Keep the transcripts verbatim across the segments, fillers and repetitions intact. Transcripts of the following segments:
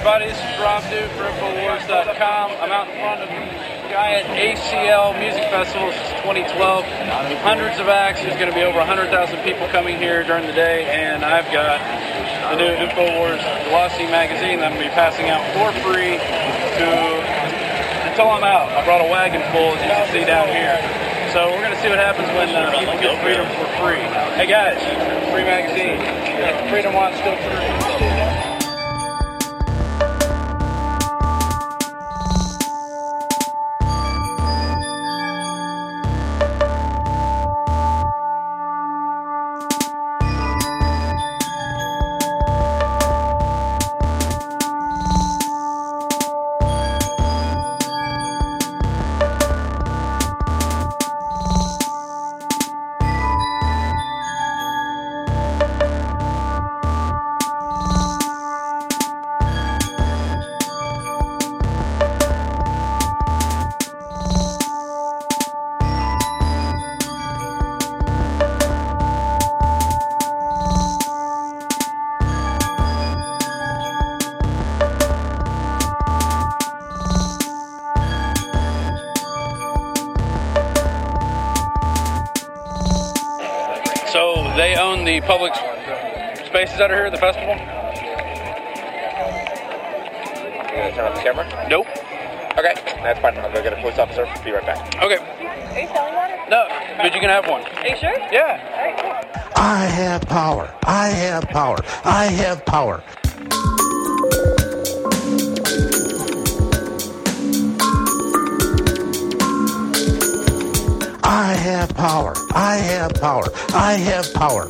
everybody. This is Rob Duke for Infowars dot com. I'm out in front of the Giant A C L Music Festival. This is twenty twelve. Hundreds of acts. There's going to be over one hundred thousand people coming here during the day, and I've got the new Infowars Glossy magazine that I'm going to be passing out for free to until I'm out. I brought a wagon full, as you can see down here. So we're going to see what happens when uh, people get freedom for free. Hey guys, free magazine. Freedom wants still free. So they own the public spaces that are here at the festival? You gonna turn on the camera? Nope. Okay, that's fine. I'll go get a police officer. Be right back. Okay. Are you selling one? No, but you can have one. Are you sure? Yeah. All right, cool. I have power. I have power. I have power. I have power. I have power. I have power.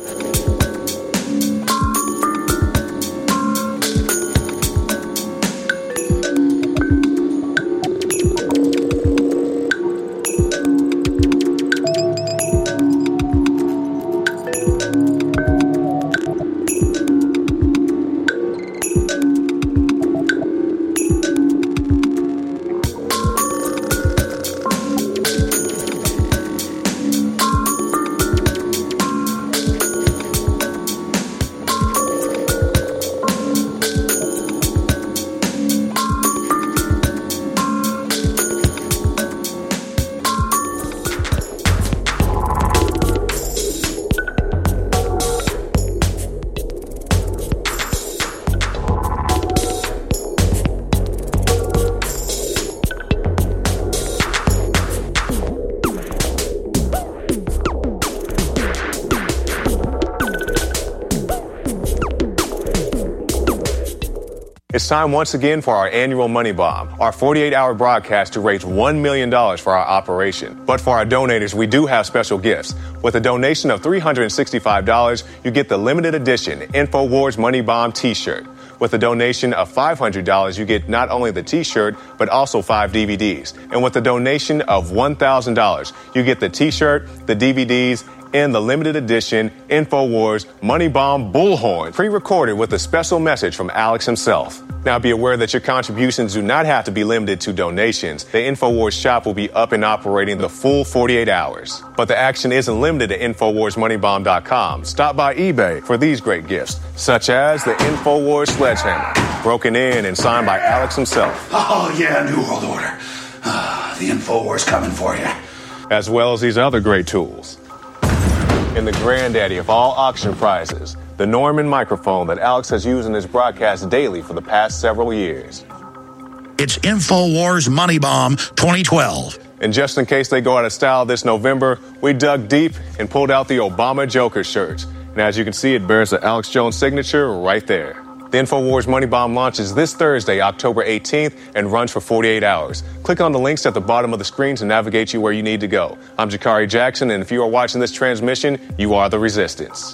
It's time once again for our annual Money Bomb, our forty-eight hour broadcast to raise one million dollars for our operation. But for our donators, we do have special gifts. With a donation of three hundred sixty-five dollars, you get the limited edition InfoWars Money Bomb t-shirt. With a donation of five hundred dollars, you get not only the t-shirt, but also five D V Ds. And with a donation of one thousand dollars, you get the t-shirt, the D V Ds, and the limited edition InfoWars Money Bomb Bullhorn, pre-recorded with a special message from Alex himself. Now be aware that your contributions do not have to be limited to donations. The InfoWars shop will be up and operating the full forty-eight hours. But the action isn't limited to Infowars Money Bomb dot com. Stop by eBay for these great gifts, such as the InfoWars Sledgehammer, broken in and signed by Alex himself. Oh yeah, New World Order. Uh, the InfoWars coming for you. As well as these other great tools. And the granddaddy of all auction prizes, the Norman microphone that Alex has used in his broadcast daily for the past several years. It's InfoWars Money Bomb twenty twelve. And just in case they go out of style this November, we dug deep and pulled out the Obama Joker shirts. And as you can see, it bears the Alex Jones signature right there. The InfoWars Money Bomb launches this Thursday, October eighteenth, and runs for forty-eight hours. Click on the links at the bottom of the screen to navigate you where you need to go. I'm Jakari Jackson, and if you are watching this transmission, you are the Resistance.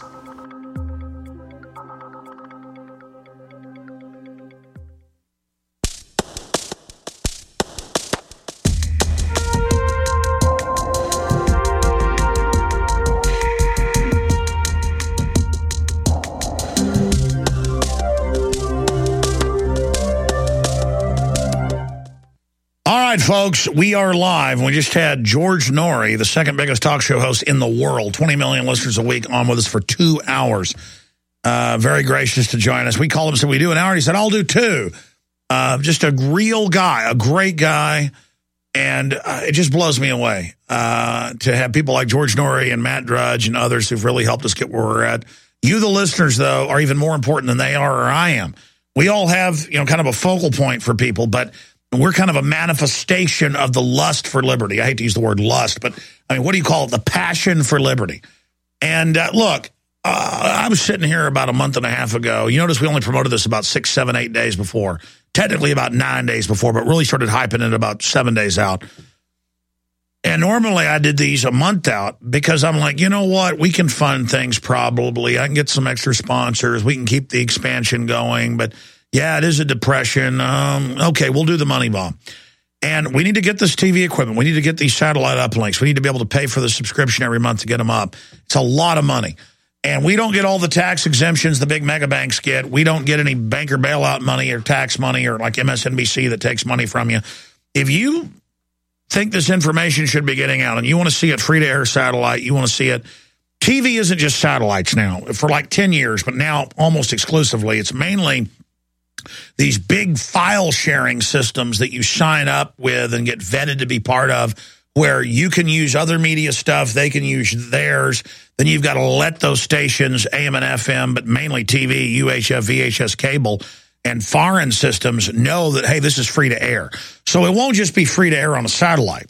Folks, we are live. We just had George Noory, the second biggest talk show host in the world, twenty million listeners a week, on with us for two hours. Uh, very gracious to join us. We called him and said, we do an hour. And he said, I'll do two. Uh, just a real guy, a great guy. And uh, it just blows me away uh, to have people like George Noory and Matt Drudge and others who've really helped us get where we're at. You, the listeners, though, are even more important than they are or I am. We all have, you know, kind of a focal point for people, but we're kind of a manifestation of the lust for liberty. I hate to use the word lust, but I mean, what do you call it? The passion for liberty. And uh, look, uh, I was sitting here about a month and a half ago. You notice we only promoted this about six, seven, eight days before. Technically about nine days before, but really started hyping it about seven days out. And normally I did these a month out because I'm like, you know what? We can fund things probably. I can get some extra sponsors. We can keep the expansion going. But yeah, it is a depression. Um, okay, we'll do the money bomb. And we need to get this T V equipment. We need to get these satellite uplinks. We need to be able to pay for the subscription every month to get them up. It's a lot of money. And we don't get all the tax exemptions the big mega banks get. We don't get any banker bailout money or tax money or like M S N B C that takes money from you. If you think this information should be getting out and you want to see it free-to-air satellite, you want to see it, T V isn't just satellites now. For like ten years, but now almost exclusively, it's mainly these big file-sharing systems that you sign up with and get vetted to be part of, where you can use other media stuff, they can use theirs. Then you've got to let those stations, A M and F M, but mainly T V, U H F, V H S cable, and foreign systems know that, hey, this is free to air. So it won't just be free to air on a satellite.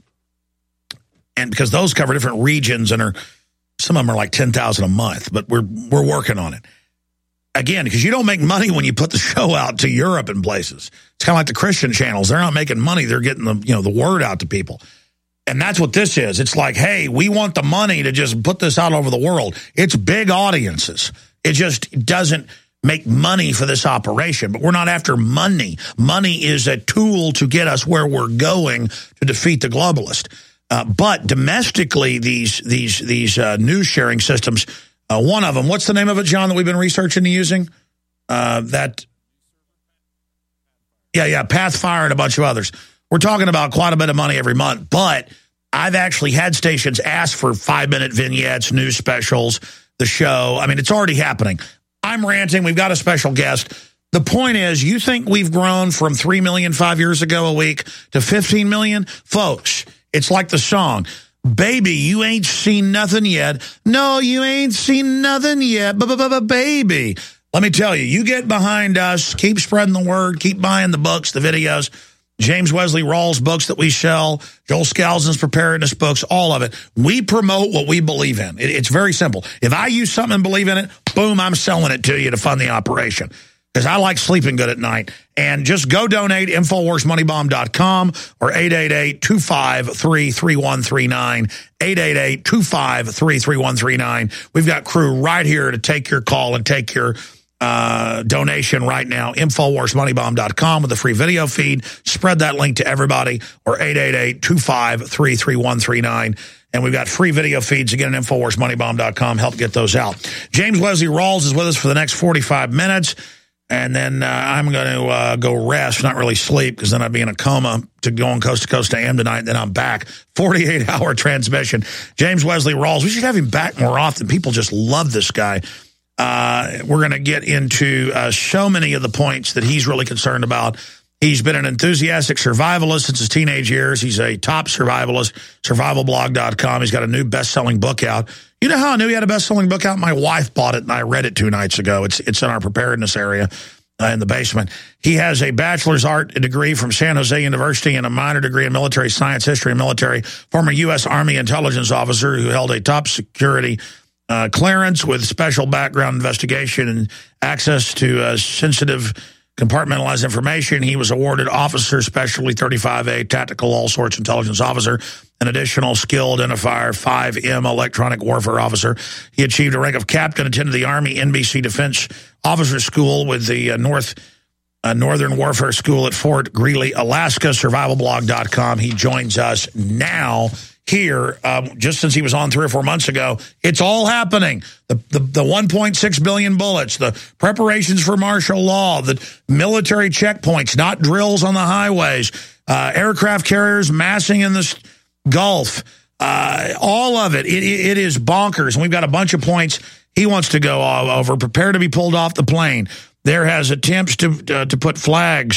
And because those cover different regions and are, some of them are like ten thousand a month, but we're we're working on it. Again, because you don't make money when you put the show out to Europe and places. It's kind of like the Christian channels. They're not making money. They're getting the, you know, the word out to people. And that's what this is. It's like, hey, we want the money to just put this out over the world. It's big audiences. It just doesn't make money for this operation. But we're not after money. Money is a tool to get us where we're going to defeat the globalist. Uh, but domestically, these these these uh, news sharing systems, uh, one of them, what's the name of it, John, that we've been researching and using? Uh, that, yeah, yeah, Pathfire and a bunch of others. We're talking about quite a bit of money every month, but I've actually had stations ask for five-minute vignettes, news specials, the show. I mean, it's already happening. I'm ranting. We've got a special guest. The point is, you think we've grown from three million five years ago a week to fifteen million? Folks, it's like the song, baby, you ain't seen nothing yet. No, you ain't seen nothing yet, baby. Let me tell you, you get behind us, keep spreading the word, keep buying the books, the videos, James Wesley Rawls books that we sell, Joel Scalzon's preparedness books, all of it. We promote what we believe in. It, it's very simple. If I use something and believe in it, boom, I'm selling it to you to fund the operation. Because I like sleeping good at night. And just go donate, Infowars Money Bomb dot com or eight eight eight, two five three, three one three nine, eight eight eight, two five three, three one three nine. We've got crew right here to take your call and take your Uh, donation right now, Infowars Money Bomb dot com with a free video feed. Spread that link to everybody, or eight eight eight, two five three, three one three nine. And we've got free video feeds again at Infowars Money Bomb dot com. Help get those out. James Wesley Rawls is with us for the next forty-five minutes. And then uh, I'm going to uh, go rest, not really sleep, because then I'd be in a coma to go on coast to coast to A M tonight. And then I'm back. forty-eight hour transmission. James Wesley Rawls. We should have him back more often. People just love this guy. Uh, we're going to get into uh, so many of the points that he's really concerned about. He's been an enthusiastic survivalist since his teenage years. He's a top survivalist, survival blog dot com. He's got a new best-selling book out. You know how I knew he had a best-selling book out? My wife bought it, and I read it two nights ago. It's it's in our preparedness area uh, in the basement. He has a bachelor's art degree from San Jose University and a minor degree in military science, history, and military. Former U S Army intelligence officer who held a top security Uh, clearance with special background investigation and access to uh, sensitive compartmentalized information. He was awarded Officer Specialty thirty-five A Tactical All Sorts Intelligence Officer, an additional skill identifier five M Electronic Warfare Officer. He achieved a rank of captain, attended the Army N B C Defense Officer School with the uh, North uh, Northern Warfare School at Fort Greely, Alaska, survival blog dot com. He joins us now. Here, um, just since he was on three or four months ago, it's all happening. The, the, the one point six billion bullets, the preparations for martial law, the military checkpoints, not drills on the highways, uh, aircraft carriers massing in the Gulf, uh, all of it. It, it is bonkers. And we've got a bunch of points he wants to go all over. Prepare to be pulled off the plane. There has attempts to uh, to put flags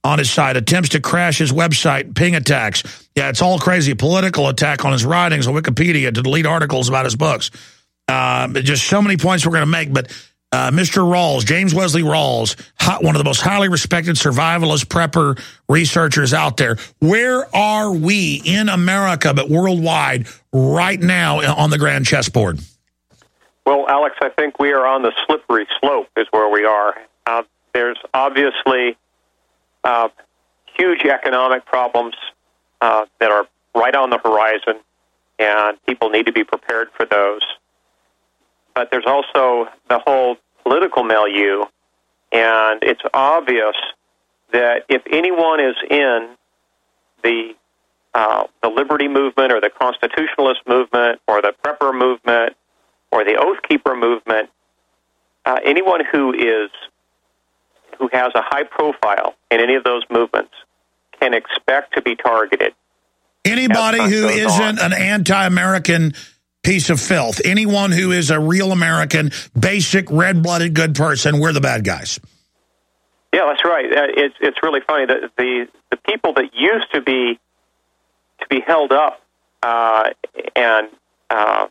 on his site, attempts to crash his website, ping attacks. Yeah, it's all crazy. Political attack on his writings on Wikipedia to delete articles about his books. Uh, just so many points we're going to make, but uh, Mister Rawls, James Wesley Rawls, hot, one of the most highly respected survivalist prepper researchers out there. Where are we in America, but worldwide, right now on the grand chessboard? Well, Alex, I think we are on the slippery slope is where we are. Uh, there's obviously uh, huge economic problems uh, that are right on the horizon, and people need to be prepared for those. But there's also the whole political milieu, and it's obvious that if anyone is in the uh, the liberty movement or the constitutionalist movement or the prepper movement or the Oath Keeper movement, uh, anyone who is who has a high profile in any of those movements can expect to be targeted. Anybody who isn't an anti-American piece of filth, anyone who is a real American, basic, red-blooded, good person, we're the bad guys. Yeah, that's right. Uh, it's it's really funny that the the people that used to be to be held up uh, and uh,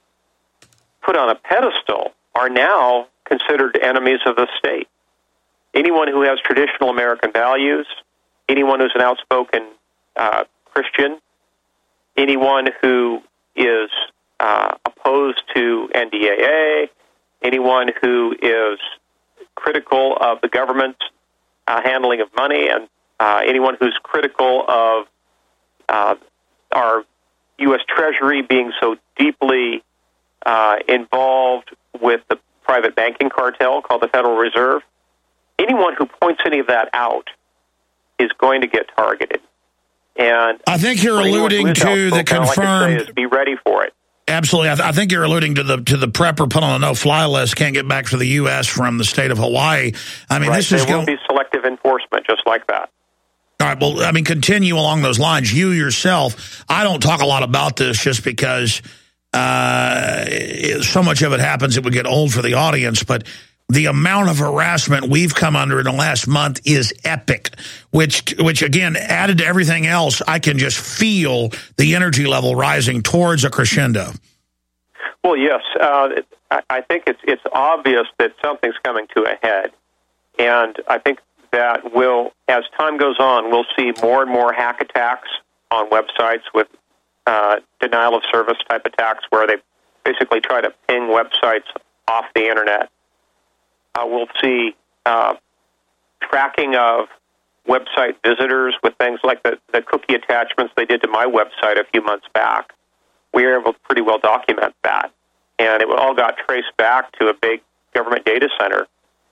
put on a pedestal are now considered enemies of the state. Anyone who has traditional American values, anyone who's an outspoken uh, Christian, anyone who is uh, opposed to N D A A, anyone who is critical of the government's uh, handling of money, and uh, anyone who's critical of uh, our U S Treasury being so deeply uh, involved with the private banking cartel called the Federal Reserve, anyone who points any of that out is going to get targeted. And I think you're alluding to the confirmed. Is be ready for it. Absolutely, I, th- I think you're alluding to the to the prepper put on a no-fly list, can't get back to the U S from the state of Hawaii. I mean, right. this is there will going. be selective enforcement, just like that. All right, well, I mean, continue along those lines. You yourself, I don't talk a lot about this just because uh, it, so much of it happens it would get old for the audience, but the amount of harassment we've come under in the last month is epic, which, which again, added to everything else, I can just feel the energy level rising towards a crescendo. Well, yes. Uh, I, I think it's it's obvious that something's coming to a head. And I think that will, as time goes on, we'll see more and more hack attacks on websites with uh, denial of service type attacks where they basically try to ping websites off the internet. Uh, we'll see uh, tracking of website visitors with things like the, the cookie attachments they did to my website a few months back. We were able to pretty well document that. And it all got traced back to a big government data center.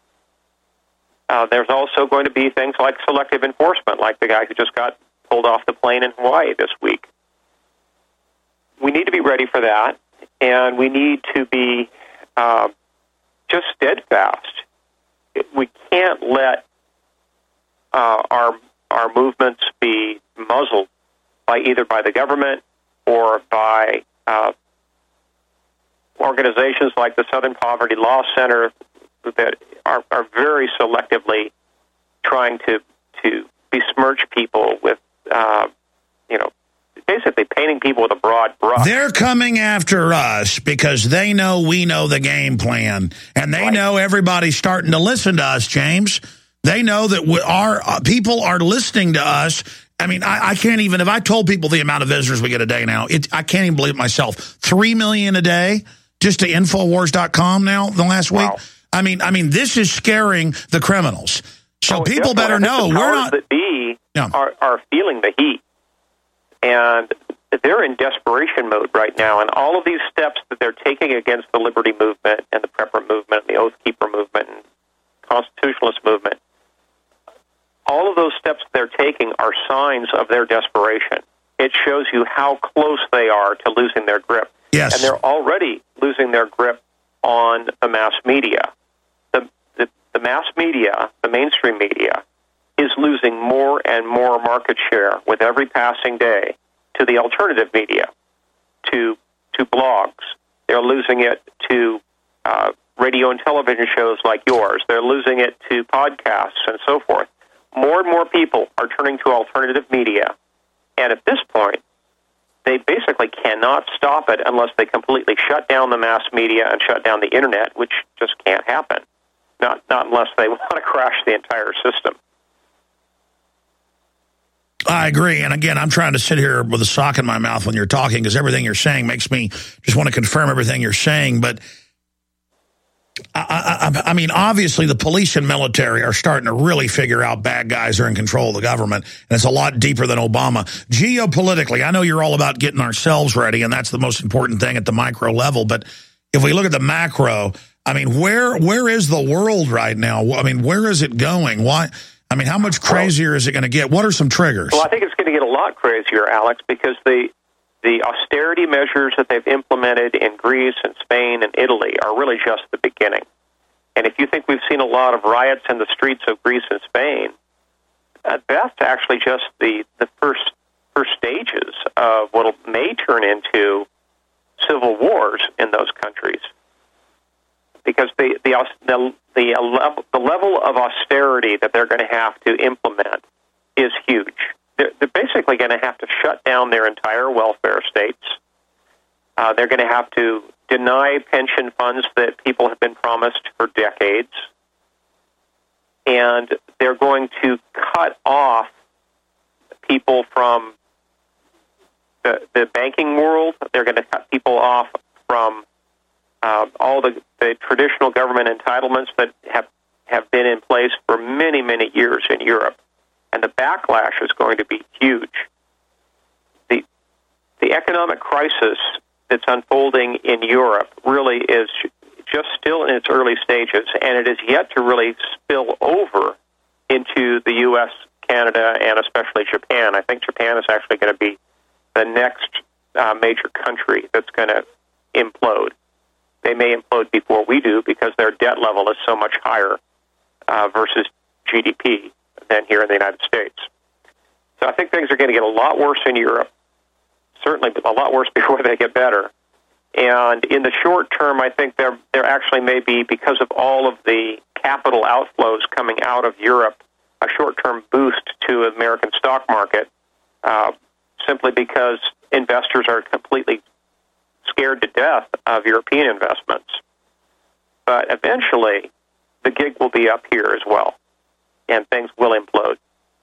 Uh, there's also going to be things like selective enforcement, like the guy who just got pulled off the plane in Hawaii this week. We need to be ready for that, and we need to be uh, just steadfast. We can't let uh, our our movements be muzzled by either by the government or by uh, organizations like the Southern Poverty Law Center that are, are very selectively trying to to besmirch people with, uh, you know, basically painting people with a broad brush. They're coming after us because they know we know the game plan, and they right. know everybody's starting to listen to us, James. They know that we, our uh, people are listening to us. I mean, I, I can't even, if I told people the amount of visitors we get a day now, it, I can't even believe it myself. Three million a day just to Infowars dot com now the last week. Wow. I mean, I mean, this is scaring the criminals. So oh, people definitely. better know the we're not. That be yeah. are, are feeling the heat, and they're in desperation mode right now. And all of these steps that they're taking against the liberty movement and the prepper movement, and the Oath Keeper movement, and constitutionalist movement, all of those steps they're taking are signs of their desperation. It shows you how close they are to losing their grip. Yes. And they're already losing their grip on the mass media. The, the, the mass media, the mainstream media, is losing more and more market share with every passing day to the alternative media, to to blogs. They're losing it to uh, radio and television shows like yours. They're losing it to podcasts and so forth. more and more people are turning to alternative media, and at this point, they basically cannot stop it unless they completely shut down the mass media and shut down the internet, which just can't happen. Not not unless they want to crash the entire system. I agree. And again, I'm trying to sit here with a sock in my mouth when you're talking because everything you're saying makes me just want to confirm everything you're saying. But I, I, I mean, obviously, the police and military are starting to really figure out bad guys are in control of the government. And it's a lot deeper than Obama. Geopolitically, I know you're all about getting ourselves ready, and that's the most important thing at the micro level. But if we look at the macro, I mean, where where is the world right now? I mean, where is it going? Why? I mean, how much crazier is it going to get? What are some triggers? Well, I think it's going to get a lot crazier, Alex, because the the austerity measures that they've implemented in Greece and Spain and Italy are really just the beginning. And if you think we've seen a lot of riots in the streets of Greece and Spain, uh, that's actually just the, the first first stages of what may turn into civil wars in those countries. Because the the the, the, level, the level of austerity that they're going to have to implement is huge. They're, they're basically going to have to shut down their entire welfare states. Uh, they're going to have to deny pension funds that people have been promised for decades. And they're going to cut off people from the, the banking world. They're going to cut people off from Uh, all the, the traditional government entitlements that have, have been in place for many, many years in Europe. And the backlash is going to be huge. The, the economic crisis that's unfolding in Europe really is just still in its early stages, and it is yet to really spill over into the U S, Canada, and especially Japan. I think Japan is actually going to be the next uh, major country that's going to implode. They may implode before we do because their debt level is so much higher uh, versus G D P than here in the United States. So I think things are going to get a lot worse in Europe, certainly a lot worse before they get better. And in the short term, I think there there actually may be, because of all of the capital outflows coming out of Europe, a short-term boost to the American stock market, uh, simply because investors are completely scared to death of European investments. But eventually, the gig will be up here as well, and things will implode.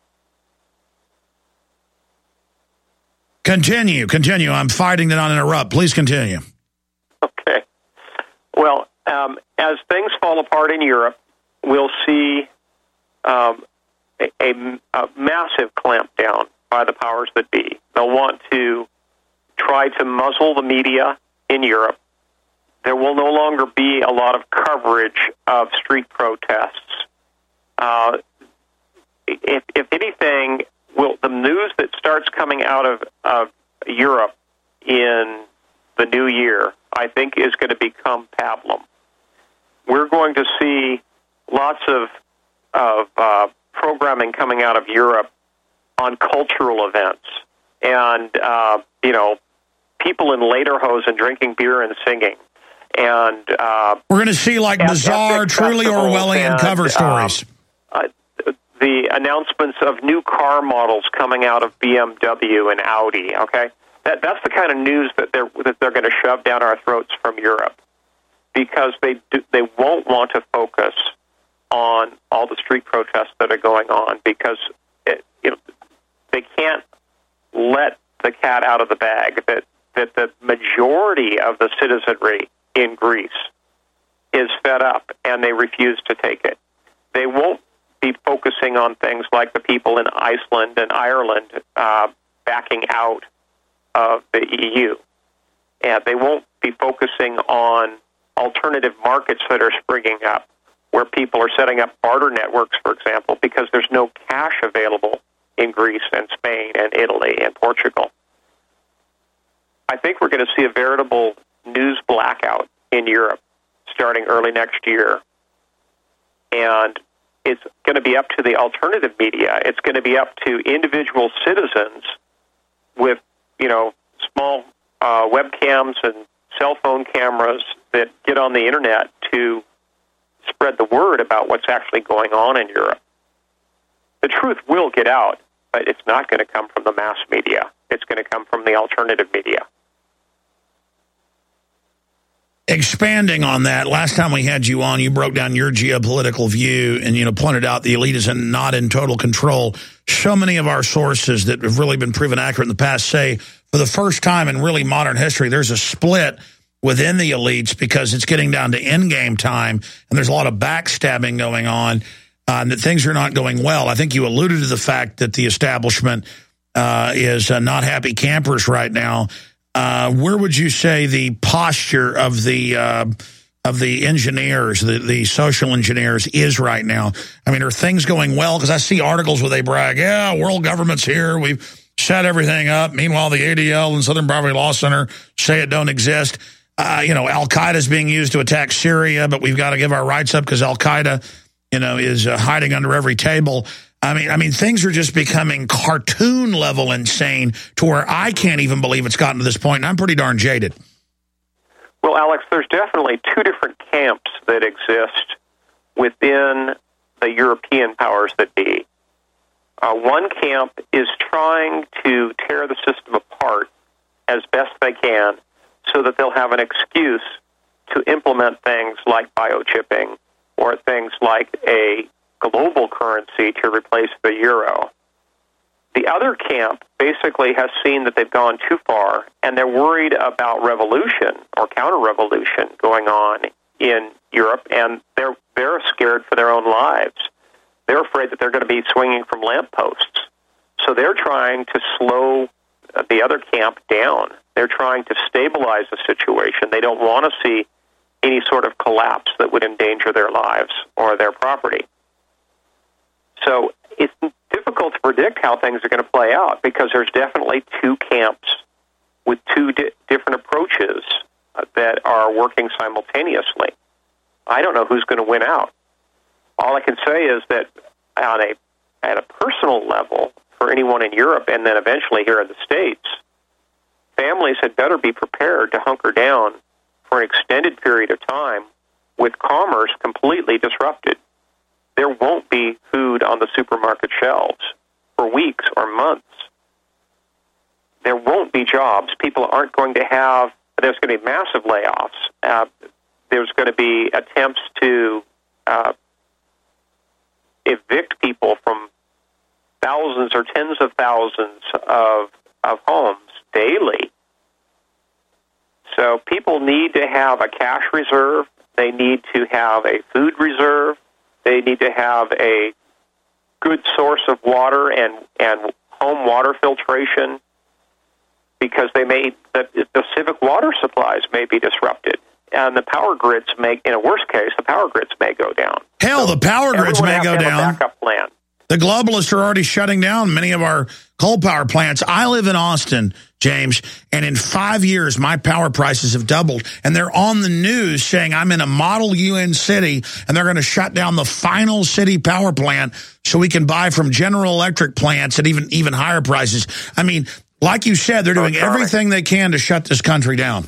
Continue, continue. I'm fighting to not interrupt. Please continue. Okay. Well, um, as things fall apart in Europe, we'll see um, a, a, a massive clampdown by the powers that be. They'll want to try to muzzle the media in Europe. There will no longer be a lot of coverage of street protests. Uh, if, if anything, will the news that starts coming out of, of Europe in the new year, I think, is going to become pablum. We're going to see lots of of uh, programming coming out of Europe on cultural events, and uh, you know, people in lederhosen drinking beer and singing. And uh, we're going to see like bizarre, truly Orwellian and, cover stories. Um, uh, the announcements of new car models coming out of B M W and Audi. Okay, that that's the kind of news that they're that they're going to shove down our throats from Europe, because they do, they won't want to focus on all the street protests that are going on, because it, you know, they can't let the cat out of the bag that that the majority of the citizenry in Greece is fed up and they refuse to take it. They won't be focusing on things like the people in Iceland and Ireland uh, backing out of the E U. And they won't be focusing on alternative markets that are springing up, where people are setting up barter networks, for example, because there's no cash available in Greece and Spain and Italy and Portugal. I think we're going to see a veritable news blackout in Europe starting early next year. And it's going to be up to the alternative media. It's going to be up to individual citizens with, you know, small uh, webcams and cell phone cameras that get on the internet to spread the word about what's actually going on in Europe. the truth will get out, but it's not going to come from the mass media. It's going to come from the alternative media. Expanding on that, last time we had you on, you broke down your geopolitical view and, you know, pointed out the elite is in, not in total control. So many of our sources that have really been proven accurate in the past say, for the first time in really modern history, there's a split within the elites because it's getting down to endgame time, and there's a lot of backstabbing going on, uh, and that things are not going well. I think you alluded to the fact that the establishment uh, is uh, not happy campers right now. Uh, where would you say the posture of the uh, of the engineers, the, the social engineers, is right now? I mean, are things going well? Because I see articles where they brag, yeah, world government's here, we've set everything up. Meanwhile, the A D L and Southern Poverty Law Center say it don't exist. Uh, you know, Al-Qaeda is being used to attack Syria, but we've got to give our rights up because Al-Qaeda, you know, is uh, hiding under every table. I mean, I mean, things are just becoming cartoon level insane to where I can't even believe it's gotten to this point, and I'm pretty darn jaded. Well, Alex, there's definitely two different camps that exist within the European powers that be. Uh, one camp is trying to tear the system apart as best they can so that they'll have an excuse to implement things like biochipping or things like a global currency to replace the euro. The other camp basically has seen that they've gone too far, and they're worried about revolution or counter-revolution going on in Europe, and they're they're scared for their own lives. They're afraid that they're going to be swinging from lampposts. So they're trying to slow the other camp down. They're trying to stabilize the situation. They don't want to see any sort of collapse that would endanger their lives or their property. So it's difficult to predict how things are going to play out because there's definitely two camps with two di- different approaches uh, that are working simultaneously. I don't know who's going to win out. All I can say is that on a at a personal level, for anyone in Europe and then eventually here in the States, families had better be prepared to hunker down for an extended period of time with commerce completely disrupted. There won't be food on the supermarket shelves for weeks or months. There won't be jobs. People aren't going to have, there's going to be massive layoffs. Uh, there's going to be attempts to uh, evict people from thousands or tens of thousands of, of homes daily. So people need to have a cash reserve. They need to have a food reserve. They need to have a good source of water and, and home water filtration because they may the, the civic water supplies may be disrupted, and the power grids may, in a worst case, the power grids may go down. Hell, so the power grids may go down. A backup plan. The globalists are already shutting down many of our coal power plants. I live in Austin, James, and in five years, my power prices have doubled. And they're on the news saying I'm in a model U N city, and they're going to shut down the final city power plant so we can buy from General Electric plants at even, even higher prices. I mean, like you said, they're doing oh, everything they can to shut this country down.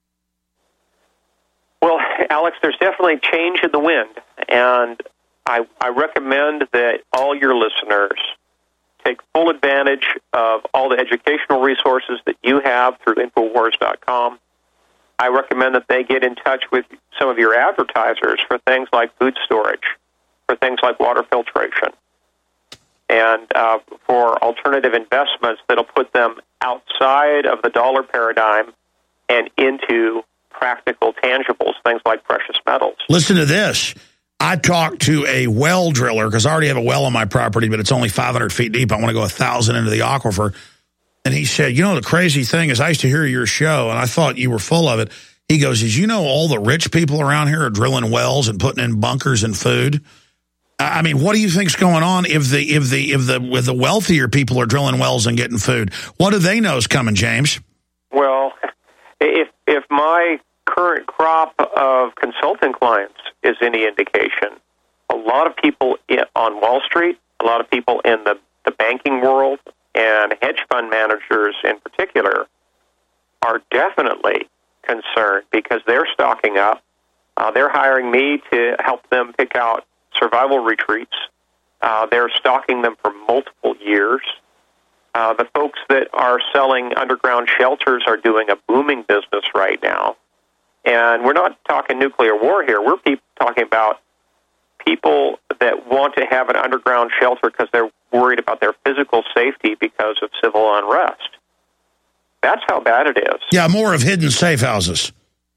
Well, Alex, there's definitely change in the wind, and I, I recommend that all your listeners take full advantage of all the educational resources that you have through Infowars dot com. I recommend that they get in touch with some of your advertisers for things like food storage, for things like water filtration, and uh, for alternative investments that'll put them outside of the dollar paradigm and into practical tangibles, things like precious metals. Listen to this. I talked to a well driller because I already have a well on my property, but it's only five hundred feet deep. I want to go one thousand into the aquifer. And he said, you know, the crazy thing is I used to hear your show, and I thought you were full of it. He goes, did you know all the rich people around here are drilling wells and putting in bunkers and food? I mean, what do you think's going on if the if the if the with the wealthier people are drilling wells and getting food? What do they know is coming, James? Well, if if my current crop of consulting clients is any indication, a lot of people in, on Wall Street, a lot of people in the, the banking world, and hedge fund managers in particular are definitely concerned because they're stocking up. Uh, they're hiring me to help them pick out survival retreats Uh, they're stocking them for multiple years. Uh, the folks that are selling underground shelters are doing a booming business right now. And we're not talking nuclear war here. We're pe- talking about people that want to have an underground shelter because they're worried about their physical safety because of civil unrest. That's how bad it is. Yeah, more of hidden safe houses.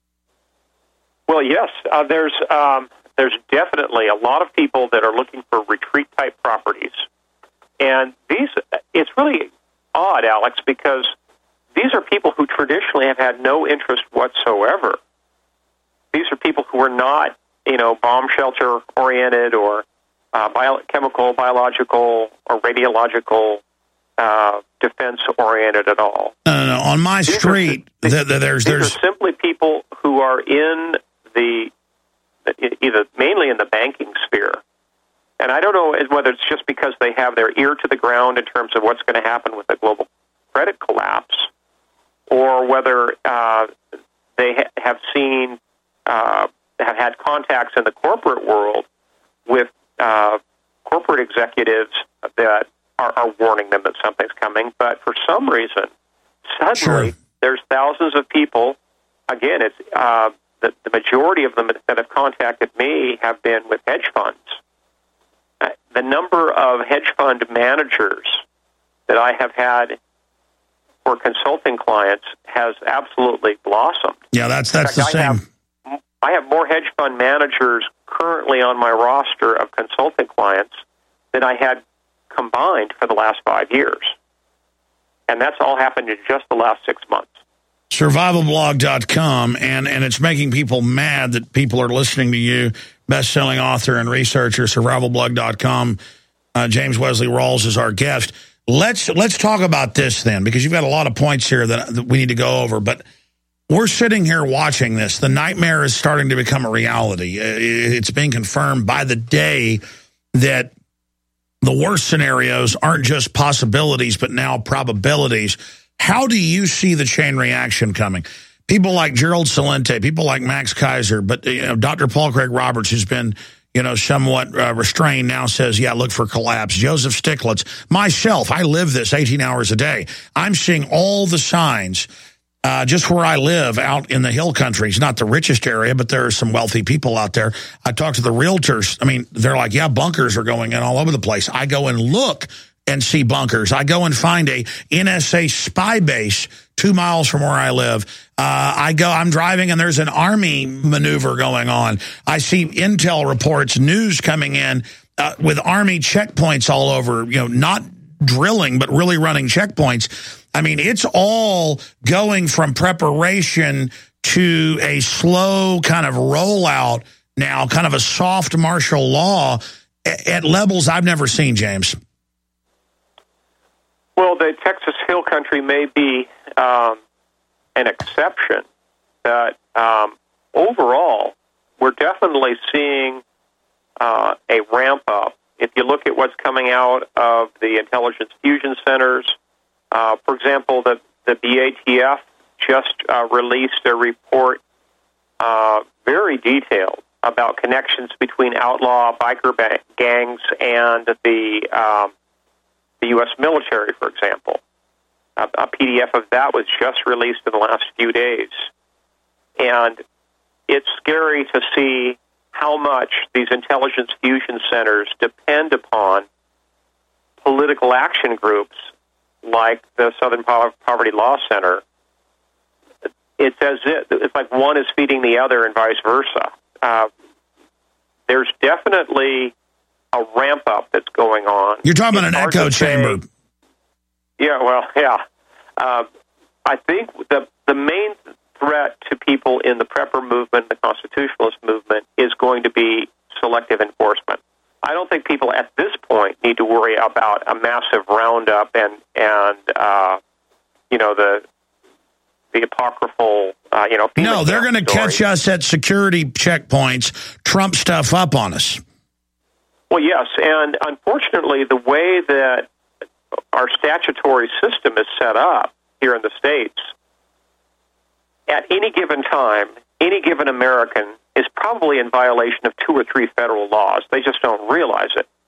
Well, yes. Uh, there's um, there's definitely a lot of people that are looking for retreat-type properties. And these, it's really odd, Alex, because these are people who traditionally have had no interest whatsoever. These are people who are not, you know, bomb shelter oriented or uh, biochemical, biological, or radiological uh, defense oriented at all. No, no, no. On my these street, are, th- th- there's these there's are simply people who are in the either mainly in the banking sphere. And I don't know whether it's just because they have their ear to the ground in terms of what's going to happen with the global credit collapse, or whether uh, they ha- have seen, uh, have had contacts in the corporate world with uh, corporate executives that are, are warning them that something's coming. But for some reason, suddenly Sure. there's thousands of people. Again, it's uh, the, the majority of them that have contacted me have been with hedge funds. The number of hedge fund managers that I have had for consulting clients has absolutely blossomed. yeah, that's that's In fact, the I same. have, I have more hedge fund managers currently on my roster of consulting clients than I had combined for the last five years. And that's all happened in just the last six months. survival blog dot com, and, and it's making people mad that people are listening to you, best-selling author and researcher, survival blog dot com. Uh, James Wesley Rawls is our guest. Let's let's talk about this then, because you've got a lot of points here that, that we need to go over. But we're sitting here watching this. The nightmare is starting to become a reality. It's being confirmed by the day that the worst scenarios aren't just possibilities, but now probabilities. How do you see the chain reaction coming? People like Gerald Celente, people like Max Kaiser, but you know, Doctor Paul Craig Roberts, who's been you know somewhat uh, restrained, now says, yeah, look for collapse. Joseph Stiglitz, myself, I live this eighteen hours a day. I'm seeing all the signs uh, just where I live out in the hill country. It's not the richest area, but there are some wealthy people out there. I talk to the realtors. I mean, they're like, yeah, bunkers are going in all over the place. I go and look and see bunkers. I go and find a N S A spy base two miles from where I live. Uh, I go, I'm driving and there's an army maneuver going on. I see intel reports, news coming in uh, with army checkpoints all over, you know, not drilling, but really running checkpoints. I mean, it's all going from preparation to a slow kind of rollout now, kind of a soft martial law at, at levels I've never seen, James. Well, the Texas Hill Country may be um, an exception, but um, overall, we're definitely seeing uh, a ramp up. If you look at what's coming out of the intelligence fusion centers, uh, for example, the, the B A T F just uh, released a report, uh, very detailed, about connections between outlaw biker ba- gangs and the um, the U S military, for example. A, a P D F of that was just released in the last few days. And it's scary to see how much these intelligence fusion centers depend upon political action groups like the Southern Poverty Law Center. It's as if it's like one is feeding the other and vice versa. Uh, there's definitely a ramp up that's going on. You're talking about It's an hard echo to say- chamber. Yeah, well, yeah. Uh, I think the the main threat to people in the prepper movement, the constitutionalist movement, is going to be selective enforcement. I don't think people at this point need to worry about a massive roundup and and uh, you know the the apocryphal uh, you know. No, they're going to catch us at security checkpoints, trump stuff up on us. Well, yes, and unfortunately, the way that our statutory system is set up here in the States, at any given time, any given American is probably in violation of two or three federal laws. They just don't realize it.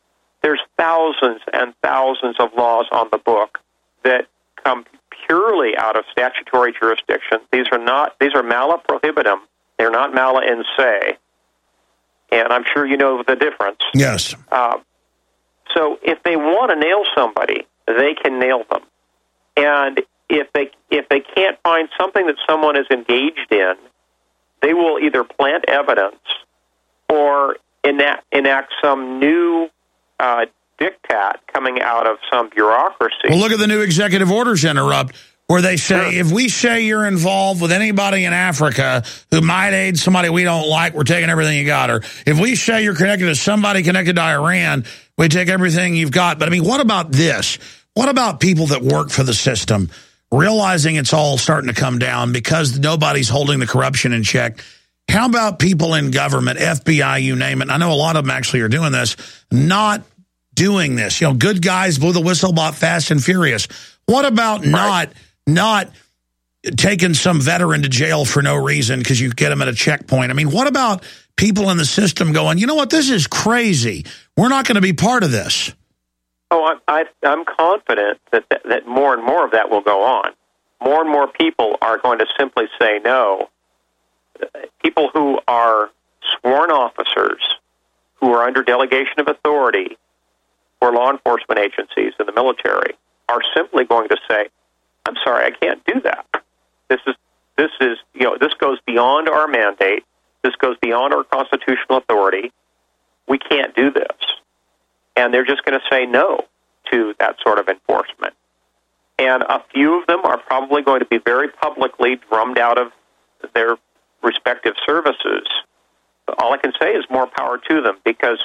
there's thousands and thousands of laws on the book that come purely out of statutory jurisdiction. These are not, these are mala prohibitum. They're not mala in se. And I'm sure you know the difference. Yes. Uh, so if they want to nail somebody, they can nail them. And if they if they can't find something that someone is engaged in, they will either plant evidence or enact, enact some new uh, diktat coming out of some bureaucracy. Well, look at the new executive orders interrupt, where they say, sure, if we say you're involved with anybody in Africa who might aid somebody we don't like, we're taking everything you got. Or if we say you're connected to somebody connected to Iran, we take everything you've got. But, I mean, what about this? What about people that work for the system, realizing it's all starting to come down because nobody's holding the corruption in check? How about people in government, F B I, you name it? I know a lot of them actually are doing this, not doing this. You know, good guys blew the whistle, bought Fast and Furious. What about right. not not taking some veteran to jail for no reason because you get them at a checkpoint? I mean, what about people in the system going, you know what, this is crazy. We're not going to be part of this. Oh, I, I, I'm confident that, that that more and more of that will go on. More and more people are going to simply say no. People who are sworn officers, who are under delegation of authority for law enforcement agencies in the military, are simply going to say, I'm sorry, I can't do that. This is, this is, you know, this goes beyond our mandate. This goes beyond our constitutional authority. We can't do this. And they're just going to say no to that sort of enforcement. And a few of them are probably going to be very publicly drummed out of their respective services. All I can say is more power to them, because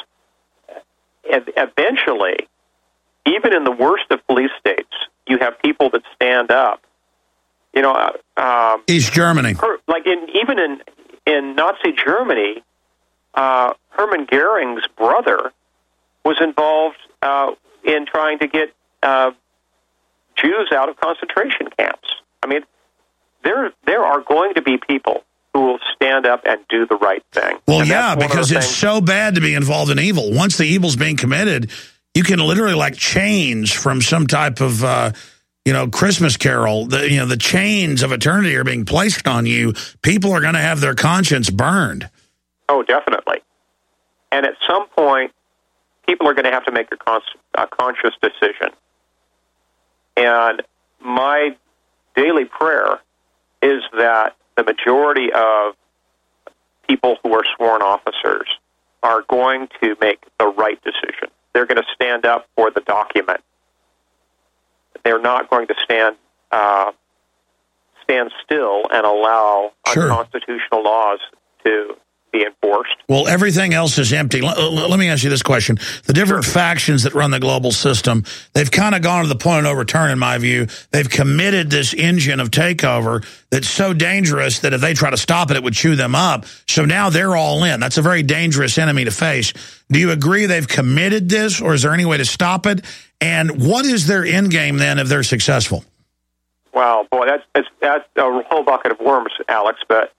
eventually, even in the worst of police states, you have people that stand up. You know, um, East Germany, like in even in in Nazi Germany, uh, Hermann Goering's brother was involved uh, in trying to get uh, Jews out of concentration camps. I mean, there there are going to be people who will stand up and do the right thing. Well, and yeah, because it's so bad to be involved in evil. Once the evil's being committed, you can literally, like chains from some type of, uh, you know, Christmas Carol, the, you know, the chains of eternity are being placed on you. People are going to have their conscience burned. Oh, definitely. And at some point, people are going to have to make a, con a conscious decision. And my daily prayer is that the majority of people who are sworn officers are going to make the right decision. They're going to stand up for the document. They're not going to stand uh, stand still and allow sure. unconstitutional laws to be enforced. Well, everything else is empty. Let, let me ask you this question. The different factions that run the global system, they've kind of gone to the point of no return, in my view. They've committed this engine of takeover that's so dangerous that if they try to stop it, it would chew them up. So now they're all in. That's a very dangerous enemy to face. Do you agree they've committed this, or is there any way to stop it? And what is their end game then if they're successful? Wow, boy, that's, that's, that's a whole bucket of worms, Alex, but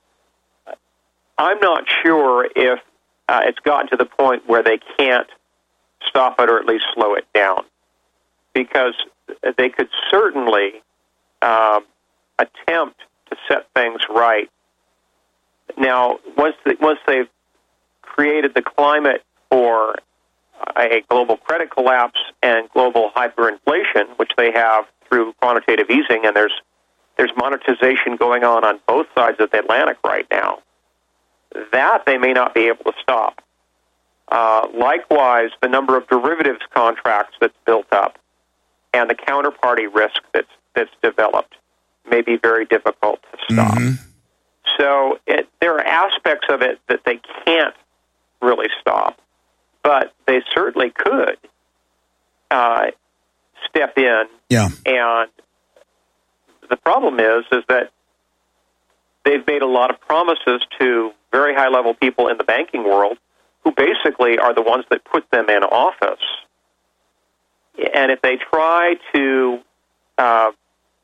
I'm not sure if uh, it's gotten to the point where they can't stop it or at least slow it down, because they could certainly um, attempt to set things right. Now, once, they, once they've created the climate for a global credit collapse and global hyperinflation, which they have through quantitative easing, and there's there's monetization going on on both sides of the Atlantic right now, that they may not be able to stop. Uh, likewise, the number of derivatives contracts that's built up and the counterparty risk that's, that's developed may be very difficult to stop. Mm-hmm. So it, there are aspects of it that they can't really stop, but they certainly could uh, step in. Yeah. And the problem is, is that they've made a lot of promises to very high-level people in the banking world who basically are the ones that put them in office. And if they try to uh,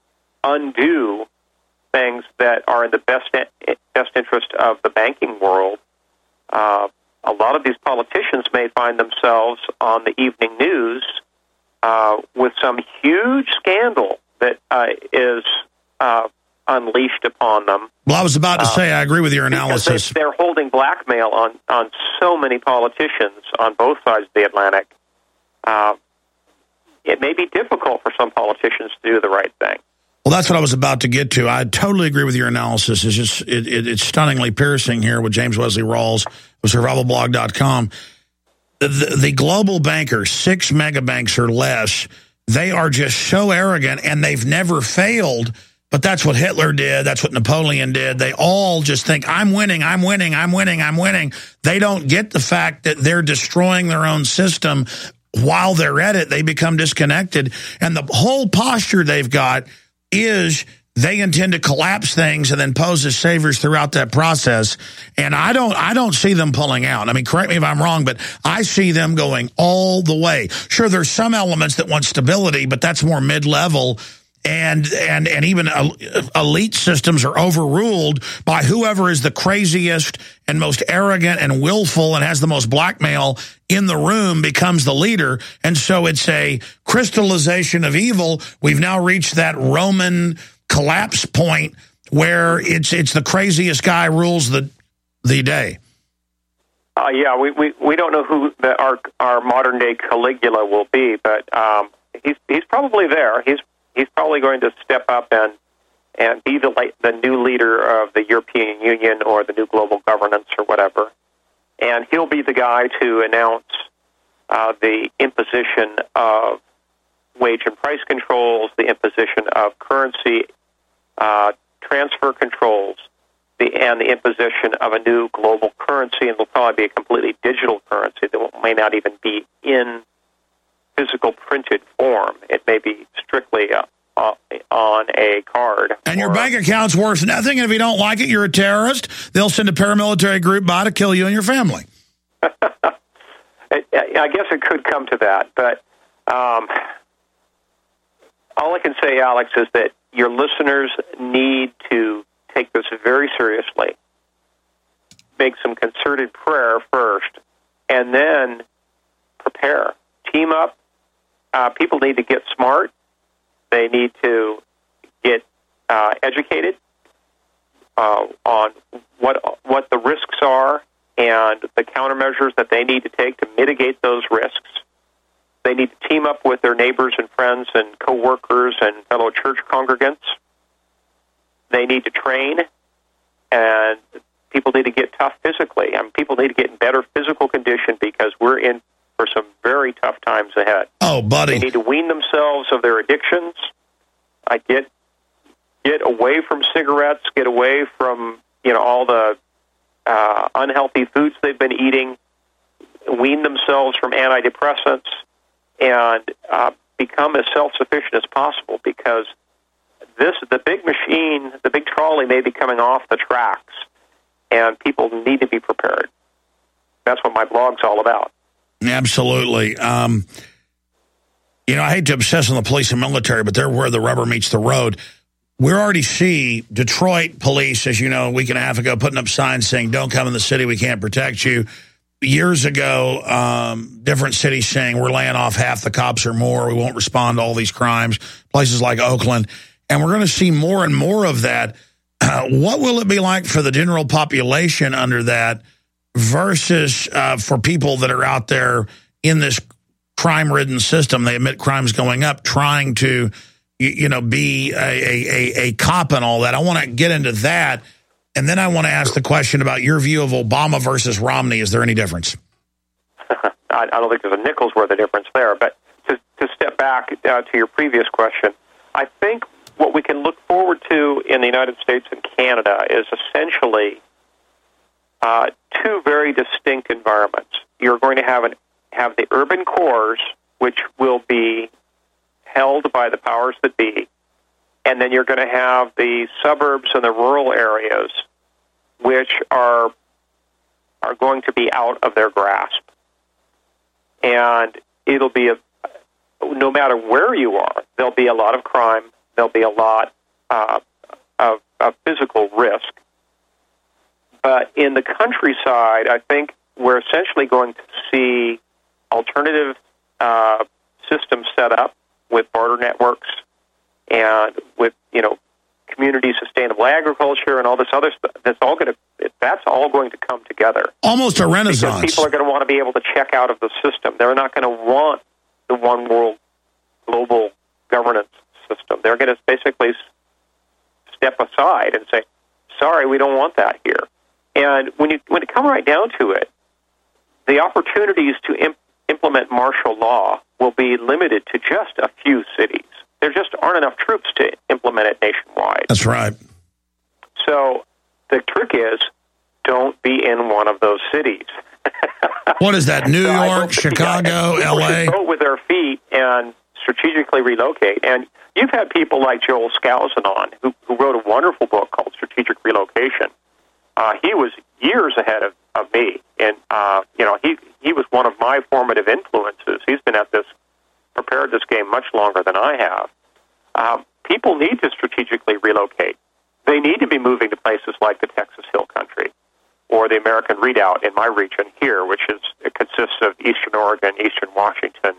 undo things that are in the best best interest of the banking world, uh, a lot of these politicians may find themselves on the evening news uh, with some huge scandal that uh, is uh, unleashed upon them. Well, I was about to uh, say, I agree with your analysis. They, they're holding blackmail on, on so many politicians on both sides of the Atlantic. Uh, it may be difficult for some politicians to do the right thing. Well, that's what I was about to get to. I totally agree with your analysis. It's just it, it, it's stunningly piercing here with James Wesley Rawls of survival blog dot com. The, the, the global bankers, six mega banks or less, they are just so arrogant, and they've never failed. But that's what Hitler did. That's what Napoleon did. They all just think, I'm winning, I'm winning, I'm winning, I'm winning. They don't get the fact that they're destroying their own system. While they're at it, they become disconnected. And the whole posture they've got is they intend to collapse things and then pose as saviors throughout that process. And I don't I don't see them pulling out. I mean, correct me if I'm wrong, but I see them going all the way. Sure, there's some elements that want stability, but that's more mid-level. And and and even elite systems are overruled by whoever is the craziest and most arrogant and willful and has the most blackmail in the room becomes the leader. And so it's a crystallization of evil. We've now reached that Roman collapse point where it's it's the craziest guy rules the the day. Uh, yeah, we, we, we don't know who the, our our modern day Caligula will be, but um, he's he's probably there. He's He's probably going to step up and and be the the new leader of the European Union or the new global governance or whatever. And he'll be the guy to announce uh, the imposition of wage and price controls, the imposition of currency uh, transfer controls, the and the imposition of a new global currency, and it'll probably be a completely digital currency that may not even be in physical printed form. It may be strictly uh, uh, on a card. And your bank account's worth nothing, and if you don't like it, you're a terrorist. They'll send a paramilitary group by to kill you and your family. I guess it could come to that, but um, all I can say, Alex, is that your listeners need to take this very seriously, make some concerted prayer first, and then prepare. Team up. Uh, people need to get smart. They need to get uh, educated uh, on what what the risks are and the countermeasures that they need to take to mitigate those risks. They need to team up with their neighbors and friends and coworkers and fellow church congregants. They need to train, and people need to get tough physically. I mean, people need to get in better physical condition because we're in for some very tough times ahead. Oh, buddy. They need to wean themselves of their addictions. I get get away from cigarettes, get away from, you know, all the uh, unhealthy foods they've been eating, wean themselves from antidepressants, and uh, become as self-sufficient as possible, because this the big machine, the big trolley may be coming off the tracks, and people need to be prepared. That's what my blog's all about. Absolutely. Um, you know, I hate to obsess on the police and military, but they're where the rubber meets the road. We already see Detroit police, as you know, a week and a half ago, putting up signs saying, don't come in the city, we can't protect you. Years ago, um, different cities saying, we're laying off half the cops or more, we won't respond to all these crimes, places like Oakland. And we're going to see more and more of that. Uh, what will it be like for the general population under that versus uh, for people that are out there in this crime-ridden system? They admit crime's going up, trying to, you, you know, be a, a, a cop and all that. I want to get into that, and then I want to ask the question about your view of Obama versus Romney. Is there any difference? I, I don't think there's a nickel's worth of difference there. But to, to step back uh, to your previous question, I think what we can look forward to in the United States and Canada is essentially Uh, two very distinct environments. You're going to have an, have the urban cores, which will be held by the powers that be, and then you're going to have the suburbs and the rural areas, which are are going to be out of their grasp. And it'll be a no matter where you are, there'll be a lot of crime. There'll be a lot uh, of, of physical risk. But in the countryside, I think we're essentially going to see alternative uh, systems set up with barter networks and with, you know, community sustainable agriculture and all this other stuff. That's all going to that's all going to come together. Almost a renaissance. Because people are going to want to be able to check out of the system. They're not going to want the one world global governance system. They're going to basically step aside and say, sorry, we don't want that here. And when you when it come right down to it, the opportunities to imp- implement martial law will be limited to just a few cities. There just aren't enough troops to implement it nationwide. That's right. So the trick is, don't be in one of those cities. What is that, New so York, Chicago, L A? Vote with their feet and strategically relocate. And you've had people like Joel Skousen on, who, who wrote a wonderful book called Strategic Relocation. Uh, he was years ahead of, of me, and uh, you know he he was one of my formative influences. He's been at this, prepared this game much longer than I have. Um, people need to strategically relocate. They need to be moving to places like the Texas Hill Country or the American Redoubt in my region here, which is it consists of eastern Oregon, eastern Washington,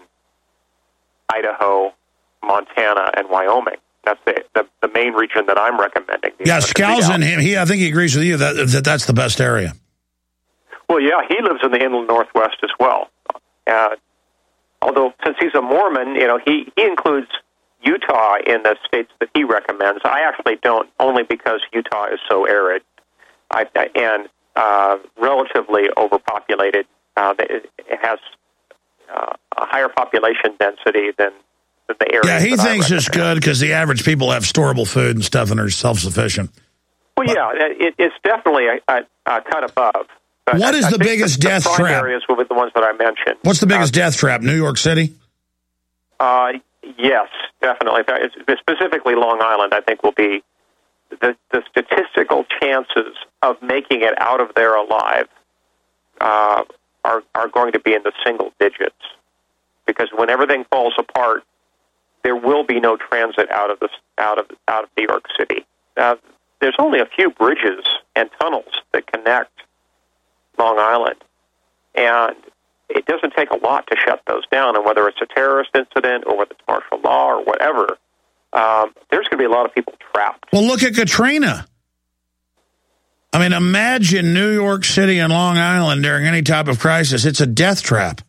Idaho, Montana, and Wyoming. That's the, the, the main region that I'm recommending. Yeah, Skousen, him, he, I think he agrees with you that, that that's the best area. Well, yeah, he lives in the inland Northwest as well. Uh, although, since he's a Mormon, you know, he, he includes Utah in the states that he recommends. I actually don't, only because Utah is so arid I, and uh, relatively overpopulated. Uh, it, it has uh, a higher population density than the area. Yeah, he thinks it's good because the average people have storable food and stuff and are self-sufficient. Well, but, yeah, it, it's definitely a, a, a cut above. But what I, is I the biggest the, death the trap? Areas will be the ones that I mentioned. What's the biggest uh, death trap? New York City? Uh, yes, definitely. Specifically, Long Island, I think, will be the, the statistical chances of making it out of there alive uh, are are going to be in the single digits, because when everything falls apart, there will be no transit out of the out of out of New York City. Uh, there's only a few bridges and tunnels that connect Long Island, and it doesn't take a lot to shut those down. And whether it's a terrorist incident or whether it's martial law or whatever, um, there's going to be a lot of people trapped. Well, look at Katrina. I mean, imagine New York City and Long Island during any type of crisis. It's a death trap.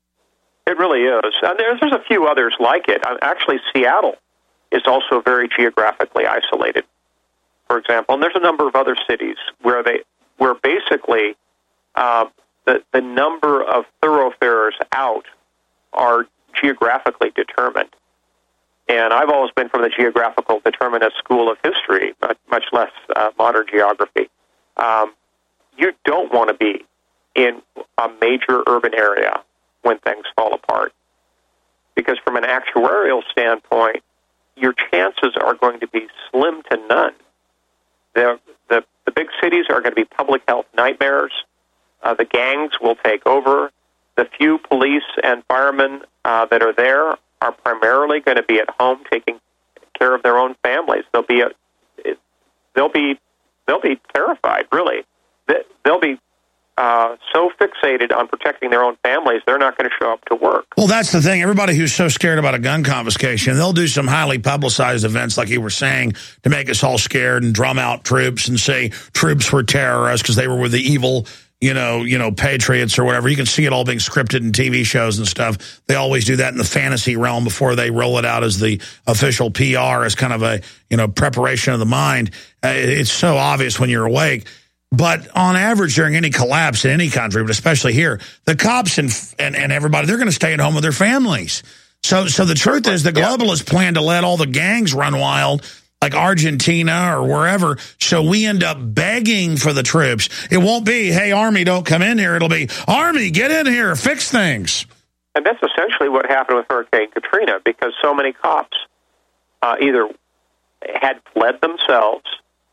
It really is. And there's, there's a few others like it. Actually, Seattle is also very geographically isolated, for example. And there's a number of other cities where they where basically uh, the, the number of thoroughfares out are geographically determined. And I've always been from the geographical determinist school of history, much less uh, modern geography. Um, you don't want to be in a major urban area when things fall apart, because from an actuarial standpoint, your chances are going to be slim to none. The, the, the big cities are going to be public health nightmares. Uh, the gangs will take over. The few police and firemen uh, that are there are primarily going to be at home taking care of their own families. They'll be, a, they'll be, they'll be terrified. Really, they'll be uh, so fixated on protecting their own families, they're not going to show up to work. Well, that's the thing. Everybody who's so scared about a gun confiscation, they'll do some highly publicized events, like you were saying, to make us all scared and drum out troops and say troops were terrorists because they were with the evil, you know, you know, patriots or whatever. You can see it all being scripted in T V shows and stuff. They always do that in the fantasy realm before they roll it out as the official P R, as kind of a, you know, preparation of the mind. Uh, it's so obvious when you're awake. But on average, during any collapse in any country, but especially here, the cops and and, and everybody, they're going to stay at home with their families. So so the truth is the globalists plan to let all the gangs run wild, like Argentina or wherever, so we end up begging for the troops. It won't be, hey, Army, don't come in here. It'll be, Army, get in here, fix things. And that's essentially what happened with Hurricane Katrina, because so many cops uh, either had fled themselves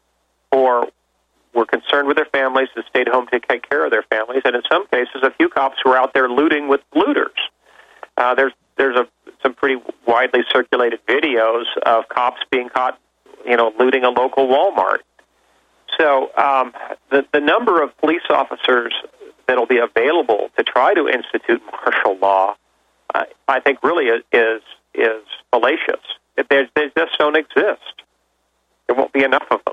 or were concerned with their families and stayed home to take care of their families. And in some cases, a few cops were out there looting with looters. Uh, there's there's a, some pretty widely circulated videos of cops being caught, you know, looting a local Walmart. So um, the the number of police officers that'll be available to try to institute martial law, uh, I think really is is, is fallacious. They, they just don't exist. There won't be enough of them.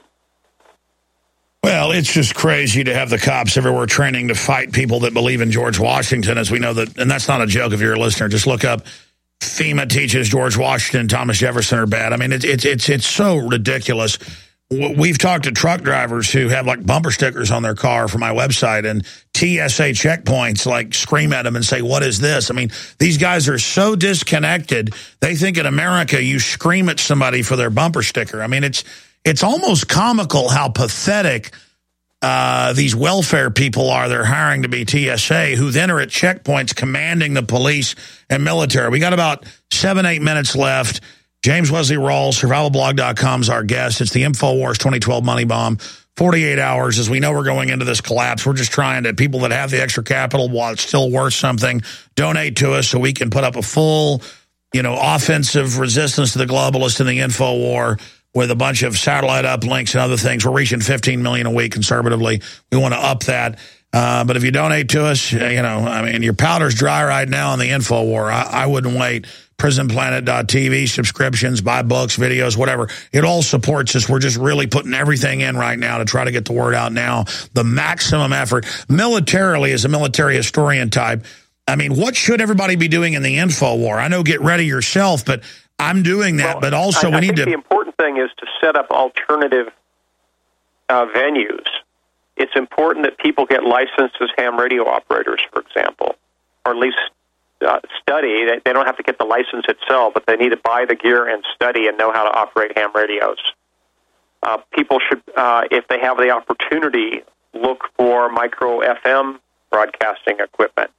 Well, it's just crazy to have the cops everywhere training to fight people that believe in George Washington, as we know that, and that's not a joke if you're a listener. Just look up FEMA teaches George Washington, Thomas Jefferson are bad. I mean, it's it's it's it's so ridiculous. We've talked to truck drivers who have like bumper stickers on their car for my website, and T S A checkpoints like scream at them and say, "What is this?" I mean, these guys are so disconnected. They think in America you scream at somebody for their bumper sticker. I mean, it's it's almost comical how pathetic uh, these welfare people are they're hiring to be T S A, who then are at checkpoints commanding the police and military. We got about seven, eight minutes left. James Wesley Rawls, survival blog dot com is our guest. It's the InfoWars twenty twelve Money Bomb. forty-eight hours, as we know we're going into this collapse. We're just trying to, people that have the extra capital while it's still worth something, donate to us so we can put up a full, you know, offensive resistance to the globalists and the info war with a bunch of satellite uplinks and other things. We're reaching fifteen million a week conservatively. We want to up that. Uh, but if you donate to us, you know, I mean, your powder's dry right now on the info war. I, I wouldn't wait. prison planet dot T V, subscriptions, buy books, videos, whatever. It all supports us. We're just really putting everything in right now to try to get the word out now. The maximum effort. Militarily, as a military historian type, I mean, what should everybody be doing in the info war? I know get ready yourself, but I'm doing that. Well, but also I, we I need think to... the important thing is to set up alternative uh, venues. It's important that people get licensed as ham radio operators, for example, or at least Uh, study. They, they don't have to get the license itself, but they need to buy the gear and study and know how to operate ham radios. Uh, people should, uh, if they have the opportunity, look for micro F M broadcasting equipment.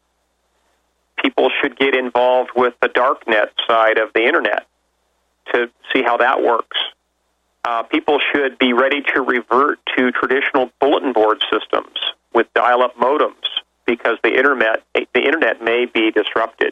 People should get involved with the darknet side of the Internet to see how that works. Uh, people should be ready to revert to traditional bulletin board systems with dial-up modems, because the internet the internet may be disrupted.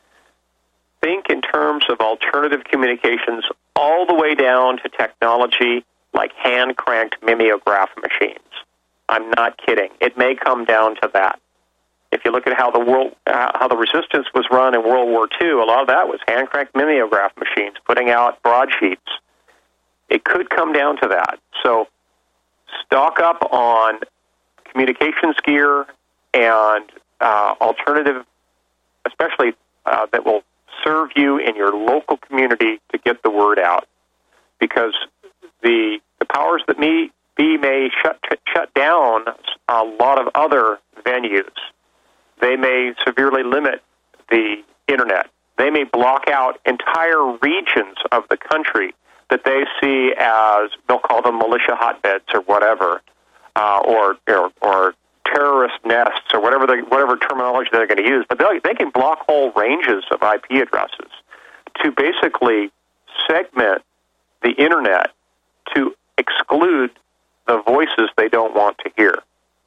Think in terms of alternative communications all the way down to technology like hand-cranked mimeograph machines. I'm not kidding. It may come down to that. If you look at how the world, uh, how the resistance was run in World War Two, a lot of that was hand-cranked mimeograph machines putting out broadsheets. It could come down to that. So stock up on communications gear and uh, alternative, especially uh, that will serve you in your local community to get the word out. Because the the powers that may, be may shut shut down a lot of other venues. They may severely limit the Internet. They may block out entire regions of the country that they see as, they'll call them militia hotbeds or whatever, uh, or, or or terrorist nests or whatever they, whatever terminology they're going to use. But they, they can block whole ranges of I P addresses to basically segment the Internet to exclude the voices they don't want to hear.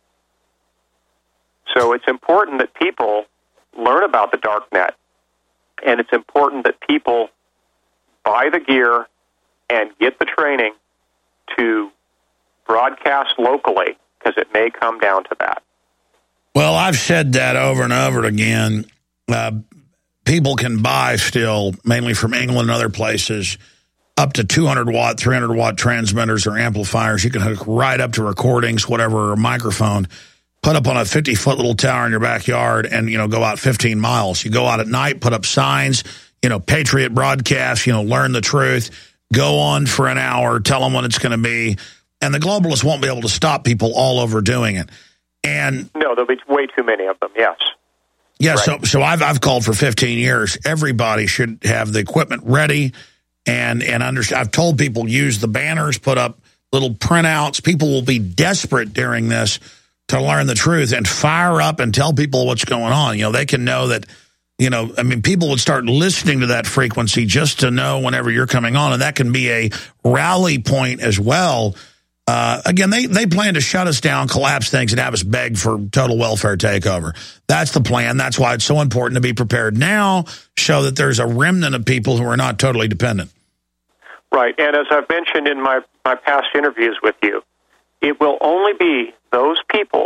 So it's important that people learn about the dark net, and it's important that people buy the gear and get the training to broadcast locally, because it may come down to that. Well, I've said that over and over again. Uh, people can buy still, mainly from England and other places, up to two hundred watt, three hundred watt transmitters or amplifiers. You can hook right up to recordings, whatever, or a microphone, put up on a fifty foot little tower in your backyard and, you know, go out fifteen miles. You go out at night, put up signs, you know, Patriot broadcast, you know, learn the truth, go on for an hour, tell them what it's going to be. And the globalists won't be able to stop people all over doing it. And no, there'll be way too many of them, yes. Yeah, right. so so I've I've called for fifteen years. Everybody should have the equipment ready and and understand. I've told people use the banners, put up little printouts. People will be desperate during this to learn the truth and fire up and tell people what's going on. You know, they can know that, you know, I mean, people would start listening to that frequency just to know whenever you're coming on, and that can be a rally point as well. Uh, again, they, they plan to shut us down, collapse things, and have us beg for total welfare takeover. That's the plan. That's why it's so important to be prepared now, show that there's a remnant of people who are not totally dependent. Right, and as I've mentioned in my, my past interviews with you, it will only be those people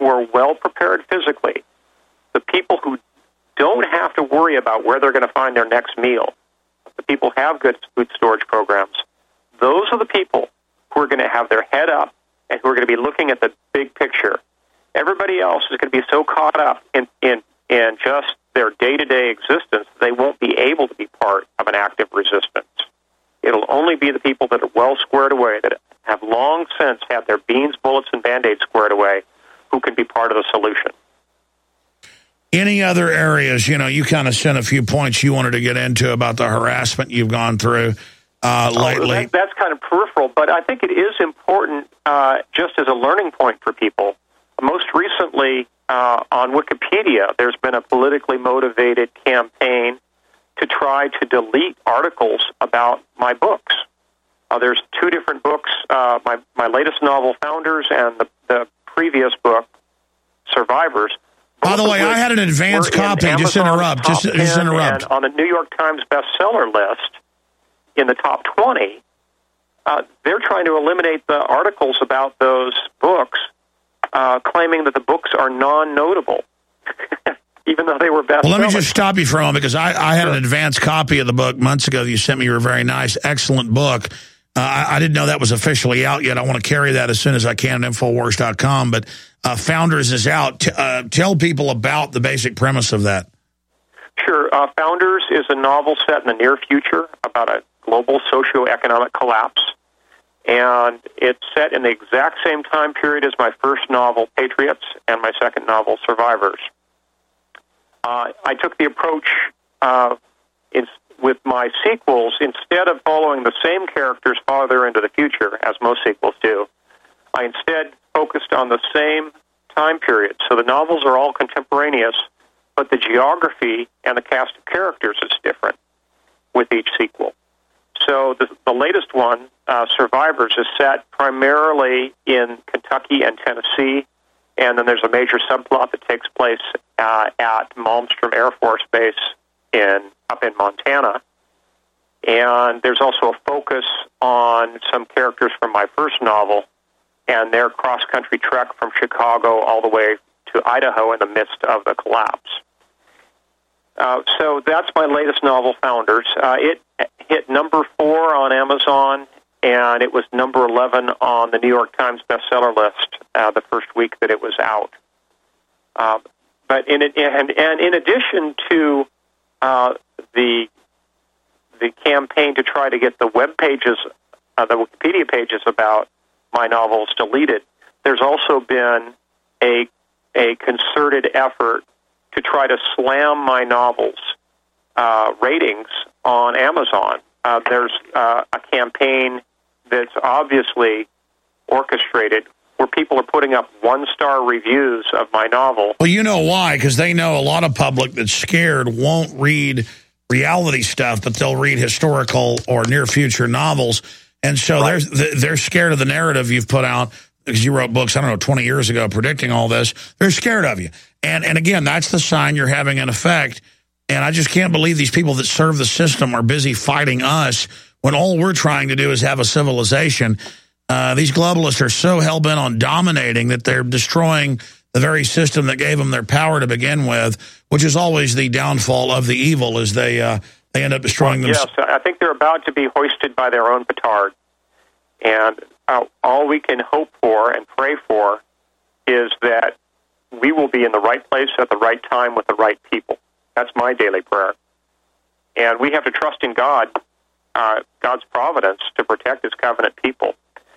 who are well prepared physically, the people who don't have to worry about where they're going to find their next meal, the people who have good food storage programs, those are the people who are going to have their head up and who are going to be looking at the big picture. Everybody else is going to be so caught up in, in, in just their day-to-day existence, they won't be able to be part of an active resistance. It'll only be the people that are well squared away, that have long since had their beans, bullets, and Band-Aids squared away, who can be part of the solution. Any other areas, you know, you kind of sent a few points you wanted to get into about the harassment you've gone through uh, lately. Oh, that, that's kind of peripheral, but I think it is important uh, just as a learning point for people. Most recently, uh, on Wikipedia, there's been a politically motivated campaign to try to delete articles about my books. Uh, there's two different books, uh, my, my latest novel, Founders, and the, the previous book, Survivors. By the way, I had an advance copy. Just interrupt. Just, just interrupt. On the New York Times bestseller list, in the top twenty, uh, they're trying to eliminate the articles about those books, uh, claiming that the books are non-notable, even though they were bestsellers. Well, let me just stop you for a moment, because I, I had sure. an advance copy of the book months ago that you sent me. You were very nice, excellent book. Uh, I, I didn't know that was officially out yet. I want to carry that as soon as I can at Infowars dot com. But uh, Founders is out. T uh, tell people about the basic premise of that. Sure. Uh, Founders is a novel set in the near future about a global socioeconomic collapse. And it's set in the exact same time period as my first novel, Patriots, and my second novel, Survivors. Uh, I took the approach uh, in, with my sequels, instead of following the same characters farther into the future, as most sequels do, I instead focused on the same time period. So the novels are all contemporaneous, but the geography and the cast of characters is different with each sequel. So the, the latest one, uh, Survivors, is set primarily in Kentucky and Tennessee, and then there's a major subplot that takes place uh, at Malmstrom Air Force Base in up in Montana. And there's also a focus on some characters from my first novel and their cross-country trek from Chicago all the way to Idaho in the midst of the collapse. Uh, so that's my latest novel, Founders. Uh, it hit number four on Amazon, and it was number eleven on the New York Times bestseller list uh, the first week that it was out. Uh, but in it, and, and in addition to uh, the the campaign to try to get the web pages, uh, the Wikipedia pages about my novels deleted, there's also been a a concerted effort to try to slam my novels' uh, ratings on Amazon. Uh, there's uh, a campaign that's obviously orchestrated where people are putting up one-star reviews of my novel. Well, you know why, because they know a lot of public that's scared won't read reality stuff, but they'll read historical or near-future novels. And so right. they're, they're scared of the narrative you've put out, because you wrote books, I don't know, twenty years ago predicting all this. They're scared of you. And, and again, that's the sign you're having an effect. And I just can't believe these people that serve the system are busy fighting us when all we're trying to do is have a civilization. Uh, these globalists are so hell-bent on dominating that they're destroying the very system that gave them their power to begin with, which is always the downfall of the evil, as they uh, they end up destroying well, them. Yes, I think they're about to be hoisted by their own petard. And uh, all we can hope for and pray for is that we will be in the right place at the right time with the right people. That's my daily prayer. And we have to trust in God, uh, God's providence, to protect His covenant people.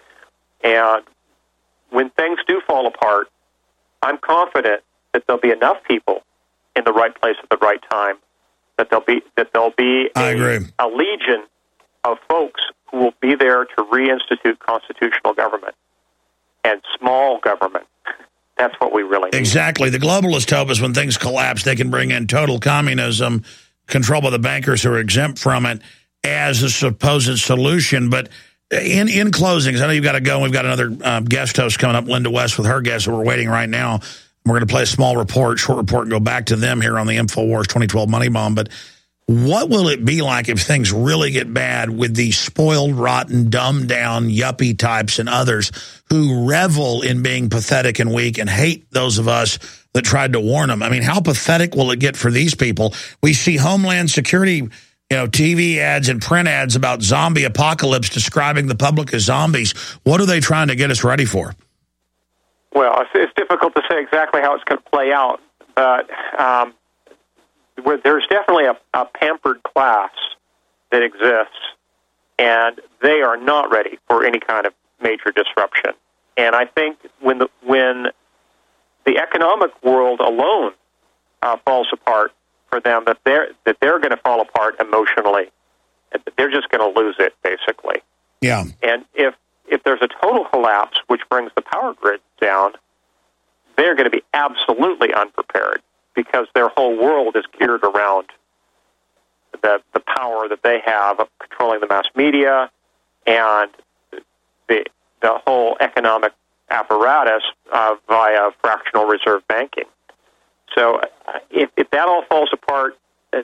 And when things do fall apart, I'm confident that there'll be enough people in the right place at the right time, that there'll be that there'll be I agree. a, a legion of folks who will be there to reinstitute constitutional government and small government. That's what we really need. Exactly. The globalists hope is when things collapse, they can bring in total communism, controlled by the bankers who are exempt from it, as a supposed solution. But in in closing, because I know you've got to go, we've got another uh, guest host coming up, Linda West, with her guest, so we're waiting right now. We're going to play a small report, short report, and go back to them here on the InfoWars twenty twelve Money Bomb. But What will it be like if things really get bad with these spoiled, rotten, dumbed-down, yuppie types and others who revel in being pathetic and weak and hate those of us that tried to warn them? I mean, how pathetic will it get for these people? We see Homeland Security, you know, T V ads and print ads about zombie apocalypse describing the public as zombies. What are they trying to get us ready for? Well, it's, it's difficult to say exactly how it's going to play out, but um, where there's definitely a, a pampered class that exists, and they are not ready for any kind of major disruption. And I think when the when the economic world alone uh, falls apart for them, that they're that they're going to fall apart emotionally. They're just going to lose it, basically. Yeah. And if if there's a total collapse, which brings the power grid down, they're going to be absolutely unprepared, because their whole world is geared around the the power that they have of controlling the mass media and the the whole economic apparatus uh, via fractional reserve banking. So uh, if, if that all falls apart, uh,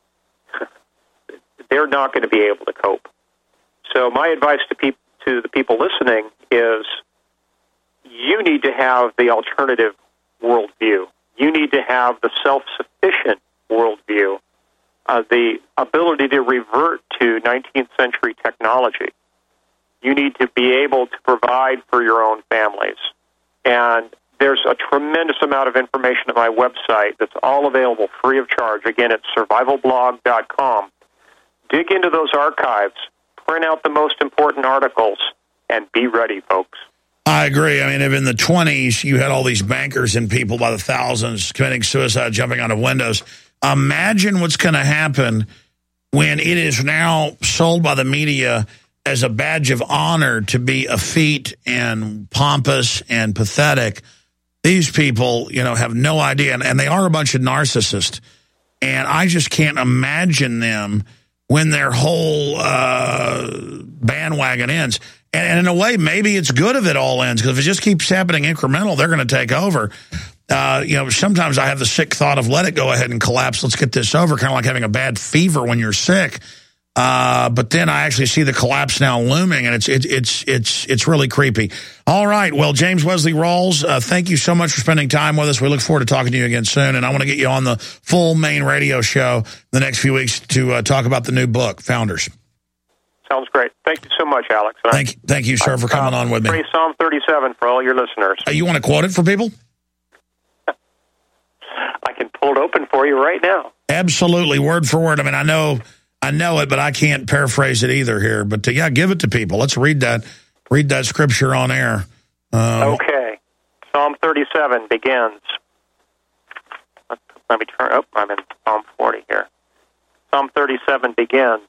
they're not going to be able to cope. So my advice to peop- to the people listening is you need to have the alternative worldview. You need to have the self-sufficient worldview, uh, the ability to revert to nineteenth century technology. You need to be able to provide for your own families. And there's a tremendous amount of information at my website that's all available free of charge. Again, it's survival blog dot com. Dig into those archives, print out the most important articles, and be ready, folks. I agree. I mean, if in the twenties you had all these bankers and people by the thousands committing suicide, jumping out of windows, imagine what's going to happen when it is now sold by the media as a badge of honor to be effete and pompous and pathetic. These people, you know, have no idea, and, and they are a bunch of narcissists. And I just can't imagine them when their whole uh, bandwagon ends. And, and in a way, maybe it's good if it all ends, because if it just keeps happening incremental, they're going to take over. Uh, you know, sometimes I have the sick thought of let it go ahead and collapse. Let's get this over, kind of like having a bad fever when you're sick. Uh, but then I actually see the collapse now looming, and it's it, it's it's it's really creepy. All right, well, James Wesley Rawls, uh, thank you so much for spending time with us. We look forward to talking to you again soon, and I want to get you on the full main radio show the next few weeks to uh, talk about the new book, Founders. Sounds great. Thank you so much, Alex. And thank, I, thank you, sir, for coming on with me. Pray Psalm thirty-seven for all your listeners. Uh, you want to quote it for people? I can pull it open for you right now. Absolutely, word for word. I mean, I know... I know it, but I can't paraphrase it either here. But uh, yeah, give it to people. Let's read that. Read that scripture on air. Uh, okay, Psalm thirty-seven begins. Let, let me turn. Oh, I'm in Psalm forty here. Psalm thirty-seven begins.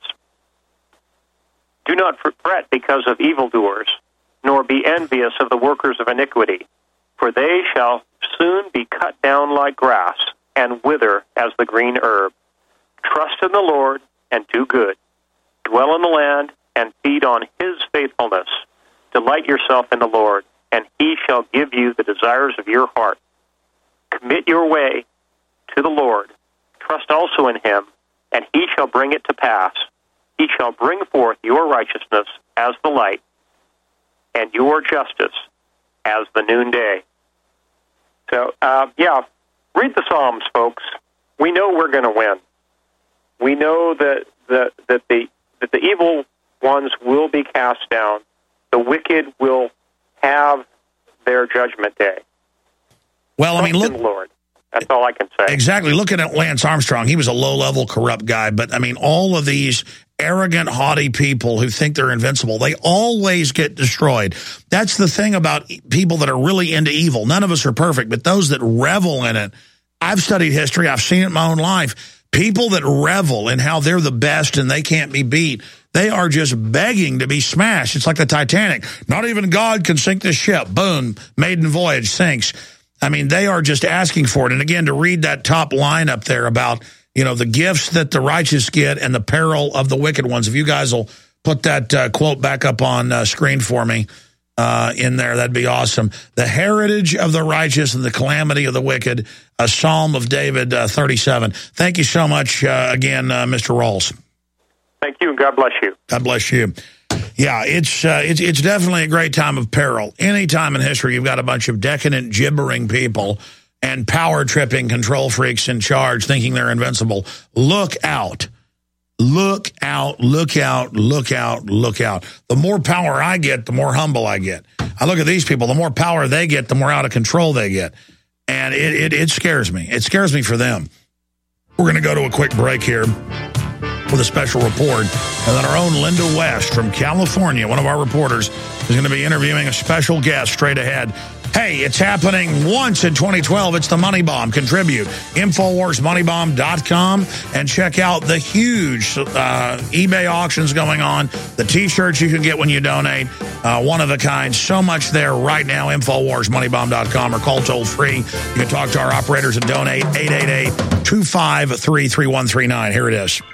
Do not fret because of evildoers, nor be envious of the workers of iniquity, for they shall soon be cut down like grass and wither as the green herb. Trust in the Lord and do good. Dwell in the land and feed on his faithfulness. Delight yourself in the Lord, and he shall give you the desires of your heart. Commit your way to the Lord. Trust also in him, and he shall bring it to pass. He shall bring forth your righteousness as the light, and your justice as the noonday. So, uh, yeah, read the Psalms, folks. We know we're going to win. We know that the, that the that the evil ones will be cast down. The wicked will have their judgment day. Well, I mean, look, Lord. That's all I can say. Exactly. Looking at Lance Armstrong, he was a low-level corrupt guy. But, I mean, all of these arrogant, haughty people who think they're invincible, they always get destroyed. That's the thing about people that are really into evil. None of us are perfect, but those that revel in it. I've studied history. I've seen it in my own life. People that revel in how they're the best and they can't be beat, they are just begging to be smashed. It's like the Titanic. Not even God can sink this ship. Boom, maiden voyage sinks. I mean, they are just asking for it. And again, to read that top line up there about, you know, the gifts that the righteous get and the peril of the wicked ones. If you guys will put that uh, quote back up on uh, screen for me. Uh, uh, in there. That'd be awesome. The heritage of the righteous and the calamity of the wicked, a Psalm of David uh, thirty-seven. Thank you so much uh, again, uh, Mister Rawls. Thank you, and God bless you. God bless you. Yeah, it's, uh, it's it's definitely a great time of peril. Any time in history, you've got a bunch of decadent, gibbering people and power-tripping control freaks in charge thinking they're invincible. Look out. Look out, look out, look out, look out. The more power I get, the more humble I get. I look at these people, the more power they get, the more out of control they get. And it, it, it scares me. It scares me for them. We're going to go to a quick break here with a special report. And then our own Linda West from California, one of our reporters, is going to be interviewing a special guest straight ahead. Hey, it's happening once in twenty twelve. It's the Money Bomb. Contribute. Infowars Money Bomb dot com and check out the huge uh, eBay auctions going on, the T-shirts you can get when you donate, uh, one of a kind. So much there right now. Infowars Money Bomb dot com or call toll free. You can talk to our operators and donate. eight eight eight, two five three, three one three nine. Here it is.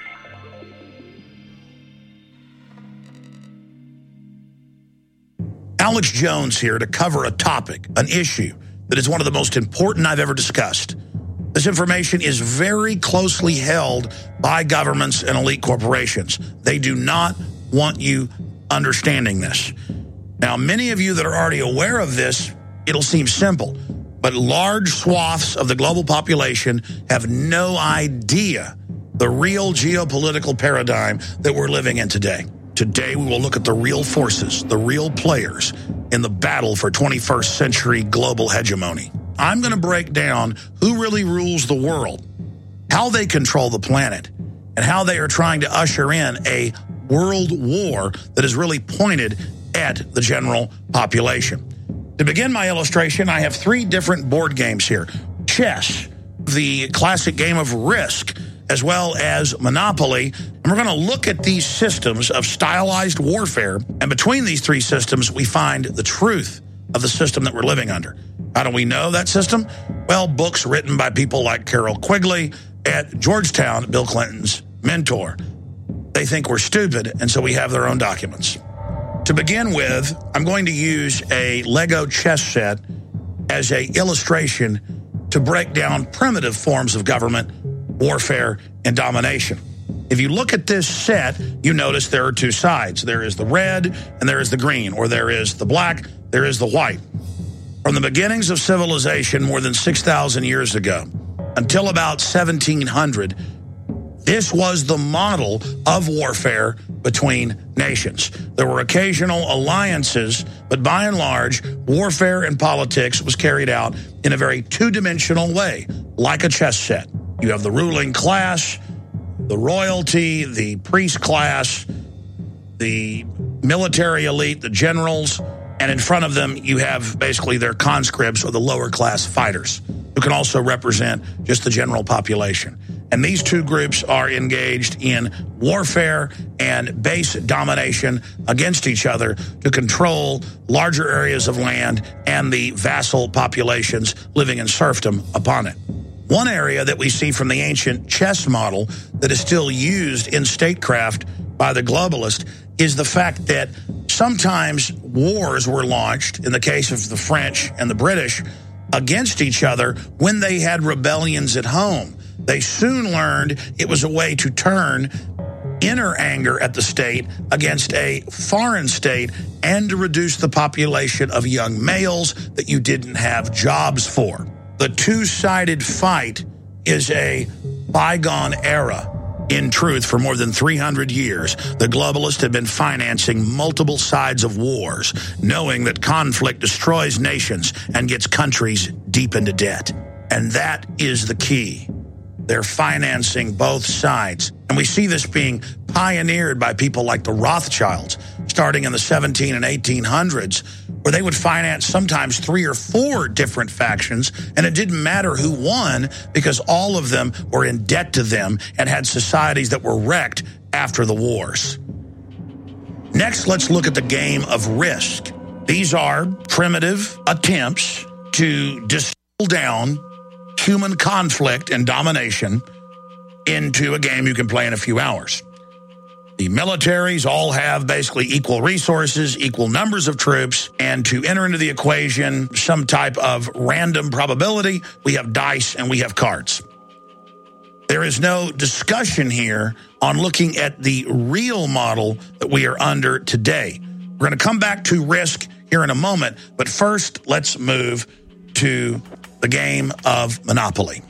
Alex Jones here to cover a topic, an issue that is one of the most important I've ever discussed. This information is very closely held by governments and elite corporations. They do not want you understanding this. Now, many of you that are already aware of this, it'll seem simple, but large swaths of the global population have no idea the real geopolitical paradigm that we're living in today. Today, we will look at the real forces, the real players in the battle for twenty-first century global hegemony. I'm going to break down who really rules the world, how they control the planet, and how they are trying to usher in a world war that is really pointed at the general population. To begin my illustration, I have three different board games here. Chess, the classic game of Risk, as well as Monopoly. And we're going to look at these systems of stylized warfare. And between these three systems, we find the truth of the system that we're living under. How do we know that system? Well, books written by people like Carol Quigley at Georgetown, Bill Clinton's mentor. They think we're stupid, and so we have their own documents. To begin with, I'm going to use a Lego chess set as an illustration to break down primitive forms of government, warfare, and domination. If you look at this set, you notice there are two sides. There is the red and there is the green, or there is the black, there is the white. From the beginnings of civilization more than six thousand years ago until about seventeen hundred, this was the model of warfare between nations. There were occasional alliances, but by and large, warfare and politics was carried out in a very two-dimensional way, like a chess set. You have the ruling class, the royalty, the priest class, the military elite, the generals, and in front of them you have basically their conscripts or the lower class fighters who can also represent just the general population. And these two groups are engaged in warfare and base domination against each other to control larger areas of land and the vassal populations living in serfdom upon it. One area that we see from the ancient chess model that is still used in statecraft by the globalist is the fact that sometimes wars were launched, in the case of the French and the British, against each other when they had rebellions at home. They soon learned it was a way to turn inner anger at the state against a foreign state and to reduce the population of young males that you didn't have jobs for. The two-sided fight is a bygone era. In truth, for more than three hundred years, the globalists have been financing multiple sides of wars, knowing that conflict destroys nations and gets countries deep into debt. And that is the key. They're financing both sides. And we see this being pioneered by people like the Rothschilds, starting in the seventeen and eighteen hundreds, where they would finance sometimes three or four different factions, and it didn't matter who won because all of them were in debt to them and had societies that were wrecked after the wars. Next, let's look at the game of Risk. These are primitive attempts to distill down human conflict and domination into a game you can play in a few hours. The militaries all have basically equal resources, equal numbers of troops, and to enter into the equation some type of random probability, we have dice and we have cards. There is no discussion here on looking at the real model that we are under today. We're going to come back to risk here in a moment, but first let's move to the game of Monopoly.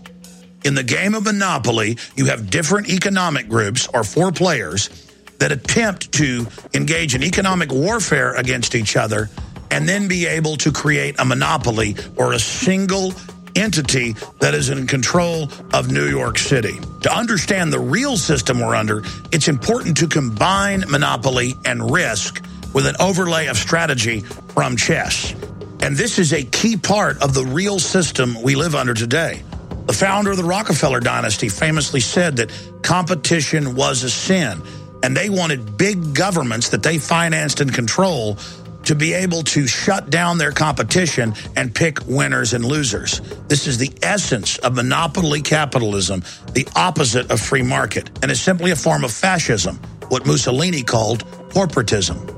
In the game of Monopoly, you have different economic groups or four players that attempt to engage in economic warfare against each other and then be able to create a monopoly or a single entity that is in control of New York City. To understand the real system we're under, it's important to combine Monopoly and Risk with an overlay of strategy from chess. And this is a key part of the real system we live under today. The founder of the Rockefeller dynasty famously said that competition was a sin, and they wanted big governments that they financed and control to be able to shut down their competition and pick winners and losers. This is the essence of monopoly capitalism, the opposite of free market, and is simply a form of fascism, what Mussolini called corporatism.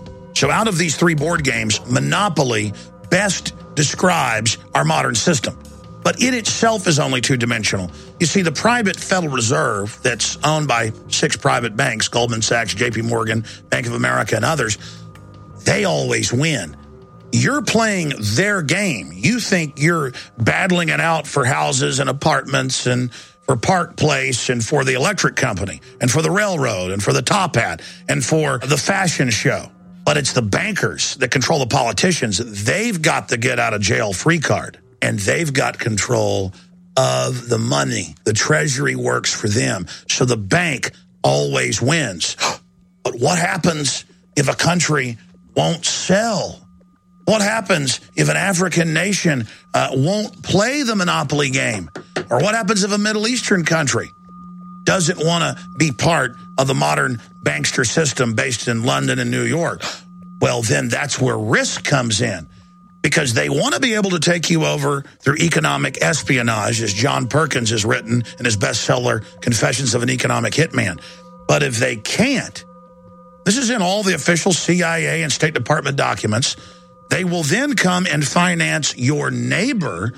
So out of these three board games, Monopoly best describes our modern system. But it itself is only two-dimensional. You see, the private Federal Reserve that's owned by six private banks, Goldman Sachs, J P Morgan, Bank of America, and others, they always win. You're playing their game. You think you're battling it out for houses and apartments and for Park Place and for the electric company and for the railroad and for the top hat and for the fashion show. But it's the bankers that control the politicians. They've got the get-out-of-jail-free card. And they've got control of the money. The Treasury works for them. So the bank always wins. But what happens if a country won't sell? What happens if an African nation uh, won't play the monopoly game? Or what happens if a Middle Eastern country doesn't want to be part of the modern bankster system based in London and New York? Well, then that's where risk comes in. Because they want to be able to take you over through economic espionage, as John Perkins has written in his bestseller, Confessions of an Economic Hitman. But if they can't, this is in all the official C I A and State Department documents, they will then come and finance your neighbor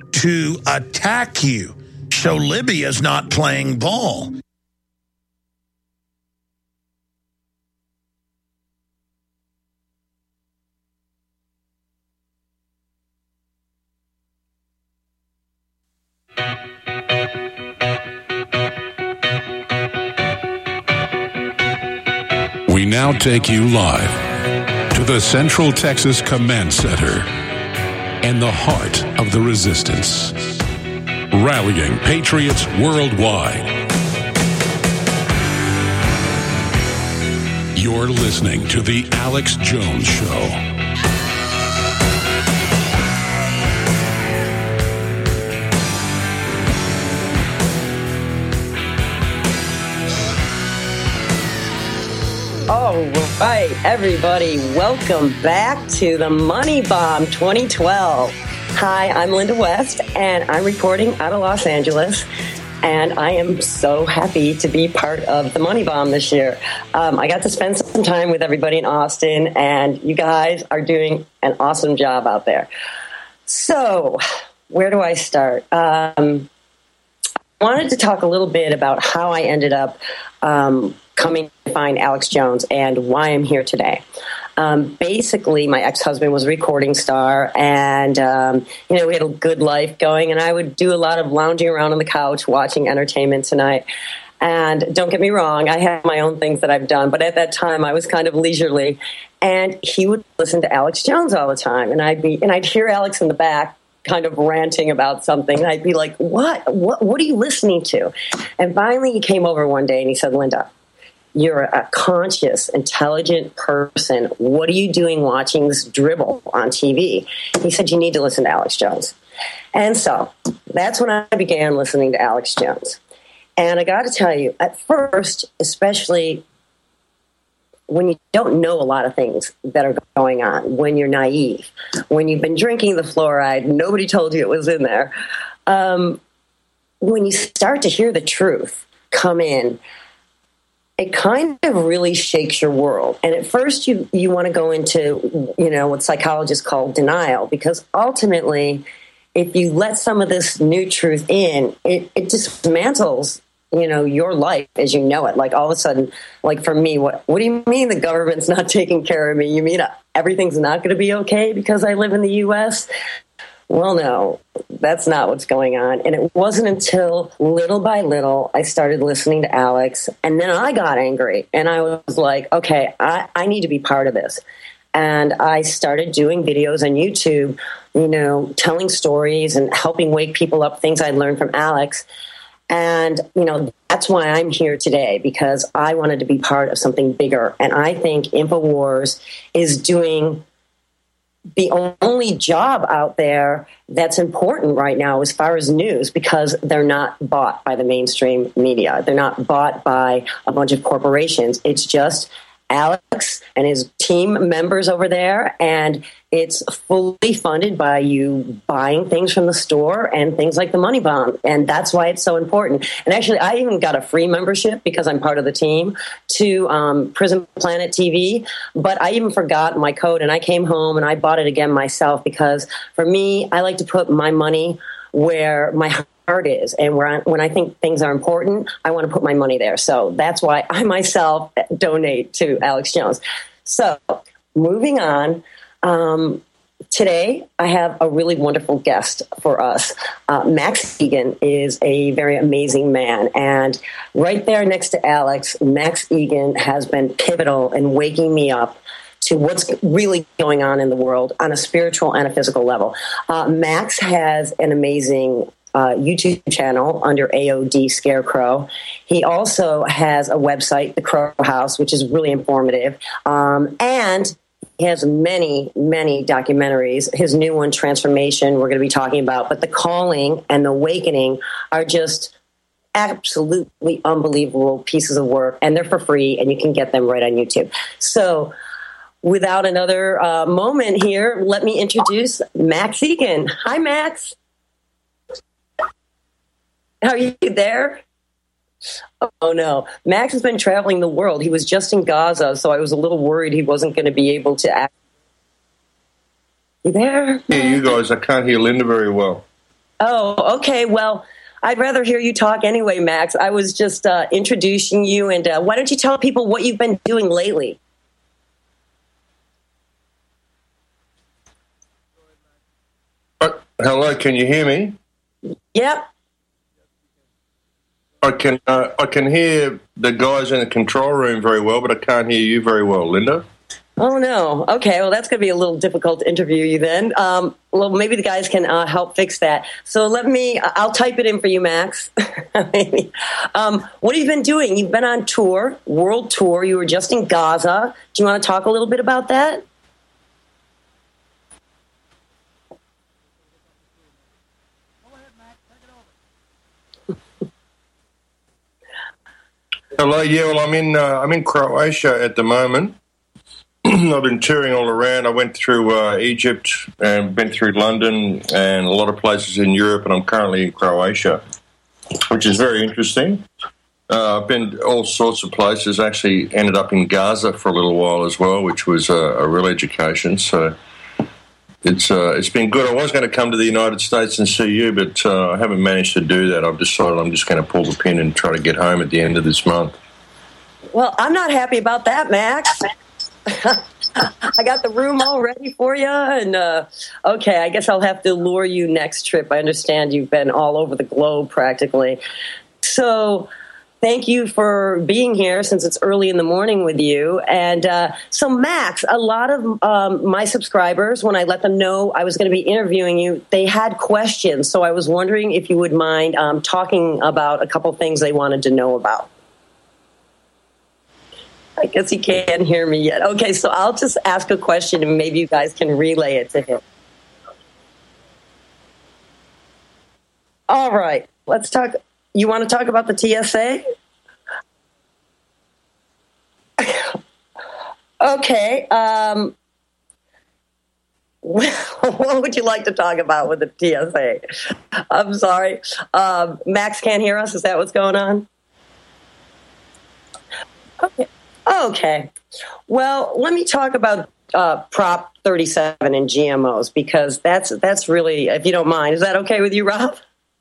to attack you. So Libya's not playing ball. We now take you live to the Central Texas Command Center and the heart of the resistance, rallying patriots worldwide. You're listening to The Alex Jones Show. All right, everybody, welcome back to the Money Bomb twenty twelve. Hi, I'm Linda West, and I'm reporting out of Los Angeles, and I am so happy to be part of the Money Bomb this year. Um, I got to spend some time with everybody in Austin, and you guys are doing an awesome job out there. So, where do I start? Um, I wanted to talk a little bit about how I ended up um, coming to find Alex Jones and why I'm here today. Um, basically, my ex-husband was a recording star, and, um, you know, we had a good life going, and I would do a lot of lounging around on the couch watching Entertainment Tonight. And don't get me wrong, I have my own things that I've done, but at that time I was kind of leisurely, and he would listen to Alex Jones all the time, and I'd be, and I'd hear Alex in the back kind of ranting about something, and I'd be like, what, what, what are you listening to? And finally he came over one day and he said, Linda, you're a conscious, intelligent person. What are you doing watching this dribble on T V? He said, you need to listen to Alex Jones. And so that's when I began listening to Alex Jones. And I got to tell you, at first, especially when you don't know a lot of things that are going on, when you're naive, when you've been drinking the fluoride, nobody told you it was in there. Um, when you start to hear the truth come in, it kind of really shakes your world. And at first you, you want to go into, you know, what psychologists call denial, because ultimately, if you let some of this new truth in, it, it dismantles, you know, your life as you know it. Like all of a sudden, like for me, what, what do you mean the government's not taking care of me? You mean everything's not going to be okay because I live in the U S? Well, no, that's not what's going on. And it wasn't until little by little I started listening to Alex, and then I got angry, and I was like, okay, I, I need to be part of this. And I started doing videos on YouTube, you know, telling stories and helping wake people up, things I learned from Alex. And, you know, that's why I'm here today, because I wanted to be part of something bigger. And I think InfoWars is doing the only job out there that's important right now as far as news, because they're not bought by the mainstream media. They're not bought by a bunch of corporations. It's just Alex and his team members over there, and it's fully funded by you buying things from the store and things like the Money Bomb, and that's why it's so important. And actually, I even got a free membership because I'm part of the team to um, Prison Planet T V, but I even forgot my code, and I came home and I bought it again myself, because for me, I like to put my money where my heart is, and where I, when I think things are important, I want to put my money there. So that's why I myself donate to Alex Jones. So moving on, um, today I have a really wonderful guest for us. Uh, Max Igan is a very amazing man, and right there next to Alex, Max Igan has been pivotal in waking me up to what's really going on in the world on a spiritual and a physical level. Uh, Max has an amazing Uh, YouTube channel under A O D Scarecrow. He also has a website, The Crow House, which is really informative. Um, and he has many, many documentaries. His new one, Transformation, we're going to be talking about. But The Calling and The Awakening are just absolutely unbelievable pieces of work. And they're for free, and you can get them right on YouTube. So without another uh, moment here, let me introduce Max Igan. Hi, Max. Are you there? Oh, no. Max has been traveling the world. He was just in Gaza, so I was a little worried he wasn't going to be able to act. You there? Yeah, you guys. I can't hear Linda very well. Oh, okay. Well, I'd rather hear you talk anyway, Max. I was just uh, introducing you, and uh, why don't you tell people what you've been doing lately? Uh, hello, can you hear me? Yep. I can uh, I can hear the guys in the control room very well, but I can't hear you very well, Linda. Oh, no. Okay, well, that's going to be a little difficult to interview you then. Um, well, maybe the guys can uh, help fix that. So let me, I'll type it in for you, Max. um, what have you been doing? You've been on tour, world tour. You were just in Gaza. Do you want to talk a little bit about that? Hello, yeah, well, I'm in uh, I'm in Croatia at the moment. I've been touring all around. I went through uh, Egypt and been through London and a lot of places in Europe, and I'm currently in Croatia, which is very interesting. Uh, I've been all sorts of places. Actually ended up in Gaza for a little while as well, which was a, a real education. So it's uh, it's been good. I was going to come to the United States and see you, but uh, I haven't managed to do that. I've decided I'm just going to pull the pin and try to get home at the end of this month. Well, I'm not happy about that, Max. I got the room all ready for you, and uh, okay, I guess I'll have to lure you next trip. I understand you've been all over the globe practically. So thank you for being here since it's early in the morning with you. And uh, so, Max, a lot of um, my subscribers, when I let them know I was going to be interviewing you, they had questions. So I was wondering if you would mind um, talking about a couple things they wanted to know about. I guess he can't hear me yet. Okay, so I'll just ask a question and maybe you guys can relay it to him. All right, let's talk. You want to talk about the T S A? Okay. Um, what would you like to talk about with the T S A? I'm sorry. Um, Max can't hear us. Is that what's going on? Okay. Okay. Well, let me talk about uh, Prop thirty-seven and G M Os, because that's that's really, if you don't mind, is that okay with you, Rob?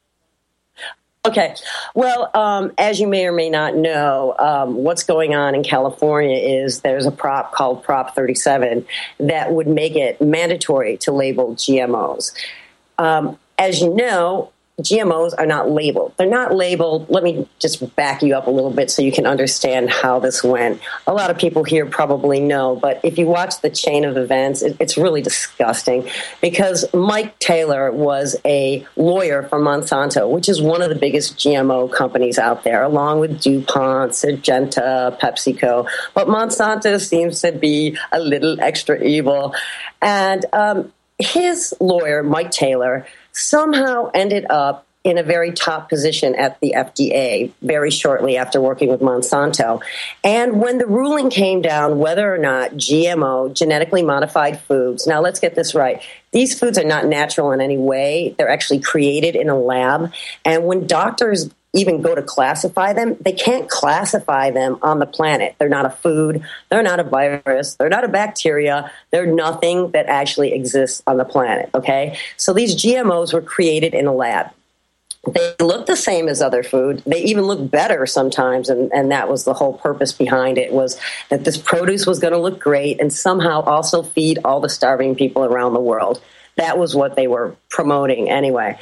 Okay. Well, um, as you may or may not know, um, what's going on in California is there's a prop called Prop thirty-seven that would make it mandatory to label G M Os. Um, as you know, G M Os are not labeled. They're not labeled. Let me just back you up a little bit so you can understand how this went. A lot of people here probably know, but if you watch the chain of events, it, it's really disgusting, because Mike Taylor was a lawyer for Monsanto, which is one of the biggest G M O companies out there, along with DuPont, Syngenta, PepsiCo. But Monsanto seems to be a little extra evil. And um, his lawyer, Mike Taylor, somehow ended up in a very top position at the F D A very shortly after working with Monsanto. And when the ruling came down whether or not G M O, genetically modified foods, now let's get this right, these foods are not natural in any way. They're actually created in a lab. And when doctors even go to classify them, they can't classify them on the planet. They're not a food. They're not a virus. They're not a bacteria. They're nothing that actually exists on the planet, okay? So these G M Os were created in a lab. They look the same as other food. They even look better sometimes, and, and that was the whole purpose behind it, was that this produce was going to look great and somehow also feed all the starving people around the world. That was what they were promoting anyway.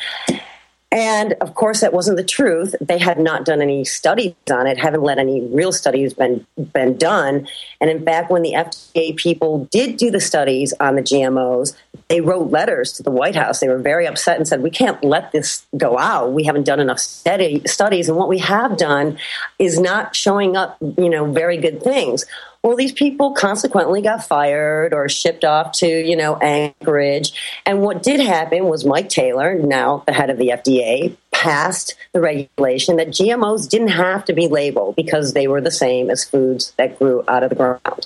And, of course, that wasn't the truth. They had not done any studies on it, haven't let any real studies been been done. And, in fact, when the F D A people did do the studies on the G M Os, they wrote letters to the White House. They were very upset and said, we can't let this go out. We haven't done enough study, studies. And what we have done is not showing up, you know, very good things. Well, these people consequently got fired or shipped off to, you know, Anchorage. And what did happen was Mike Taylor, now the head of the F D A, passed the regulation that G M Os didn't have to be labeled because they were the same as foods that grew out of the ground.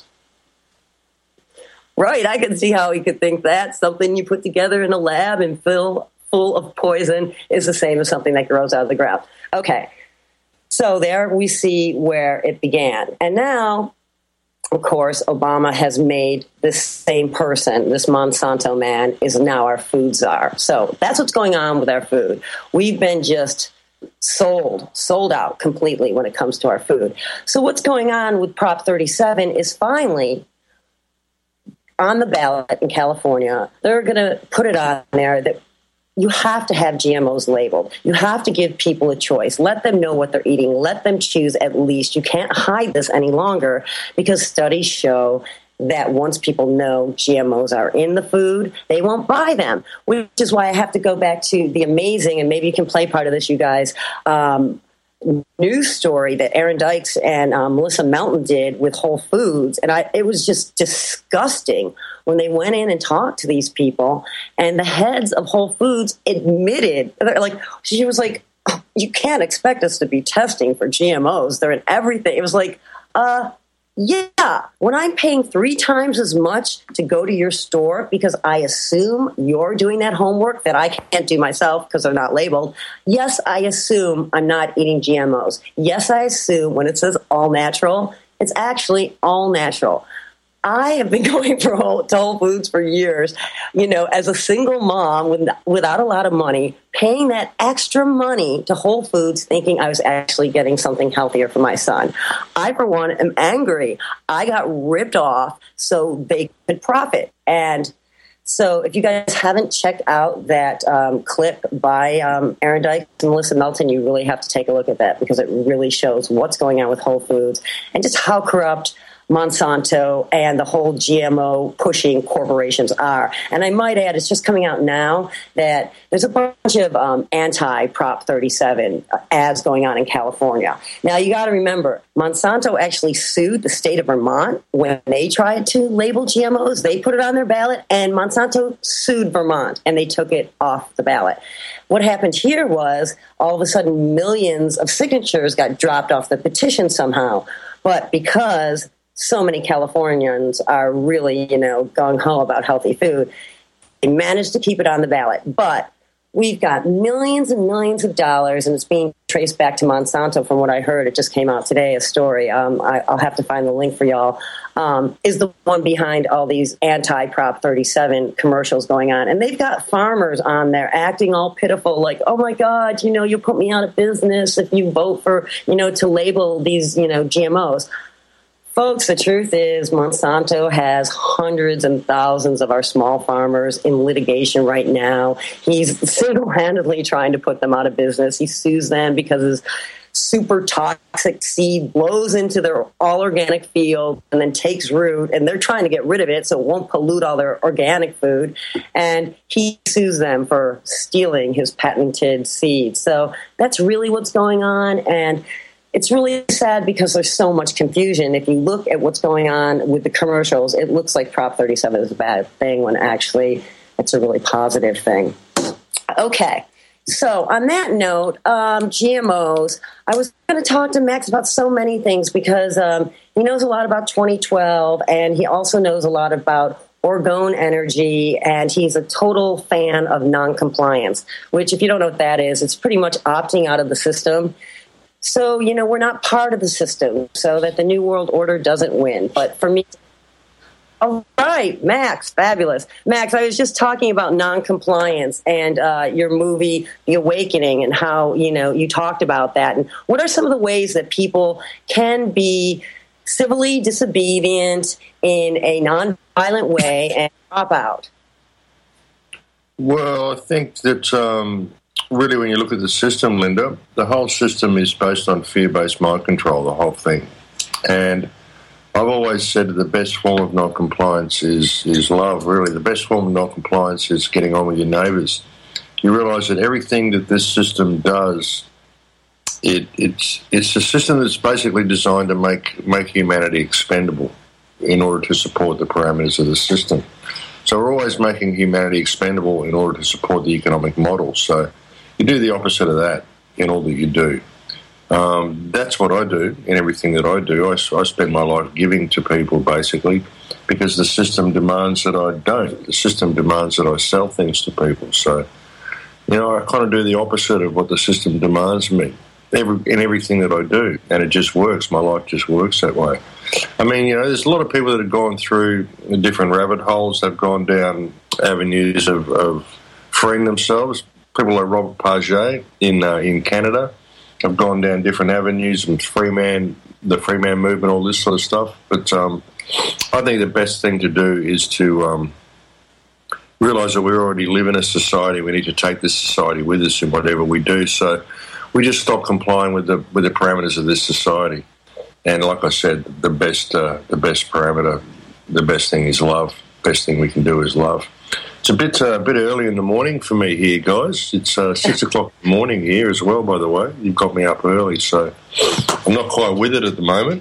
Right, I can see how he could think that something you put together in a lab and fill full of poison is the same as something that grows out of the ground. Okay, so there we see where it began. And now, of course, Obama has made this same person, this Monsanto man, is now our food czar. So that's what's going on with our food. We've been just sold, sold out completely when it comes to our food. So what's going on with Prop thirty-seven is finally on the ballot in California. They're going to put it on there that you have to have G M Os labeled. You have to give people a choice. Let them know what they're eating. Let them choose at least. You can't hide this any longer, because studies show that once people know G M Os are in the food, they won't buy them, which is why I have to go back to the amazing, and maybe you can play part of this, you guys, um, news story that Aaron Dykes and um, Melissa Melton did with Whole Foods. And I, it was just disgusting when they went in and talked to these people, and the heads of Whole Foods admitted, like, she was like, oh, you can't expect us to be testing for G M Os. They're in everything. It was like, uh, yeah, when I'm paying three times as much to go to your store because I assume you're doing that homework that I can't do myself because they're not labeled, yes, I assume I'm not eating G M Os. Yes, I assume when it says all natural, it's actually all natural. I have been going for whole, to Whole Foods for years, you know, as a single mom with, without a lot of money, paying that extra money to Whole Foods, thinking I was actually getting something healthier for my son. I, for one, am angry. I got ripped off so they could profit. And so if you guys haven't checked out that um, clip by um, Aaron Dykes and Melissa Melton, you really have to take a look at that, because it really shows what's going on with Whole Foods and just how corrupt Monsanto and the whole G M O pushing corporations are. And I might add, it's just coming out now that there's a bunch of um, anti-Prop thirty-seven ads going on in California. Now, you got to remember, Monsanto actually sued the state of Vermont when they tried to label G M Os. They put it on their ballot, and Monsanto sued Vermont, and they took it off the ballot. What happened here was all of a sudden millions of signatures got dropped off the petition somehow. But because so many Californians are really, you know, gung-ho about healthy food, they managed to keep it on the ballot. But we've got millions and millions of dollars, and it's being traced back to Monsanto from what I heard. It just came out today, a story. Um, I, I'll have to find the link for y'all. Um, is the one behind all these anti-Prop thirty-seven commercials going on. And they've got farmers on there acting all pitiful, like, oh, my God, you know, you'll put me out of business if you vote for, you know, to label these, you know, G M Os. Folks, the truth is Monsanto has hundreds and thousands of our small farmers in litigation right now. He's single-handedly trying to put them out of business. He sues them because his super toxic seed blows into their all-organic field and then takes root, and they're trying to get rid of it so it won't pollute all their organic food. And he sues them for stealing his patented seed. So that's really what's going on, and it's really sad because there's so much confusion. If you look at what's going on with the commercials, it looks like Prop thirty-seven is a bad thing when actually it's a really positive thing. Okay, so on that note, um, G M Os, I was going to talk to Max about so many things because um, he knows a lot about twenty twelve, and he also knows a lot about Orgone Energy, and he's a total fan of non-compliance, which, if you don't know what that is, it's pretty much opting out of the system. So, you know, we're not part of the system so that the New World Order doesn't win. But for me, all right, Max, fabulous. Max, I was just talking about noncompliance and uh, your movie, The Awakening, and how, you know, you talked about that. And what are some of the ways that people can be civilly disobedient in a nonviolent way and drop out? Well, I think that um, really when you look at the system, Linda, the whole system is based on fear-based mind control, the whole thing. And I've always said that the best form of non-compliance is, is love, really. The best form of non-compliance is getting on with your neighbours. You realise that everything that this system does, it, it's it's a system that's basically designed to make, make humanity expendable in order to support the parameters of the system. So we're always making humanity expendable in order to support the economic model. So you do the opposite of that in all that you do. Um, that's what I do in everything that I do. I, I spend my life giving to people, basically, because the system demands that I don't. The system demands that I sell things to people. So, you know, I kind of do the opposite of what the system demands me every, in everything that I do, and it just works. My life just works that way. I mean, you know, there's a lot of people that have gone through different rabbit holes. They've gone down avenues of, of freeing themselves. People like Robert Paget in uh, in Canada have gone down different avenues, and free man, the free man movement, all this sort of stuff. But um, I think the best thing to do is to um, realise that we already live in a society. We need to take this society with us in whatever we do. So we just stop complying with the with the parameters of this society. And like I said, the best uh, the best parameter, the best thing is love. Best thing we can do is love. It's a bit uh, a bit early in the morning for me here, guys. It's uh, six o'clock in the morning here as well, by the way. You've got me up early, so I'm not quite with it at the moment.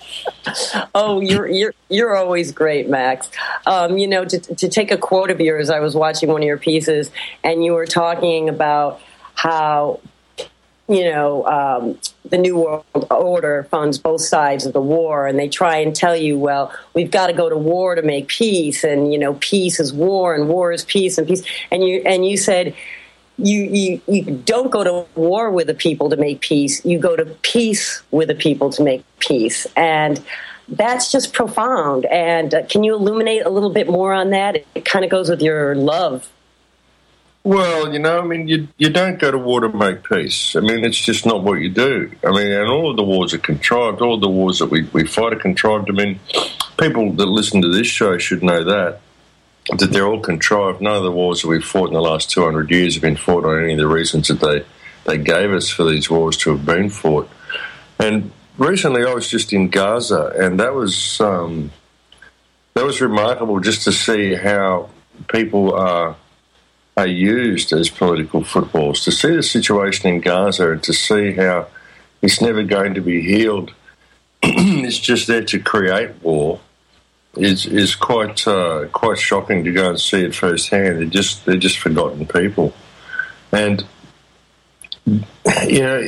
Oh, you're you're you're always great, Max. Um, you know, to to take a quote of yours, I was watching one of your pieces, and you were talking about how, you know, um, the New World Order funds both sides of the war, and they try and tell you, well, we've got to go to war to make peace, and, you know, peace is war, and war is peace, and peace. And you and you said you, you, you don't go to war with the people to make peace. You go to peace with the people to make peace. And that's just profound. And uh, can you illuminate a little bit more on that? It, it kind of goes with your love. Well, you know, I mean, you you don't go to war to make peace. I mean, it's just not what you do. I mean, and all of the wars are contrived. All of the wars that we, we fight are contrived. I mean, people that listen to this show should know that, that they're all contrived. None of the wars that we've fought in the last two hundred years have been fought on any of the reasons that they, they gave us for these wars to have been fought. And recently I was just in Gaza, and that was um, that was remarkable just to see how people are... are used as political footballs. To see the situation in Gaza and to see how it's never going to be healed, it's just there to create war, is is quite uh, quite shocking to go and see it firsthand. They're just they're just forgotten people, and you know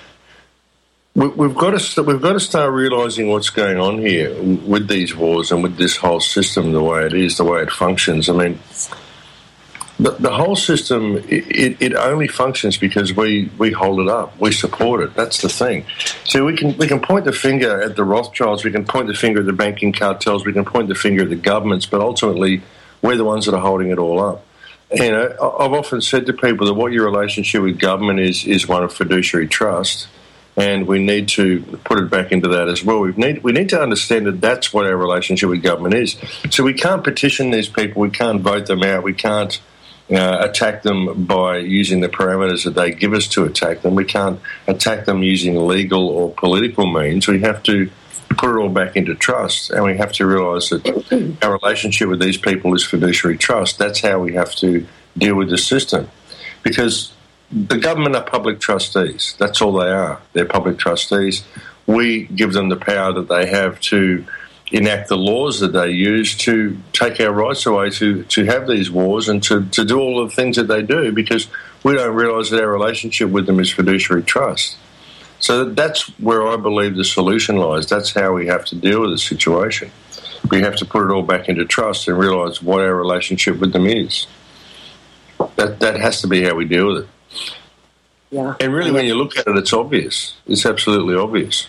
we, we've got to we've got to start realising what's going on here with these wars and with this whole system, the way it is, the way it functions. I mean, The, the whole system, it, it only functions because we, we hold it up. We support it. That's the thing. So we can we can point the finger at the Rothschilds, we can point the finger at the banking cartels, we can point the finger at the governments, but ultimately we're the ones that are holding it all up. You know, I've often said to people that what your relationship with government is is one of fiduciary trust, and we need to put it back into that as well. We need we need to understand that that's what our relationship with government is. So we can't petition these people, we can't vote them out, we can't Uh, attack them by using the parameters that they give us to attack them. We can't attack them using legal or political means. We have to put it all back into trust, and we have to realise that our relationship with these people is fiduciary trust. That's how we have to deal with the system, because the government are public trustees. That's all they are. They're public trustees. We give them the power that they have to enact the laws that they use to take our rights away, to, to have these wars and to, to do all the things that they do, because we don't realise that our relationship with them is fiduciary trust. So that's where I believe the solution lies. That's how we have to deal with the situation. We have to put it all back into trust and realise what our relationship with them is. That that has to be how we deal with it. Yeah. And really, when you look at it, it's obvious. It's absolutely obvious.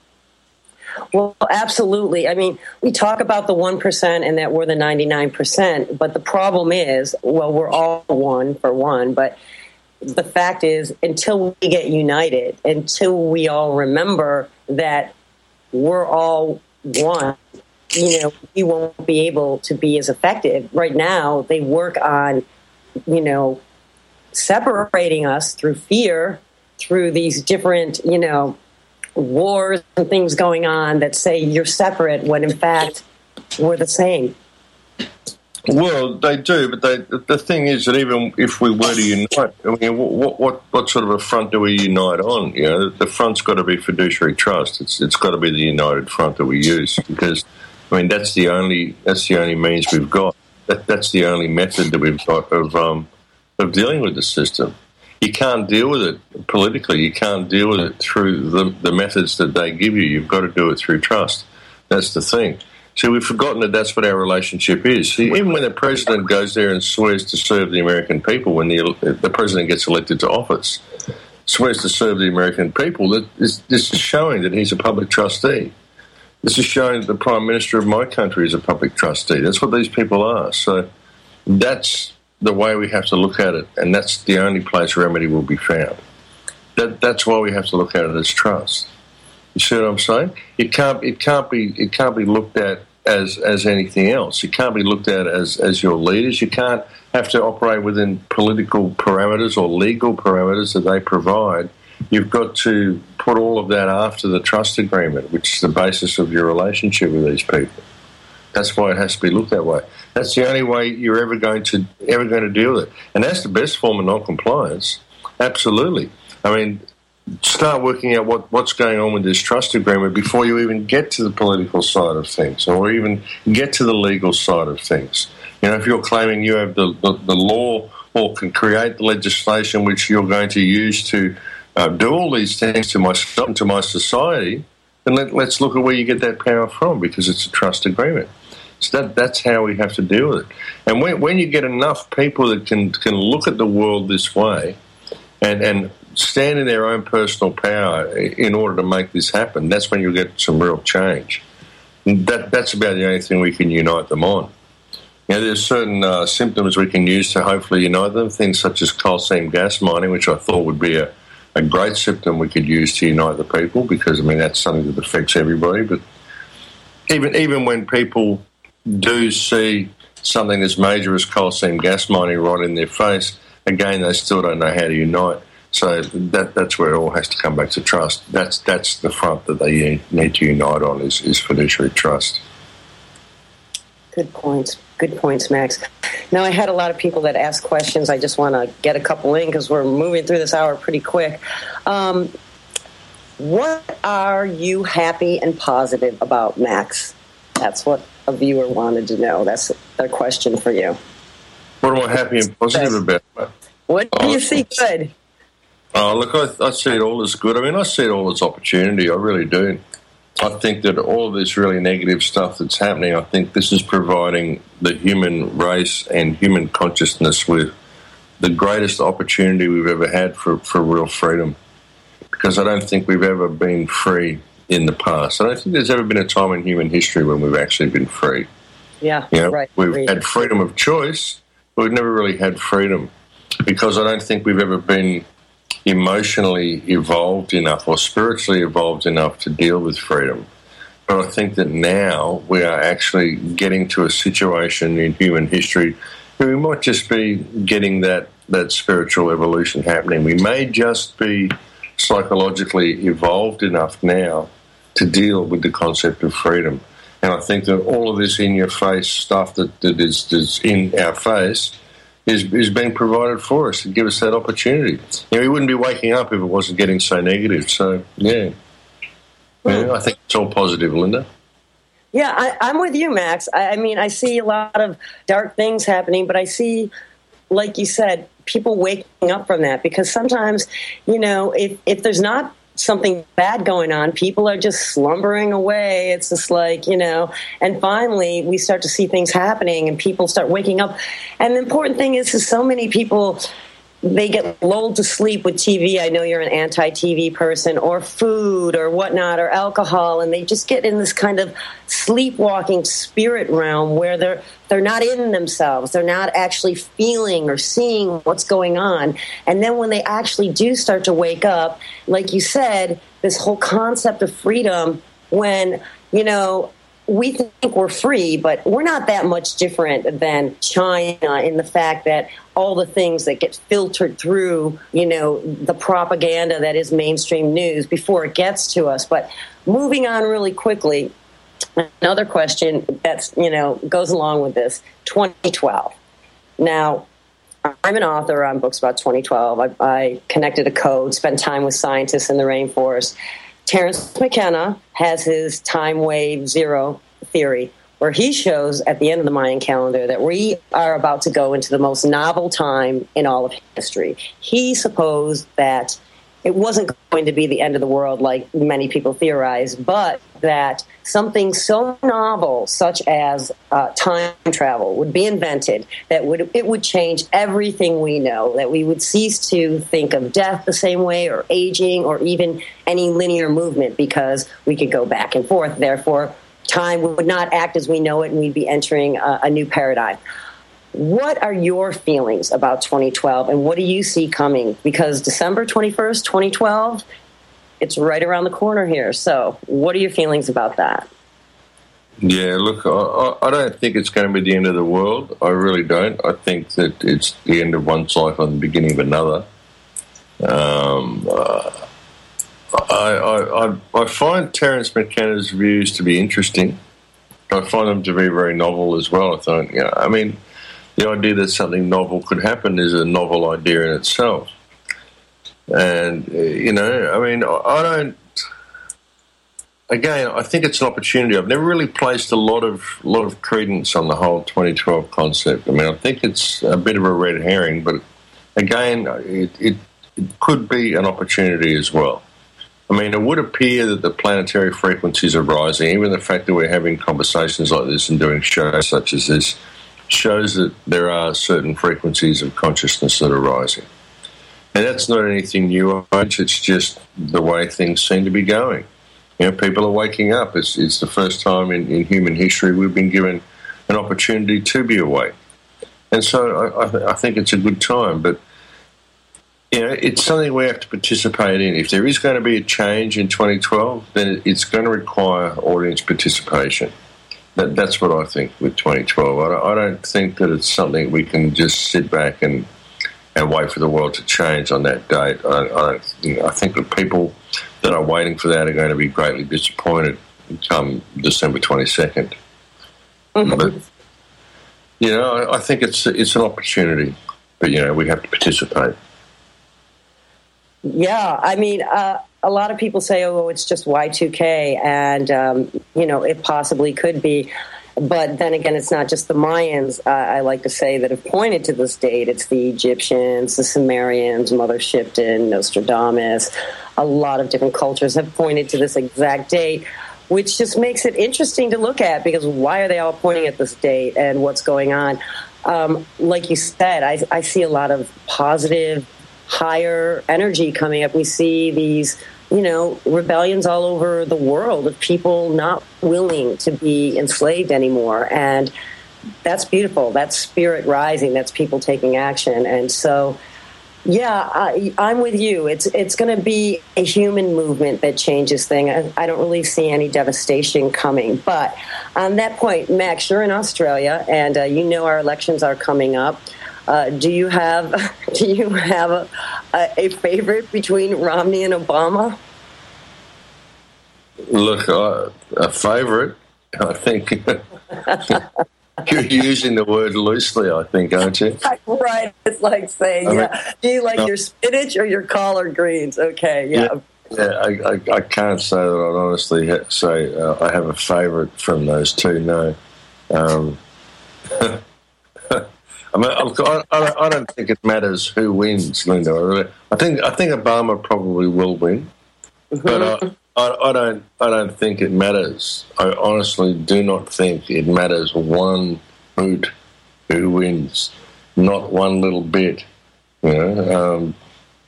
Well, absolutely. I mean, we talk about the one percent and that we're the ninety-nine percent, but the problem is, well, we're all one for one, but the fact is, until we get united, until we all remember that we're all one, you know, we won't be able to be as effective. Right now, they work on, you know, separating us through fear, through these different, you know, wars and things going on that say you're separate when in fact we're the same. Well, they do, but they, the thing is that even if we were to unite, I mean, what what what sort of a front do we unite on? You know, the front's got to be fiduciary trust. It's it's got to be the united front that we use, because I mean that's the only that's the only means we've got. That that's the only method that we've got of um of dealing with the system. You can't deal with it politically. You can't deal with it through the, the methods that they give you. You've got to do it through trust. That's the thing. See, we've forgotten that that's what our relationship is. See, even when the president goes there and swears to serve the American people, when the, the president gets elected to office, swears to serve the American people, that is, this is showing that he's a public trustee. This is showing that the Prime Minister of my country is a public trustee. That's what these people are. So that's the way we have to look at it, and that's the only place remedy will be found. That, that's why we have to look at it as trust. You see what I'm saying? It can't it can't be it can't be looked at as as anything else. It can't be looked at as as your leaders. You can't have to operate within political parameters or legal parameters that they provide. You've got to put all of that after the trust agreement, which is the basis of your relationship with these people. That's why it has to be looked that way. That's the only way you're ever going to ever going to deal with it. And that's the best form of non-compliance. Absolutely. I mean, start working out what, what's going on with this trust agreement before you even get to the political side of things, or even get to the legal side of things. You know, if you're claiming you have the, the, the law or can create the legislation which you're going to use to uh, do all these things to myself and to my society, then let, let's look at where you get that power from, because it's a trust agreement. So that, that's how we have to deal with it. And when, when you get enough people that can can look at the world this way and, and stand in their own personal power in order to make this happen, that's when you'll get some real change. And that that's about the only thing we can unite them on. You know, there's certain uh, symptoms we can use to hopefully unite them, things such as coal seam gas mining, which I thought would be a, a great symptom we could use to unite the people, because, I mean, that's something that affects everybody. But even even when people do see something as major as coal seam gas mining right in their face, again, they still don't know how to unite. So that that's where it all has to come back to trust. That's that's the front that they need to unite on, is, is fiduciary trust. Good points. Good points, Max. Now, I had a lot of people that asked questions. I just want to get a couple in because we're moving through this hour pretty quick. Um, what are you happy and positive about, Max? That's what a viewer wanted to know. That's a question for you. What am I happy and positive about? What do you see good? Oh, look, I, I see it all as good. I mean, I see it all as opportunity. I really do. I think that all of this really negative stuff that's happening, I think this is providing the human race and human consciousness with the greatest opportunity we've ever had for, for real freedom, because I don't think we've ever been free in the past. I don't think there's ever been a time in human history when we've actually been free. Yeah, you know, right. We've Agreed. had freedom of choice, but we've never really had freedom, because I don't think we've ever been emotionally evolved enough or spiritually evolved enough to deal with freedom. But I think that now we are actually getting to a situation in human history where we might just be getting that, that spiritual evolution happening. We may just be psychologically evolved enough now to deal with the concept of freedom. And I think that all of this in-your-face stuff that, that is, is in our face is, is being provided for us to give us that opportunity. You know, we wouldn't be waking up if it wasn't getting so negative. So, yeah. Yeah, I think it's all positive, Linda. Yeah, I, I'm with you, Max. I, I mean, I see a lot of dark things happening, but I see, like you said, people waking up from that, because sometimes, you know, if, if there's not something bad going on, people are just slumbering away. It's just like, you know, and finally we start to see things happening and people start waking up. And the important thing is, is so many people, they get lulled to sleep with T V. I know you're an anti-T V person, or food or whatnot, or alcohol, and they just get in this kind of sleepwalking spirit realm where they're they're not in themselves. They're not actually feeling or seeing what's going on. And then when they actually do start to wake up, like you said, this whole concept of freedom, when, you know, we think we're free, but we're not that much different than China in the fact that all the things that get filtered through, you know, the propaganda that is mainstream news before it gets to us. But moving on really quickly, another question that's, you know, goes along with this, twenty twelve. Now, I'm an author on books about twenty twelve. I, I connected a code, spent time with scientists in the rainforest. Terence McKenna has his time wave zero theory, where he shows at the end of the Mayan calendar that we are about to go into the most novel time in all of history. He supposed that it wasn't going to be the end of the world like many people theorize, but that something so novel, such as uh, time travel, would be invented, that would it would change everything we know, that we would cease to think of death the same way, or aging, or even any linear movement, because we could go back and forth. Therefore, time would not act as we know it, and we'd be entering a, a new paradigm. What are your feelings about twenty twelve, and what do you see coming? Because December twenty-first, twenty twelve, it's right around the corner here. So what are your feelings about that? Yeah, look, I, I don't think it's going to be the end of the world. I really don't. I think that it's the end of one cycle and the beginning of another. Um, uh, I, I, I, I find Terence McKenna's views to be interesting. I find them to be very novel as well. I think, you know, I mean, the idea that something novel could happen is a novel idea in itself. And, you know, I mean, I don't... Again, I think it's an opportunity. I've never really placed a lot of lot of credence on the whole twenty twelve concept. I mean, I think it's a bit of a red herring, but again, it, it, it could be an opportunity as well. I mean, it would appear that the planetary frequencies are rising. Even the fact that we're having conversations like this and doing shows such as this shows that there are certain frequencies of consciousness that are rising. And that's not anything new. It's just the way things seem to be going. You know, people are waking up. It's, it's the first time in, in human history we've been given an opportunity to be awake. And so I, I, th- I think it's a good time. But, you know, it's something we have to participate in. If there is going to be a change in twenty twelve, then it's going to require audience participation. That, that's what I think with twenty twelve. I don't, I don't think that it's something we can just sit back and and wait for the world to change on that date. I, I, don't, you know, I think that people that are waiting for that are going to be greatly disappointed come December twenty-second. Mm-hmm. But, you know, I, I think it's it's an opportunity, but, you know, we have to participate. Yeah, I mean, uh, a lot of people say, oh, it's just Y two K, and, um, you know, it possibly could be. But then again, it's not just the Mayans, uh, I like to say, that have pointed to this date. It's the Egyptians, the Sumerians, Mother Shipton, Nostradamus. A lot of different cultures have pointed to this exact date, which just makes it interesting to look at, because why are they all pointing at this date and what's going on? um, like you said, I, I see a lot of positive, higher energy coming up. We see these, you know, rebellions all over the world of people not willing to be enslaved anymore. And that's beautiful. That's spirit rising. That's people taking action. And so, yeah, I, I'm with you. It's it's going to be a human movement that changes things. I, I don't really see any devastation coming. But on that point, Max, you're in Australia, and uh, you know our elections are coming up. Uh, do you have do you have a, a favorite between Romney and Obama? Look, uh, a favorite, I think. You're using the word loosely, I think, aren't you? Right. It's like saying, I mean, yeah. Do you like no. your spinach or your collard greens? Okay, yeah. Yeah, yeah I, I, I can't say that I'd honestly ha- say uh, I have a favourite from those two, no. Um, I mean, I, I, I don't think it matters who wins, Linda. I, really, I think I think Obama probably will win, mm-hmm. but I, I, I don't. I don't think it matters. I honestly do not think it matters one hoot who wins. Not one little bit. You know, um,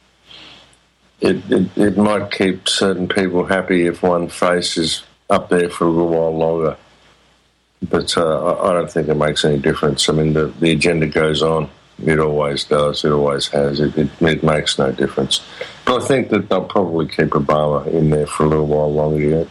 it, it it might keep certain people happy if one face is up there for a little while longer. But uh, I, I don't think it makes any difference. I mean, the, the agenda goes on. It always does. It always has. It, it, it makes no difference. But I think that they'll probably keep Obama in there for a little while longer yet.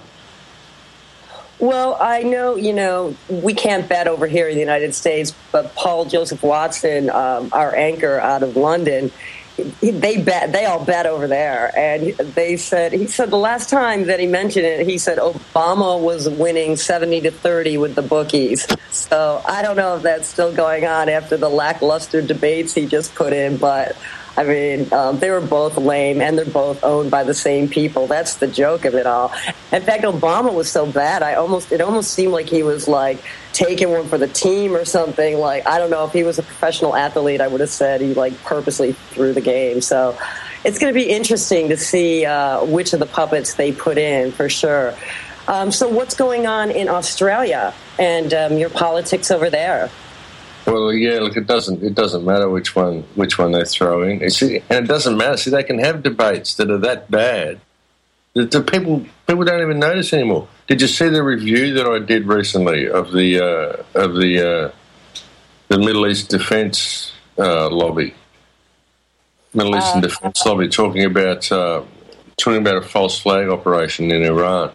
Well, I know, you know, we can't bet over here in the United States, but Paul Joseph Watson, um, our anchor out of London, they bet, they all bet over there. And they said, he said the last time that he mentioned it, he said Obama was winning seventy to thirty with the bookies. So I don't know if that's still going on after the lackluster debates he just put in, but I mean, um, they were both lame, and they're both owned by the same people. That's the joke of it all. In fact, Obama was so bad, I almost it almost seemed like he was like taking one for the team or something. Like, I don't know, if he was a professional athlete, I would have said he like purposely threw the game. So it's going to be interesting to see uh, which of the puppets they put in, for sure. Um, so what's going on in Australia and um, your politics over there? Well, yeah, look, it doesn't it doesn't matter which one which one they throw in. It's, and it doesn't matter. See, they can have debates that are that bad that the people people don't even notice anymore. Did you see the review that I did recently of the uh, of the uh, the Middle East Defence uh, Lobby? Middle Eastern uh, Defence Lobby talking about uh, talking about a false flag operation in Iran.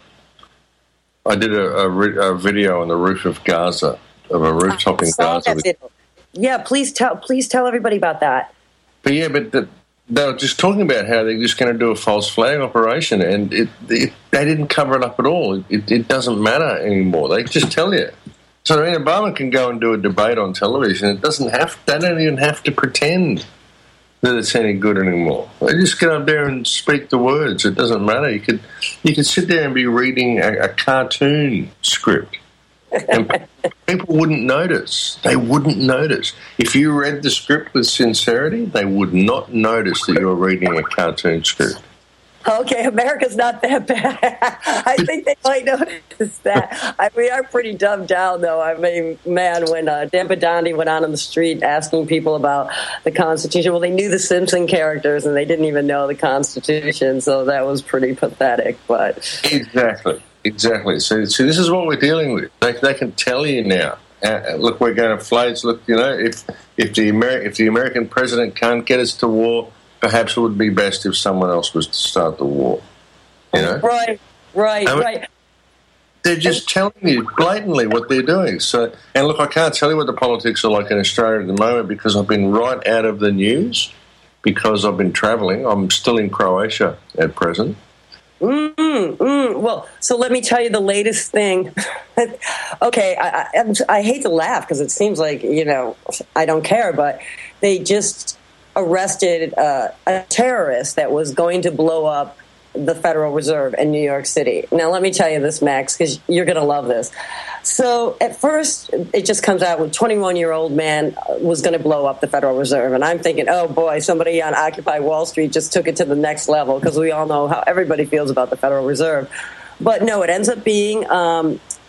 I did a, a, a video on the roof of Gaza. Of a rooftop in Gaza. Yeah, please tell please tell everybody about that. But yeah, but the, they were just talking about how they're just going to do a false flag operation, and it, it, they didn't cover it up at all. It, it doesn't matter anymore. They just tell you. So I mean, Obama can go and do a debate on television. It doesn't have. They don't even have to pretend that it's any good anymore. They just get up there and speak the words. It doesn't matter. You could you could sit there and be reading a, a cartoon script. And people wouldn't notice. They wouldn't notice. If you read the script with sincerity, they would not notice that you're reading a cartoon script. Okay, America's not that bad. I think they might notice that. I, we are pretty dumbed down, though. I mean, man, when uh, Dan Bidani went out on the street asking people about the Constitution, well, they knew the Simpson characters, and they didn't even know the Constitution, so that was pretty pathetic. But exactly. Exactly. So, so this is what we're dealing with. They, they can tell you now. Uh, look, we're going to floats. Look, you know, if if the Ameri- if the American president can't get us to war, perhaps it would be best if someone else was to start the war. You know, right, right, I mean, right. They're just telling you blatantly what they're doing. So, and look, I can't tell you what the politics are like in Australia at the moment because I've been right out of the news because I've been travelling. I'm still in Croatia at present. Mm, mm. Well, so let me tell you the latest thing. Okay, I, I, I hate to laugh because it seems like, you know, I don't care, but they just arrested uh, a terrorist that was going to blow up the Federal Reserve in New York City. Now, let me tell you this, Max, because you're going to love this. So at first, it just comes out with twenty-one-year-old man was going to blow up the Federal Reserve. And I'm thinking, oh, boy, somebody on Occupy Wall Street just took it to the next level because we all know how everybody feels about the Federal Reserve. But no, it ends up being um,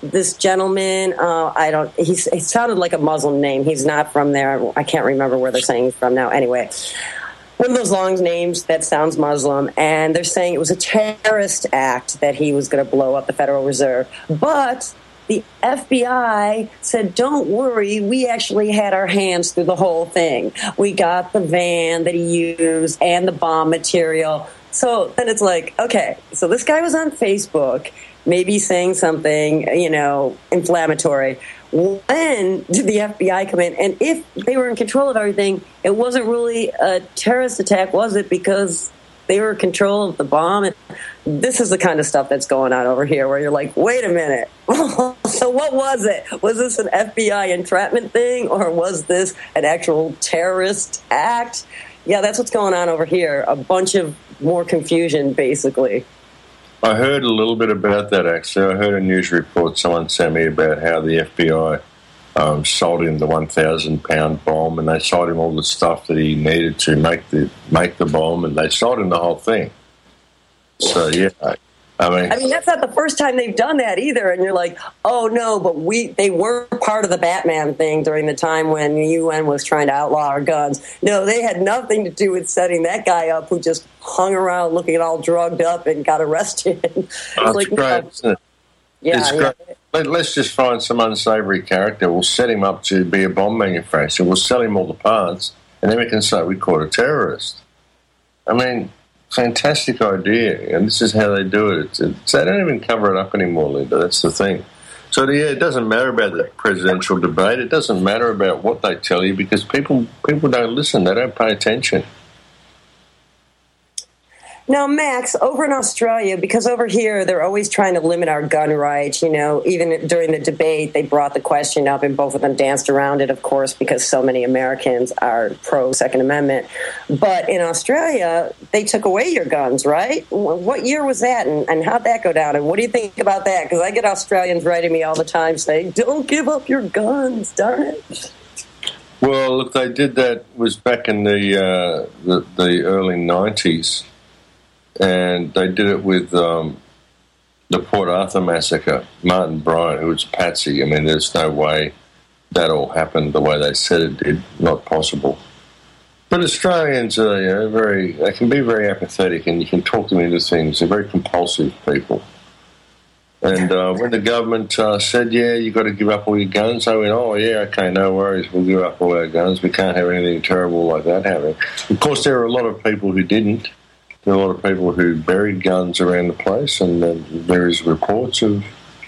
this gentleman, uh, I don't, he's, he sounded like a Muslim name. He's not from there. I can't remember where they're saying he's from now. Anyway, one of those long names that sounds Muslim, and they're saying it was a terrorist act that he was going to blow up the Federal Reserve. But the F B I said, don't worry, we actually had our hands through the whole thing. We got the van that he used and the bomb material. So then it's like, okay, so this guy was on Facebook, maybe saying something, you know, inflammatory. When did the F B I come in? And if they were in control of everything, it wasn't really a terrorist attack, was it? Because they were in control of the bomb. And this is the kind of stuff that's going on over here where you're like, wait a minute. So what was it? Was this an F B I entrapment thing, or was this an actual terrorist act? Yeah, that's what's going on over here. A bunch of more confusion, basically. I heard a little bit about that, actually. I heard a news report someone sent me about how the F B I um, sold him the one thousand pound bomb, and they sold him all the stuff that he needed to make the make the bomb, and they sold him the whole thing. So, yeah, I mean... I mean, that's not the first time they've done that either, and you're like, oh, no, but we they were part of the Batman thing during the time when the U N was trying to outlaw our guns. No, they had nothing to do with setting that guy up who just hung around looking all drugged up and got arrested. It's That's like, great, no. isn't it? Yeah, it's yeah. great. Let, let's just find some unsavory character. We'll set him up to be a bomb manufacturer. We'll sell him all the parts, and then we can say we caught a terrorist. I mean, fantastic idea, and this is how they do it. It's, it's, they don't even cover it up anymore, Linda. That's the thing. So, yeah, it doesn't matter about the presidential debate. It doesn't matter about what they tell you because people people don't listen. They don't pay attention. Now, Max, over in Australia, because over here they're always trying to limit our gun rights, you know, even during the debate, they brought the question up and both of them danced around it, of course, because so many Americans are pro-Second Amendment. But in Australia, they took away your guns, right? What year was that, and, and how'd that go down? And what do you think about that? Because I get Australians writing me all the time saying, don't give up your guns, darn it. Well, look, they did that was back in the uh, the, the early nineties. And they did it with um, the Port Arthur massacre. Martin Bryant, who was a patsy. I mean, there's no way that all happened the way they said it did. Not possible. But Australians are, you know, very. They can be very apathetic, and you can talk them into things. They're very compulsive people. And uh, when the government uh, said, "Yeah, you've got to give up all your guns," I went, "Oh, yeah, okay, no worries. We'll give up all our guns. We can't have anything terrible like that happening." Of course, there are a lot of people who didn't. There are a lot of people who buried guns around the place, and uh, there is reports of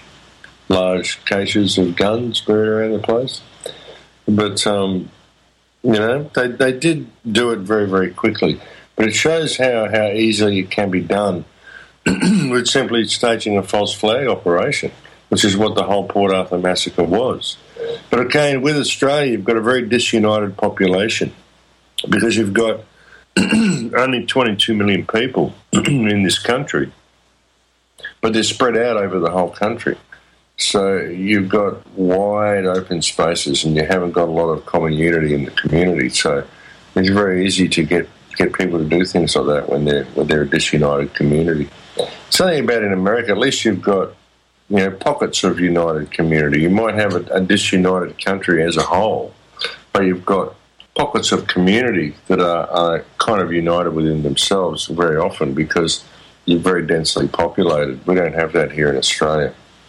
large caches of guns buried around the place. But, um, you know, they, they did do it very, very quickly. But it shows how, how easily it can be done with simply staging a false flag operation, which is what the whole Port Arthur massacre was. But again, with Australia, you've got a very disunited population because you've got only twenty-two million people in this country, but they're spread out over the whole country. So you've got wide open spaces and you haven't got a lot of common unity in the community. So it's very easy to get, get people to do things like that when they're, when they're a disunited community. Something about in America, at least you've got, you know, pockets of united community. You might have a, a disunited country as a whole, but you've got pockets of community that are, are kind of united within themselves very often because you're very densely populated. We don't have that here in Australia.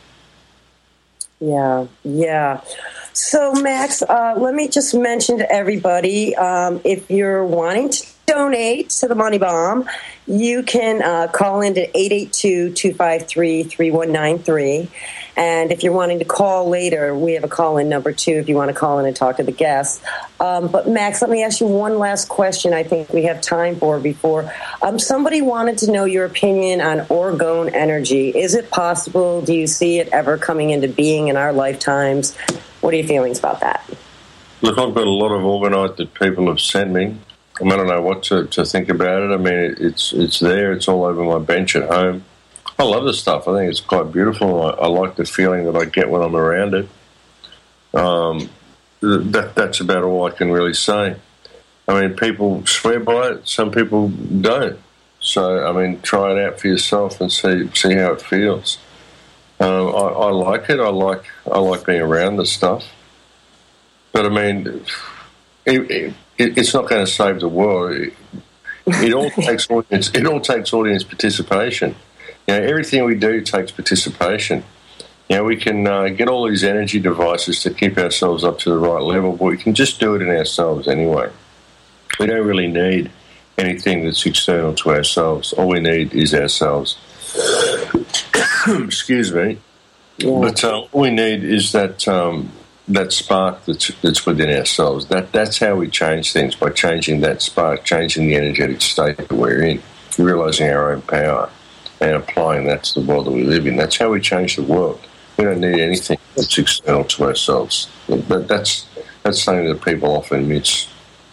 Yeah, yeah. So, Max, uh, let me just mention to everybody, um, if you're wanting to donate to the Money Bomb, you can uh, call in to eight eight two, two five three, three one nine three. And if you're wanting to call later, we have a call-in number, too, if you want to call in and talk to the guests. Um, but, Max, let me ask you one last question I think we have time for before. Um, somebody wanted to know your opinion on orgone energy. Is it possible? Do you see it ever coming into being in our lifetimes? What are your feelings about that? Look, I've got a lot of orgonite that people have sent me. I, mean, I don't know what to, to think about it. I mean, it's it's there. It's all over my bench at home. I love the stuff. I think it's quite beautiful. I, I like the feeling that I get when I'm around it. Um, that, that's about all I can really say. I mean, people swear by it. Some people don't. So, I mean, try it out for yourself and see see how it feels. Uh, I, I like it. I like I like being around the stuff. But I mean, it, it, it's not going to save the world. It, it all takes audience. It all takes audience participation. You know, everything we do takes participation. You know, we can uh, get all these energy devices to keep ourselves up to the right level, but we can just do it in ourselves anyway. We don't really need anything that's external to ourselves. All we need is ourselves. Excuse me. Yeah. But uh, all we need is that um, that spark that's, that's within ourselves. That That's how we change things, by changing that spark, changing the energetic state that we're in, realising our own power and applying that to the world that we live in. That's how we change the world. We don't need anything that's external to ourselves. But that's that's something that people often miss.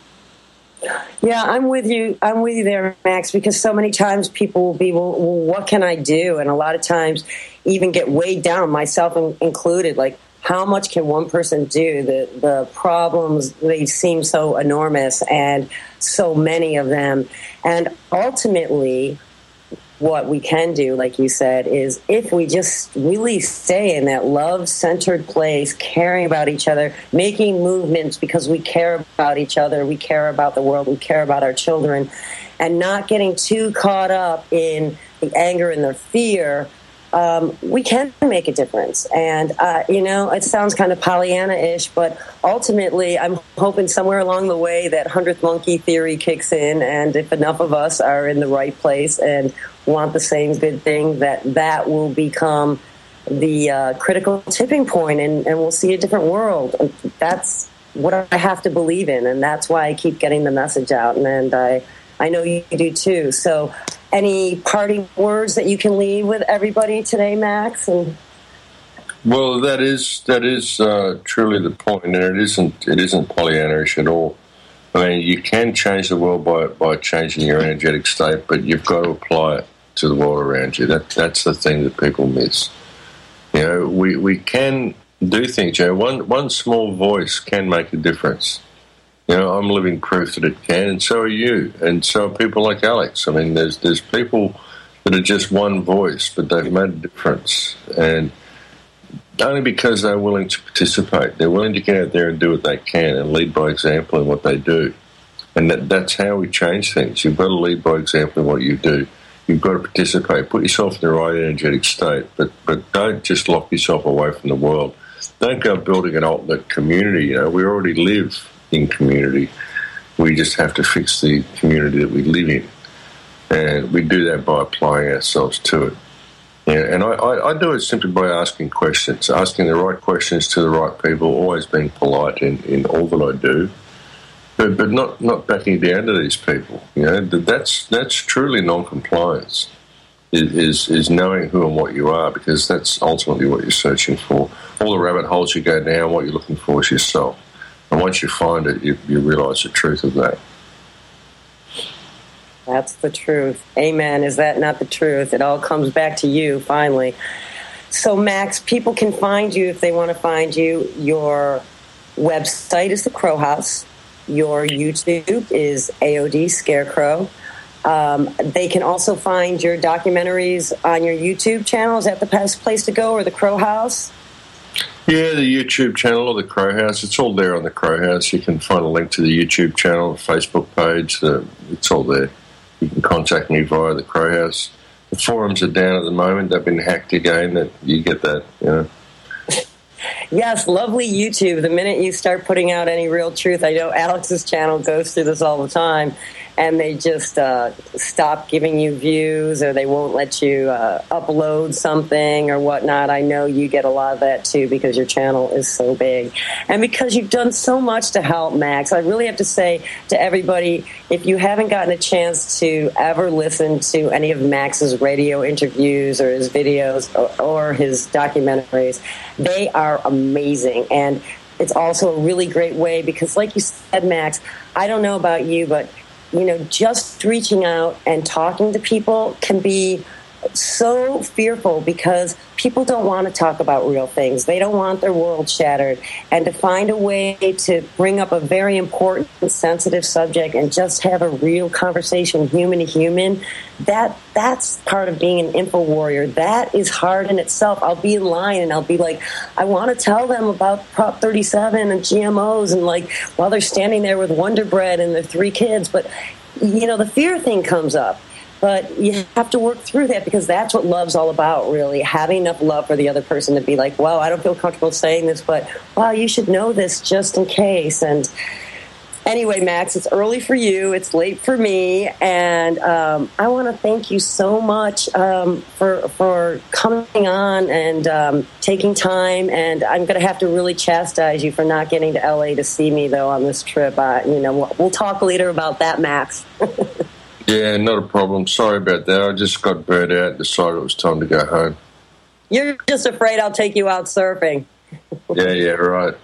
Yeah, I'm with you. I'm with you there, Max, because so many times people will be, well, well, what can I do? And a lot of times even get weighed down, myself included, like, how much can one person do? The the problems, they seem so enormous, and so many of them. And ultimately, what we can do, like you said, is if we just really stay in that love-centered place, caring about each other, making movements because we care about each other, we care about the world, we care about our children, and not getting too caught up in the anger and the fear, um, we can make a difference. And, uh, you know, it sounds kind of Pollyanna-ish, but ultimately I'm hoping somewhere along the way that hundredth monkey theory kicks in, and if enough of us are in the right place and want the same good thing, that that will become the uh, critical tipping point, and, and we'll see a different world. And that's what I have to believe in, and that's why I keep getting the message out, and, and I, I know you do too. So any parting words that you can leave with everybody today, Max? And well, that is that is uh, truly the point, and it isn't it isn't Pollyanna-ish at all. I mean, you can change the world by by changing your energetic state, but you've got to apply it to the world around you. That that's the thing that people miss. You know, we, we can do things. You know, one one small voice can make a difference. You know, I'm living proof that it can, and so are you, and so are people like Alex. I mean, there's there's people that are just one voice, but they've made a difference, and only because they're willing to participate. They're willing to get out there and do what they can and lead by example in what they do. And that, that's how we change things. You've got to lead by example in what you do. You've got to participate. Put yourself in the right energetic state, but but don't just lock yourself away from the world. Don't go building an alternate community. You know, we already live in community. We just have to fix the community that we live in. And we do that by applying ourselves to it. Yeah, and I, I, I do it simply by asking questions, asking the right questions to the right people, always being polite in, in all that I do, but but not, not backing down to these people. You know, that's that's truly non-compliance, is, is is knowing who and what you are, because that's ultimately what you're searching for. All the rabbit holes you go down, what you're looking for is yourself. And once you find it, you, you realise the truth of that. That's the truth. Amen. Is that not the truth? It all comes back to you, finally. So, Max, people can find you if they want to find you. Your website is The Crow House. Your YouTube is A O D Scarecrow. Um, they can also find your documentaries on your YouTube channel. Is that the best place to go, or The Crow House? Yeah, the YouTube channel or The Crow House. It's all there on The Crow House. You can find a link to the YouTube channel, the Facebook page. The, it's all there. You can contact me via The Crow House. The forums are down at the moment. They've been hacked again. That you get that, you know. Yes, lovely YouTube. The minute you start putting out any real truth, I know Alex's channel goes through this all the time, and they just uh, stop giving you views, or they won't let you uh, upload something or whatnot. I know you get a lot of that, too, because your channel is so big. And because you've done so much to help, Max, I really have to say to everybody, if you haven't gotten a chance to ever listen to any of Max's radio interviews or his videos or, or his documentaries, they are amazing. And it's also a really great way because, like you said, Max, I don't know about you, but you know, just reaching out and talking to people can be so fearful because people don't want to talk about real things. They don't want their world shattered. And to find a way to bring up a very important, sensitive subject and just have a real conversation, human to human, that that's part of being an info warrior. That is hard in itself. I'll be in line and I'll be like, I want to tell them about Prop thirty-seven and G M Os, and like while they're standing there with Wonder Bread and their three kids. But, you know, the fear thing comes up. But you have to work through that because that's what love's all about, really, having enough love for the other person to be like, well, I don't feel comfortable saying this, but, wow, you should know this just in case. And anyway, Max, it's early for you. It's late for me. And um, I want to thank you so much um, for for coming on and um, taking time. And I'm going to have to really chastise you for not getting to L A to see me, though, on this trip. Uh, you know, we'll, we'll talk later about that, Max. Yeah, not a problem. Sorry about that. I just got burnt out and decided it was time to go home. You're just afraid I'll take you out surfing. Yeah, yeah, right.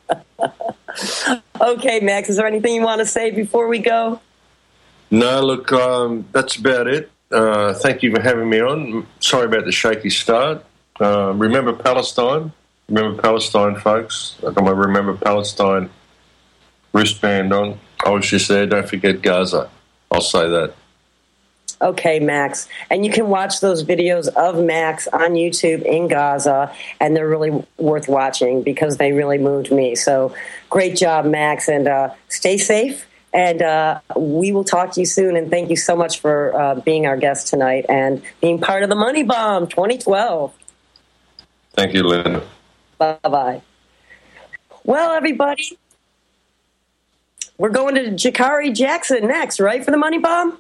Okay, Max, is there anything you want to say before we go? No, look, um, that's about it. Uh, thank you for having me on. Sorry about the shaky start. Uh, remember Palestine? Remember Palestine, folks? I got my Remember Palestine wristband on. I was just there. Don't forget Gaza. I'll say that. Okay, Max. And you can watch those videos of Max on YouTube in Gaza, and they're really worth watching because they really moved me. So great job, Max, and uh, stay safe. And uh, we will talk to you soon. And thank you so much for uh, being our guest tonight and being part of the Money Bomb twenty twelve. Thank you, Linda. Bye-bye. Well, everybody, we're going to Jakari Jackson next, right, for the Money Bomb?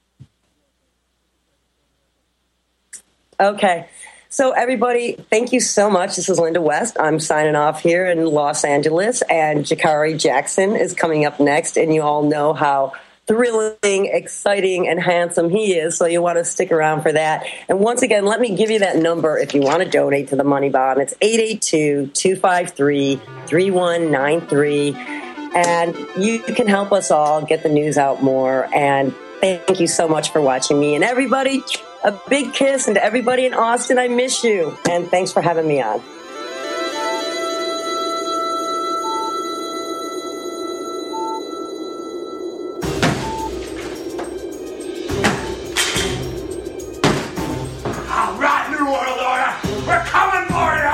Okay. So, everybody, thank you so much. This is Linda West. I'm signing off here in Los Angeles, and Jakari Jackson is coming up next, and you all know how thrilling, exciting, and handsome he is, so you want to stick around for that. And once again, let me give you that number if you want to donate to the Money Bomb. It's eight eight two, two five three, three one nine three. And you can help us all get the news out more. And thank you so much for watching me. And everybody, a big kiss. And to everybody in Austin, I miss you. And thanks for having me on. All right, New World Order, we're coming for you.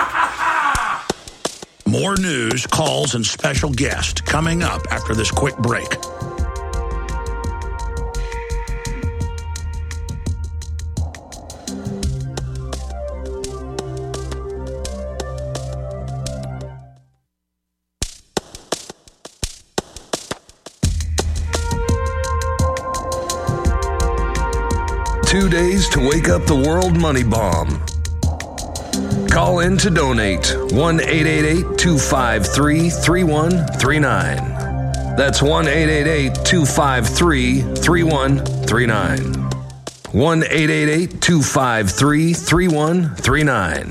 More news, calls, and special guests coming up after this quick break. Two days to wake up the world money bomb. Call in to donate one eight eight eight, two five three, three one three nine. That's one eight eight eight, two five three, three one three nine. one eight eight eight, two five three, three one three nine.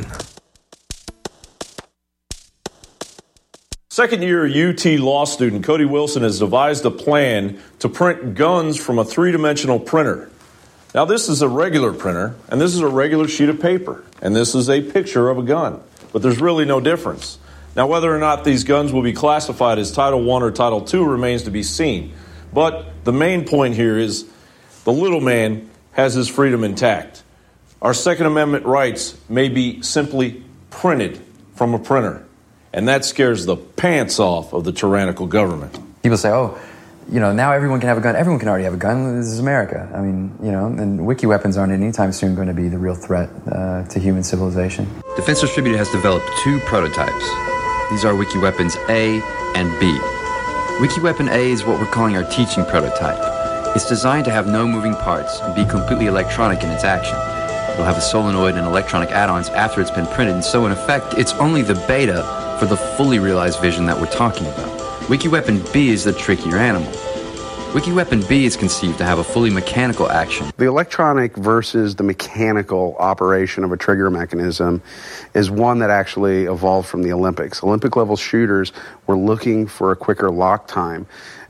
Second-year U T law student Cody Wilson has devised a plan to print guns from a three-dimensional printer. Now, this is a regular printer, and this is a regular sheet of paper, and this is a picture of a gun, but there's really no difference. Now, whether or not these guns will be classified as Title one or Title two remains to be seen, but the main point here is the little man has his freedom intact. Our Second Amendment rights may be simply printed from a printer, and that scares the pants off of the tyrannical government. People say, oh, you know, now everyone can have a gun. Everyone can already have a gun. This is America. I mean, you know, and wiki weapons aren't anytime soon going to be the real threat uh, to human civilization. Defense Distributed has developed two prototypes. These are Wiki Weapons A and B. Wiki Weapon A is what we're calling our teaching prototype. It's designed to have no moving parts and be completely electronic in its action. It'll have a solenoid and electronic add-ons after it's been printed, and so in effect, it's only the beta for the fully realized vision that we're talking about. Wiki Weapon B is the trickier animal. Wiki Weapon B is conceived to have a fully mechanical action. The electronic versus the mechanical operation of a trigger mechanism is one that actually evolved from the Olympics. Olympic level shooters were looking for a quicker lock time.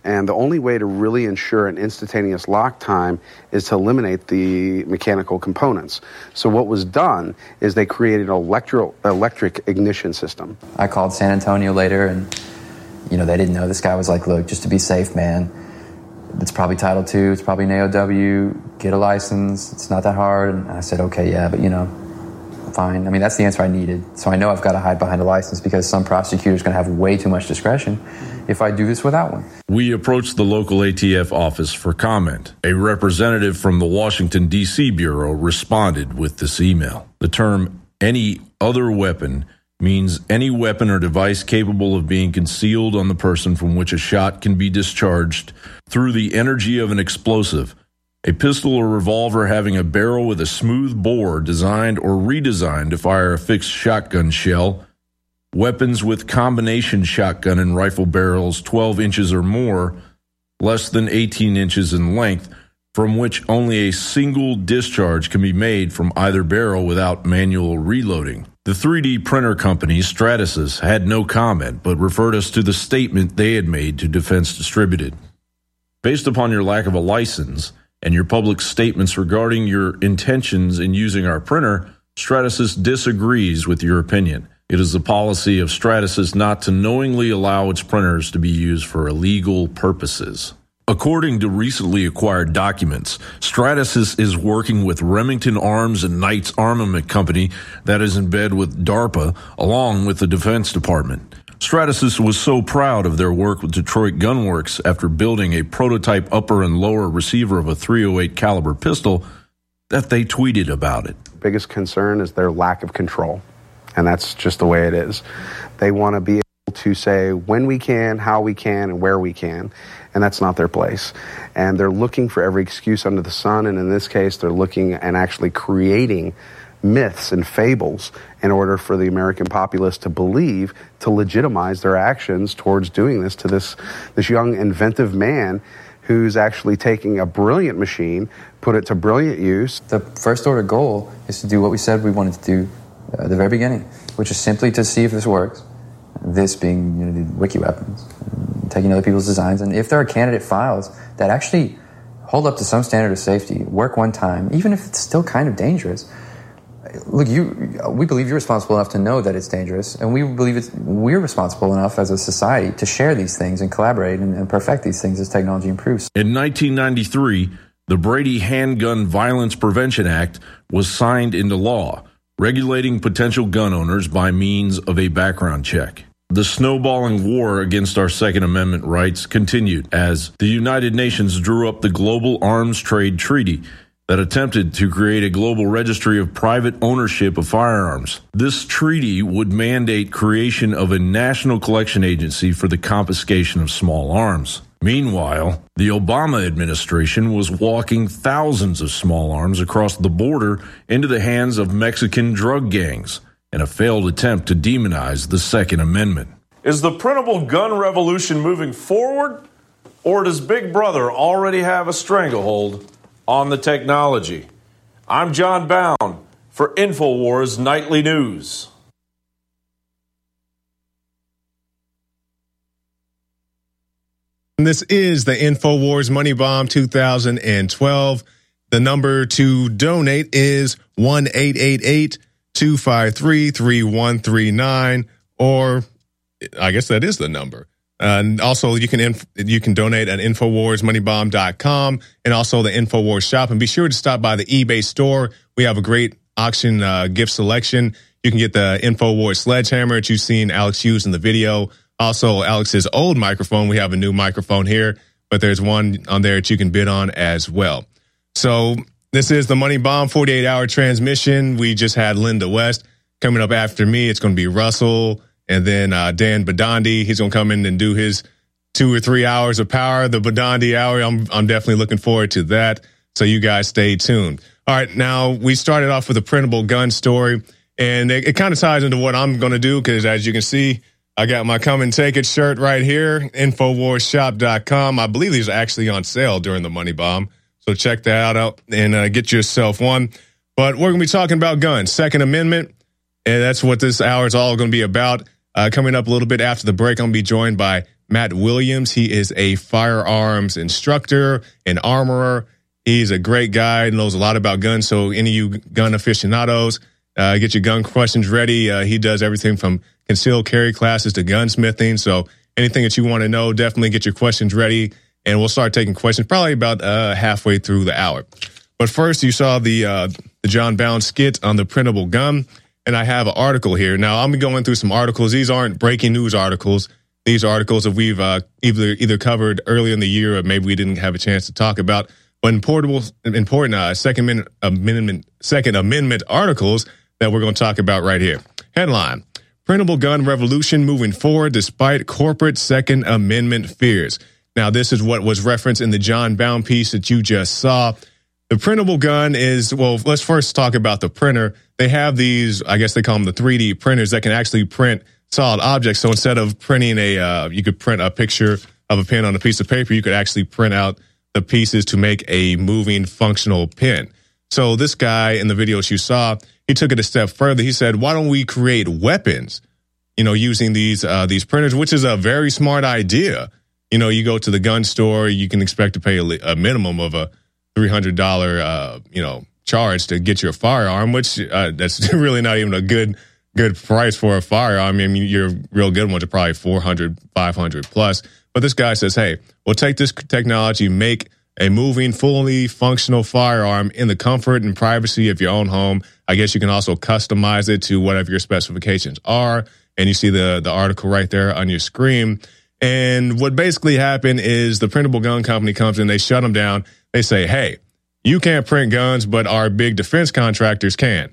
And the only way to really ensure an instantaneous lock time is to eliminate the mechanical components. So what was done is they created an electro, electric ignition system. I called San Antonio later, and, you know, they didn't know. This guy was like, look, just to be safe, man, it's probably Title two, it's probably an A O W, get a license, it's not that hard. And I said, okay, yeah, but, you know, fine. I mean, that's the answer I needed. So I know I've got to hide behind a license because some prosecutor's going to have way too much discretion if I do this without one. We approached the local A T F office for comment. A representative from the Washington, D C Bureau responded with this email. The term any other weapon means any weapon or device capable of being concealed on the person from which a shot can be discharged through the energy of an explosive. A pistol or revolver having a barrel with a smooth bore designed or redesigned to fire a fixed shotgun shell. Weapons with combination shotgun and rifle barrels twelve inches or more, less than eighteen inches in length, from which only a single discharge can be made from either barrel without manual reloading. The three D printer company, Stratasys, had no comment, but referred us to the statement they had made to Defense Distributed. Based upon your lack of a license and your public statements regarding your intentions in using our printer, Stratasys disagrees with your opinion. It is the policy of Stratasys not to knowingly allow its printers to be used for illegal purposes. According to recently acquired documents, Stratasys is working with Remington Arms and Knights Armament Company that is in bed with DARPA, along with the Defense Department. Stratasys was so proud of their work with Detroit Gun Works after building a prototype upper and lower receiver of a three oh eight caliber pistol that they tweeted about it. Biggest concern is their lack of control, and that's just the way it is. They want to be able to say when we can, how we can, and where we can, and that's not their place. And they're looking for every excuse under the sun, and in this case, they're looking and actually creating myths and fables in order for the American populace to believe, to legitimize their actions towards doing this to this this young inventive man who's actually taking a brilliant machine, put it to brilliant use. The first order goal is to do what we said we wanted to do uh, at the very beginning, which is simply to see if this works. This being, you know, the wiki weapons, taking other people's designs, and if there are candidate files that actually hold up to some standard of safety, work one time, even if it's still kind of dangerous. Look, you, we believe you're responsible enough to know that it's dangerous, and we believe it's, we're responsible enough as a society to share these things and collaborate and, and perfect these things as technology improves. In nineteen ninety-three, the Brady Handgun Violence Prevention Act was signed into law, regulating potential gun owners by means of a background check. The snowballing war against our Second Amendment rights continued as the United Nations drew up the Global Arms Trade Treaty that attempted to create a global registry of private ownership of firearms. This treaty would mandate creation of a national collection agency for the confiscation of small arms. Meanwhile, the Obama administration was walking thousands of small arms across the border into the hands of Mexican drug gangs in a failed attempt to demonize the Second Amendment. Is the printable gun revolution moving forward, or does Big Brother already have a stranglehold on the technology? I'm John Bound for InfoWars Nightly News. This is the InfoWars Money Bomb two thousand twelve. The number to donate is one eight eight eight, two five three, three one three nine, or I guess that is the number. Uh, and also, you can inf- you can donate at infowars money bomb dot com and also the InfoWars shop. And be sure to stop by the eBay store. We have a great auction uh, gift selection. You can get the InfoWars sledgehammer that you've seen Alex use in the video. Also, Alex's old microphone. We have a new microphone here, but there's one on there that you can bid on as well. So this is the Money Bomb forty-eight hour transmission. We just had Linda West. Coming up after me, it's going to be Russell. And then uh, Dan Badandi, he's going to come in and do his two or three hours of power, the Badandi hour. I'm I'm definitely looking forward to that. So you guys stay tuned. All right, now we started off with a printable gun story, and it, it kind of ties into what I'm going to do because, as you can see, I got my Come and Take It shirt right here, infowars shop dot com. I believe these are actually on sale during the Money Bomb, so check that out and uh, get yourself one. But we're going to be talking about guns, Second Amendment, and that's what this hour is all going to be about. Uh, coming up a little bit after the break, I'm going to be joined by Matt Williams. He is a firearms instructor, an armorer. He's a great guy, knows a lot about guns. So any of you gun aficionados, uh, get your gun questions ready. Uh, he does everything from concealed carry classes to gunsmithing. So anything that you want to know, definitely get your questions ready. And we'll start taking questions probably about uh, halfway through the hour. But first, you saw the uh, the John Bound skit on the printable gun. And I have an article here. Now, I'm going through some articles. These aren't breaking news articles. These articles that we've uh, either either covered earlier in the year or maybe we didn't have a chance to talk about. But important, important uh, Second Amendment, Second Amendment articles that we're going to talk about right here. Headline: Printable gun revolution moving forward despite corporate Second Amendment fears. Now, this is what was referenced in the John Bound piece that you just saw. The printable gun is, well, let's first talk about the printer. They have these, I guess they call them the three D printers that can actually print solid objects. So instead of printing a, uh, you could print a picture of a pen on a piece of paper, you could actually print out the pieces to make a moving functional pen. So this guy in the videos you saw, he took it a step further. He said, why don't we create weapons, you know, using these, uh, these printers, which is a very smart idea. You know, you go to the gun store, you can expect to pay a, a minimum of a three hundred dollars, uh, you know, charge to get your firearm, which uh, that's really not even a good good price for a firearm. I mean, your real good ones are probably four hundred, five hundred plus. But this guy says, hey, we'll take this technology, make a moving, fully functional firearm in the comfort and privacy of your own home. I guess you can also customize it to whatever your specifications are. And you see the, the article right there on your screen. And what basically happened is the printable gun company comes in, they shut them down. They say, hey, you can't print guns, but our big defense contractors can.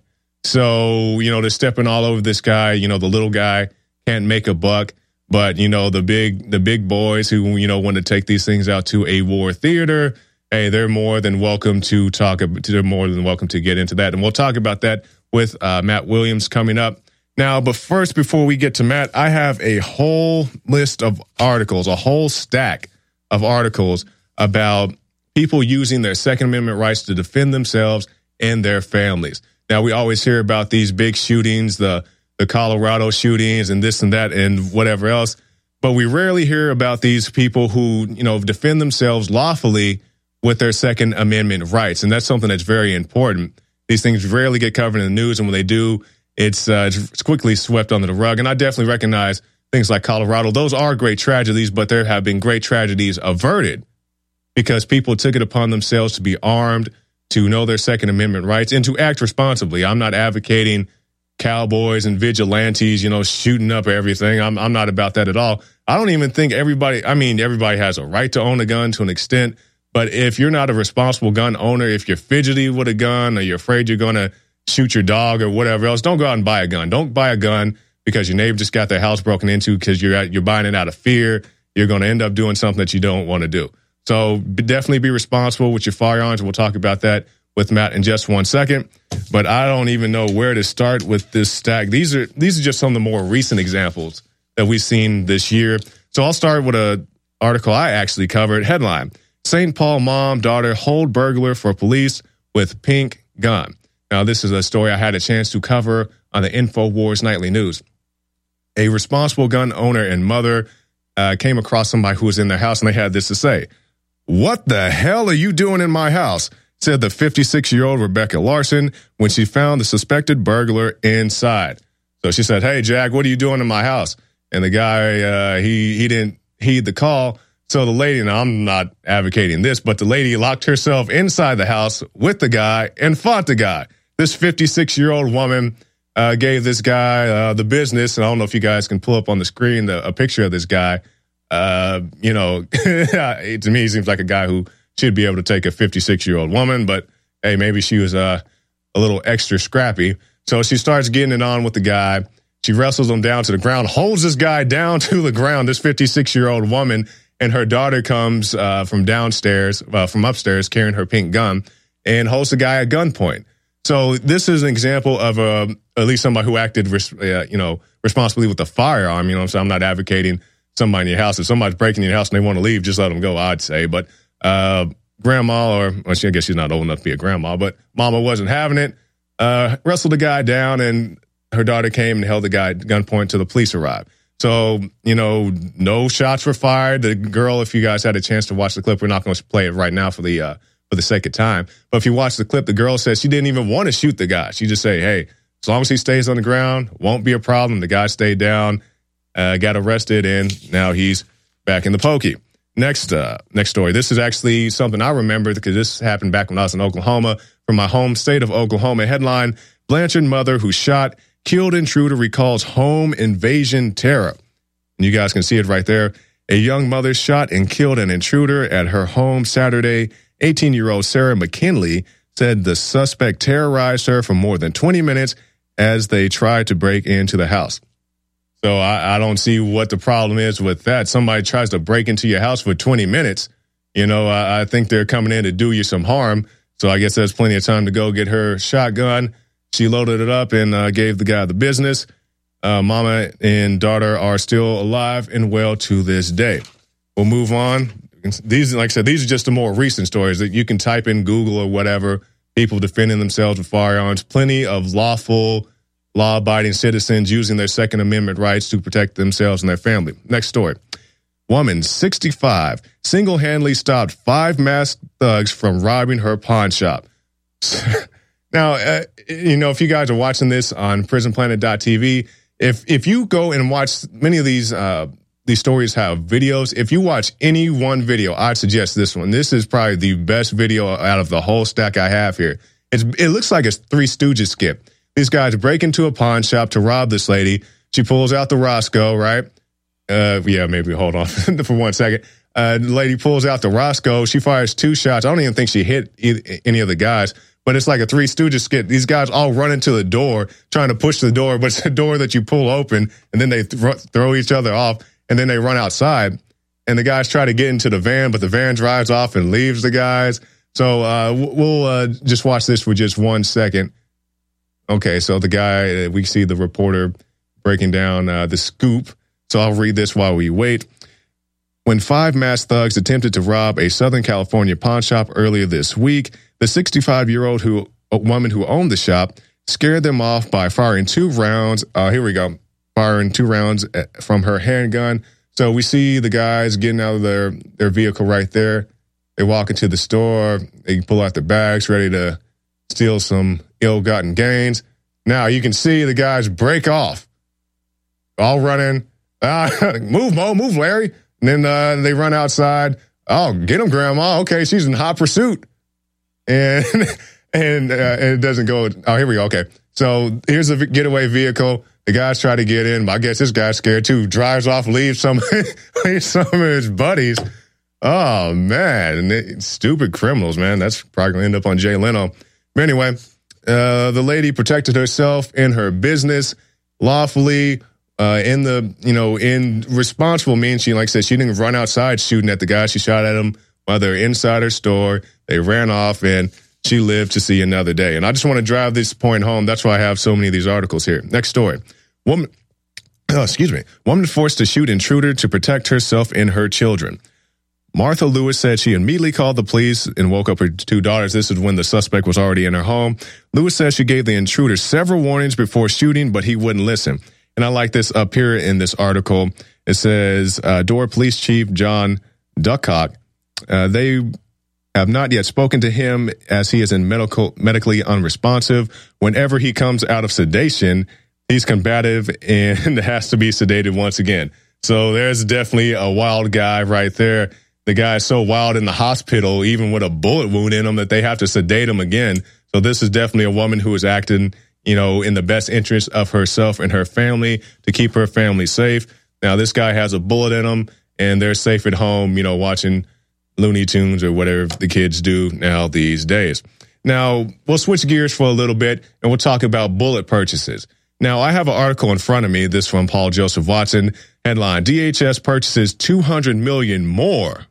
So, you know, they're stepping all over this guy. You know, the little guy can't make a buck. But, you know, the big the big boys who, you know, want to take these things out to a war theater, hey, they're more than welcome to talk. They're more than welcome to get into that. And we'll talk about that with uh, Matt Williams coming up. Now, but first, before we get to Matt, I have a whole list of articles, a whole stack of articles about people using their Second Amendment rights to defend themselves and their families. Now, we always hear about these big shootings, the the Colorado shootings and this and that and whatever else, but we rarely hear about these people who, you know, defend themselves lawfully with their Second Amendment rights. And that's something that's very important. These things rarely get covered in the news, and when they do, it's, uh, it's quickly swept under the rug. And I definitely recognize things like Colorado. Those are great tragedies, but there have been great tragedies averted because people took it upon themselves to be armed, to know their Second Amendment rights, and to act responsibly. I'm not advocating cowboys and vigilantes, you know, shooting up everything. I'm I'm not about that at all. I don't even think everybody, I mean, everybody has a right to own a gun to an extent, but if you're not a responsible gun owner, if you're fidgety with a gun or you're afraid you're going to shoot your dog or whatever else, don't go out and buy a gun. Don't buy a gun because your neighbor just got their house broken into because you're you're buying it out of fear. You're going to end up doing something that you don't want to do. So definitely be responsible with your firearms. We'll talk about that with Matt in just one second. But I don't even know where to start with this stack. These are these are just some of the more recent examples that we've seen this year. So I'll start with an article I actually covered. Headline: Saint Paul mom, daughter hold burglar for police with pink gun. Now, this is a story I had a chance to cover on the InfoWars Nightly News. A responsible gun owner and mother uh, came across somebody who was in their house, and they had this to say: "What the hell are you doing in my house?" said the fifty-six-year-old Rebecca Larson when she found the suspected burglar inside. So she said, "Hey, Jack, what are you doing in my house?" And the guy, uh, he he didn't heed the call. So the lady, and I'm not advocating this, but the lady locked herself inside the house with the guy and fought the guy. This fifty-six-year-old woman uh, gave this guy uh, the business, and I don't know if you guys can pull up on the screen the, a picture of this guy. Uh, you know, to me, he seems like a guy who should be able to take a fifty-six-year-old woman, but hey, maybe she was uh, a little extra scrappy. So she starts getting it on with the guy. She wrestles him down to the ground, holds this guy down to the ground, this fifty-six-year-old woman, and her daughter comes uh, from downstairs, uh, from upstairs, carrying her pink gun, and holds the guy at gunpoint. So this is an example of uh, at least somebody who acted, res- uh, you know, responsibly with a firearm. You know what I'm saying? I'm not advocating somebody in your house. If somebody's breaking in your house and they want to leave, just let them go, I'd say. But uh, grandma, or well, I guess she's not old enough to be a grandma, but mama wasn't having it, uh, wrestled the guy down, and her daughter came and held the guy at gunpoint till the police arrived. So, you know, no shots were fired. The girl, if you guys had a chance to watch the clip, we're not going to play it right now for the uh, for the sake of time. But if you watch the clip, the girl says she didn't even want to shoot the guy. She just say, hey, as long as he stays on the ground, won't be a problem. The guy stayed down, uh, got arrested, and now he's back in the pokey. Next, uh, next story. This is actually something I remember because this happened back when I was in Oklahoma. From my home state of Oklahoma, headline, Blanchard mother who shot, killed intruder recalls home invasion terror. And you guys can see it right there. A young mother shot and killed an intruder at her home Saturday. eighteen-year-old Sarah McKinley said the suspect terrorized her for more than twenty minutes as they tried to break into the house. So I, I don't see what the problem is with that. Somebody tries to break into your house for twenty minutes. You know, I, I think they're coming in to do you some harm. So I guess there's plenty of time to go get her shotgun. She loaded it up and uh, gave the guy the business. Uh, mama and daughter are still alive and well to this day. We'll move on. These, like I said, these are just the more recent stories that you can type in Google or whatever. People defending themselves with firearms. Plenty of lawful, law-abiding citizens using their Second Amendment rights to protect themselves and their family. Next story. Woman, sixty-five, single-handedly stopped five masked thugs from robbing her pawn shop. Now, uh, you know, if you guys are watching this on prison planet dot t v, if if you go and watch many of these uh, these stories have videos. If you watch any one video, I'd suggest this one. This is probably the best video out of the whole stack I have here. It's, it looks like a Three Stooges skit. These guys break into a pawn shop to rob this lady. She pulls out the Roscoe, right? Uh, yeah, maybe hold on for one second. Uh, the lady pulls out the Roscoe. She fires two shots. I don't even think she hit e- any of the guys, but it's like a Three Stooges skit. These guys all run into the door, trying to push the door, but it's a door that you pull open, and then they th- throw each other off, and then they run outside. And the guys try to get into the van, but the van drives off and leaves the guys. So uh, we'll uh, just watch this for just one second. Okay, so the guy, we see the reporter breaking down uh, the scoop. So I'll read this while we wait. When five masked thugs attempted to rob a Southern California pawn shop earlier this week, the sixty-five-year-old who, a woman who owned the shop scared them off by firing two rounds. Uh, here we go. Firing two rounds from her handgun. So we see the guys getting out of their, their vehicle right there. They walk into the store. They pull out their bags, ready to steal some ill-gotten gains. Now you can see the guys break off, all running. Uh, move, Mo, move, Larry. And then uh, they run outside. Oh, get him, Grandma. Okay, she's in hot pursuit. And and, uh, and it doesn't go. Oh, here we go. Okay. So here's a getaway vehicle. The guys try to get in, but I guess this guy's scared too. Drives off, leaves some, leaves some of his buddies. Oh, man. They, stupid criminals, man. That's probably going to end up on Jay Leno. But anyway, uh, the lady protected herself and her business lawfully. Uh, in the, you know, in responsible means, she, like I said, she didn't run outside shooting at the guy. She shot at him while they were inside her store. They ran off and she lived to see another day. And I just want to drive this point home. That's why I have so many of these articles here. Next story. Woman, oh, excuse me. Woman forced to shoot intruder to protect herself and her children. Martha Lewis said she immediately called the police and woke up her two daughters. This is when the suspect was already in her home. Lewis says she gave the intruder several warnings before shooting, but he wouldn't listen. And I like this up here in this article. It says, uh, Door Police Chief John Duckcock, uh, they have not yet spoken to him as he is in medical, medically unresponsive. Whenever he comes out of sedation, he's combative and has to be sedated once again. So there's definitely a wild guy right there. The guy is so wild in the hospital, even with a bullet wound in him, that they have to sedate him again. So this is definitely a woman who is acting, you know, in the best interest of herself and her family to keep her family safe. Now, this guy has a bullet in him, and they're safe at home, you know, watching Looney Tunes or whatever the kids do now these days. Now, we'll switch gears for a little bit, and we'll talk about bullet purchases. Now, I have an article in front of me, this from Paul Joseph Watson, headline, D H S purchases two hundred million more,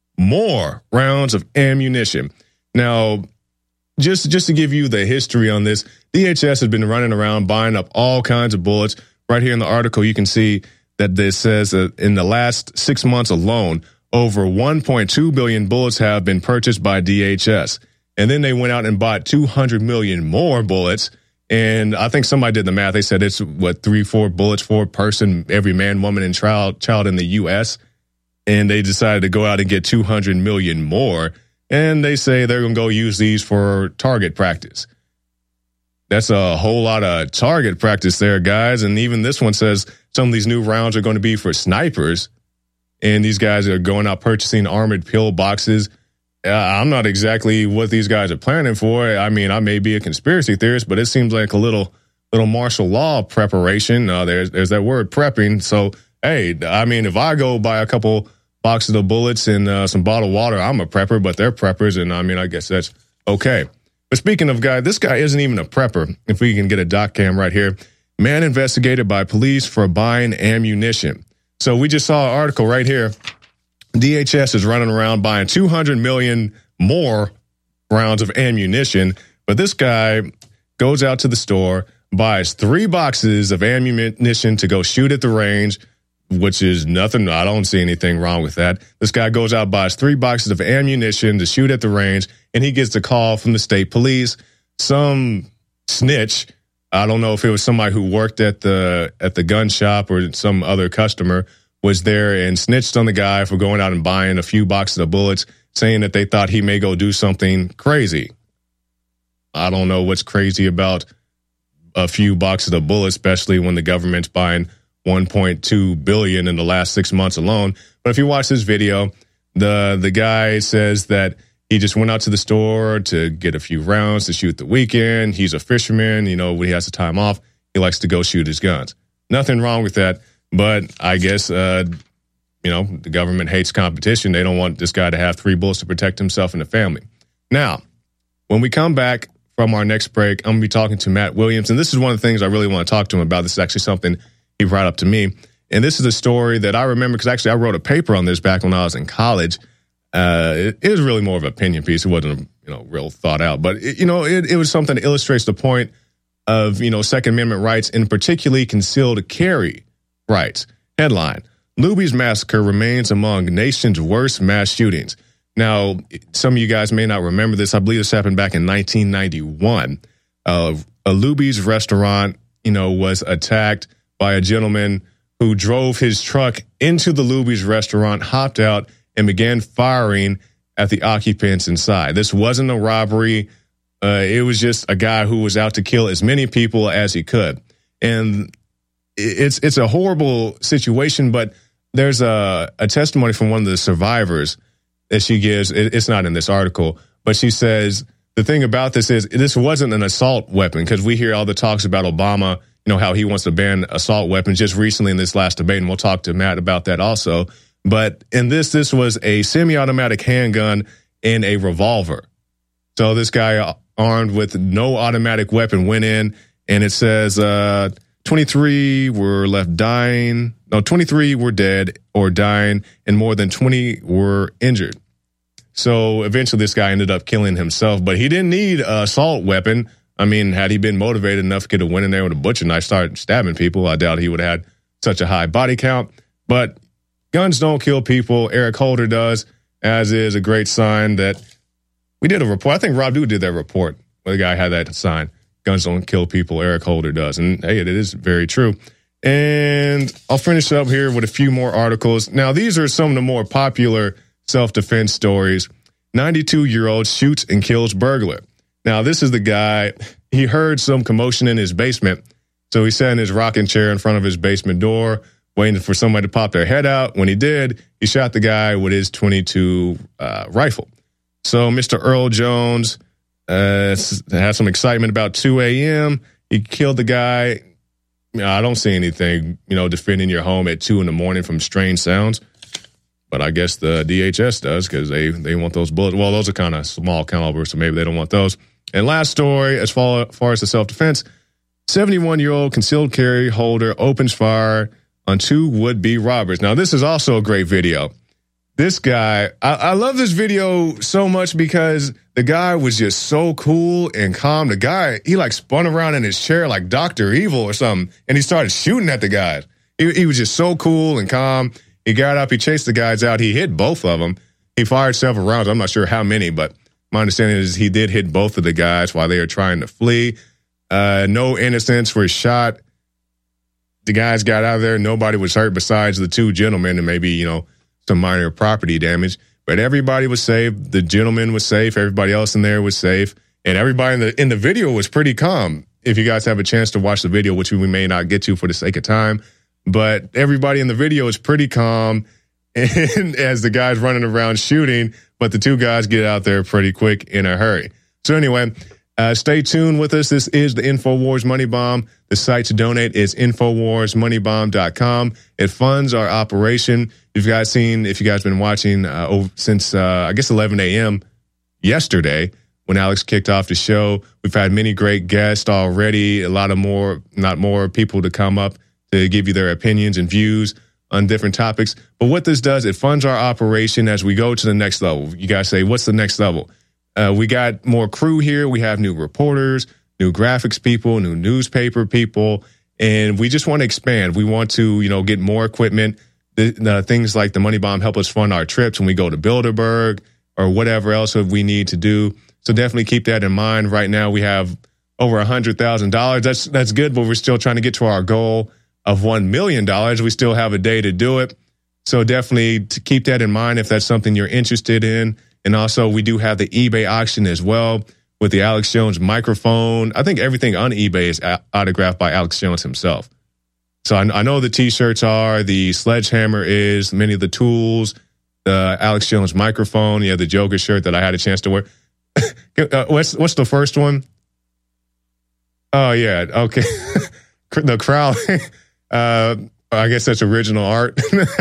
more rounds of ammunition. Now, Just just to give you the history on this, D H S has been running around buying up all kinds of bullets. Right here in the article, you can see that this says that in the last six months alone, over one point two billion bullets have been purchased by D H S. And then they went out and bought two hundred million more bullets. And I think somebody did the math. They said it's, what, three, four bullets for person, every man, woman, and child, child in the U S. And they decided to go out and get two hundred million more. And they say they're going to go use these for target practice. That's a whole lot of target practice there, guys. And even this one says some of these new rounds are going to be for snipers. And these guys are going out purchasing armored pillboxes. Uh, I'm not exactly what these guys are planning for. I mean, I may be a conspiracy theorist, but it seems like a little little martial law preparation. Uh, there's there's that word prepping. So, hey, I mean, if I go buy a couple boxes of bullets and uh, some bottled water, I'm a prepper, but they're preppers, and I mean, I guess that's okay. But speaking of guy, this guy isn't even a prepper. If we can get a doc cam right here. Man investigated by police for buying ammunition. So we just saw an article right here. D H S is running around buying two hundred million more rounds of ammunition. But this guy goes out to the store, buys three boxes of ammunition to go shoot at the range, which is nothing. I don't see anything wrong with that. This guy goes out, buys three boxes of ammunition to shoot at the range, and he gets a call from the state police. Some snitch, I don't know if it was somebody who worked at the at the gun shop or some other customer, was there and snitched on the guy for going out and buying a few boxes of bullets, saying that they thought he may go do something crazy. I don't know what's crazy about a few boxes of bullets, especially when the government's buying one point two billion dollars in the last six months alone. But if you watch this video, the the guy says that he just went out to the store to get a few rounds to shoot the weekend. He's a fisherman. You know, when he has the time off, he likes to go shoot his guns. Nothing wrong with that. But I guess, uh, you know, the government hates competition. They don't want this guy to have three bullets to protect himself and the family. Now, when we come back from our next break, I'm going to be talking to Matt Williams. And this is one of the things I really want to talk to him about. This is actually something he brought up to me. And this is a story that I remember because actually I wrote a paper on this back when I was in college. Uh, it, it was really more of an opinion piece. It wasn't, you know, real thought out. But, it, you know, it, it was something that illustrates the point of, you know, Second Amendment rights and particularly concealed carry rights. Headline, Luby's massacre remains among nation's worst mass shootings. Now, some of you guys may not remember this. I believe this happened back in nineteen ninety-one. Uh, a Luby's restaurant, you know, was attacked by a gentleman who drove his truck into the Luby's restaurant, hopped out, and began firing at the occupants inside. This wasn't a robbery. Uh, it was just a guy who was out to kill as many people as he could. And it's it's a horrible situation, but there's a, a testimony from one of the survivors that she gives. It, it's not in this article, but she says the thing about this is this wasn't an assault weapon, because we hear all the talks about Obama, you know, how he wants to ban assault weapons just recently in this last debate, and we'll talk to Matt about that also. But in this, this was a semi-automatic handgun and a revolver. So this guy armed with no automatic weapon went in, and it says uh, twenty-three were left dying. No, twenty-three were dead or dying, and more than twenty were injured. So eventually this guy ended up killing himself, but he didn't need an assault weapon. I mean, had he been motivated enough, could have went in there with a butcher knife, started stabbing people. I doubt he would have had such a high body count. But guns don't kill people. Eric Holder does, as is a great sign that we did a report. I think Rob Dew did that report where the guy had that sign. Guns don't kill people. Eric Holder does. And hey, it is very true. And I'll finish up here with a few more articles. Now, these are some of the more popular self-defense stories. ninety-two-year-old shoots and kills burglar. Now, this is the guy, he heard some commotion in his basement, so he sat in his rocking chair in front of his basement door, waiting for somebody to pop their head out. When he did, he shot the guy with his twenty-two uh, rifle. So Mister Earl Jones uh, had some excitement about two a.m. He killed the guy. You know, I don't see anything, you know, defending your home at two in the morning from strange sounds. But I guess the D H S does, because they, they want those bullets. Well, those are kind of small caliber, so maybe they don't want those. And last story, as far, far as the self-defense, seventy-one-year-old concealed carry holder opens fire on two would-be robbers. Now, this is also a great video. This guy, I, I love this video so much because the guy was just so cool and calm. The guy, he like spun around in his chair like Doctor Evil or something, and he started shooting at the guys. He, he was just so cool and calm. He got up, he chased the guys out. He hit both of them. He fired several rounds. I'm not sure how many, but my understanding is he did hit both of the guys while they were trying to flee. Uh, no innocents were shot. The guys got out of there. Nobody was hurt besides the two gentlemen and maybe, you know, some minor property damage. But everybody was safe. The gentleman was safe. Everybody else in there was safe. And everybody in the in the video was pretty calm. If you guys have a chance to watch the video, which we may not get to for the sake of time, but everybody in the video is pretty calm and as the guy's running around shooting, but the two guys get out there pretty quick in a hurry. So anyway, uh, stay tuned with us. This is the InfoWars Money Bomb. The site to donate is infowars money bomb dot com. It funds our operation. If you guys seen, if you guys been watching uh, over, since, uh, I guess, eleven a.m. yesterday, when Alex kicked off the show, we've had many great guests already, a lot of more, not more people to come up to give you their opinions and views on different topics. But what this does, it funds our operation as we go to the next level. You guys say, what's the next level? Uh, we got more crew here. We have new reporters, new graphics people, new newspaper people, and we just want to expand. We want to, you know, get more equipment. The, the things like the Money Bomb help us fund our trips when we go to Bilderberg or whatever else we need to do. So definitely keep that in mind. Right now we have over one hundred thousand dollars. That's that's good, but we're still trying to get to our goal of one million dollars. We still have a day to do it. So definitely to keep that in mind if that's something you're interested in. And also we do have the eBay auction as well with the Alex Jones microphone. I think everything on eBay is autographed by Alex Jones himself. So I, I know the T-shirts are, the sledgehammer is, many of the tools, the Alex Jones microphone, yeah, the Joker shirt that I had a chance to wear. uh, what's what's the first one? Oh yeah, okay. The Crowley. uh, I guess that's original art.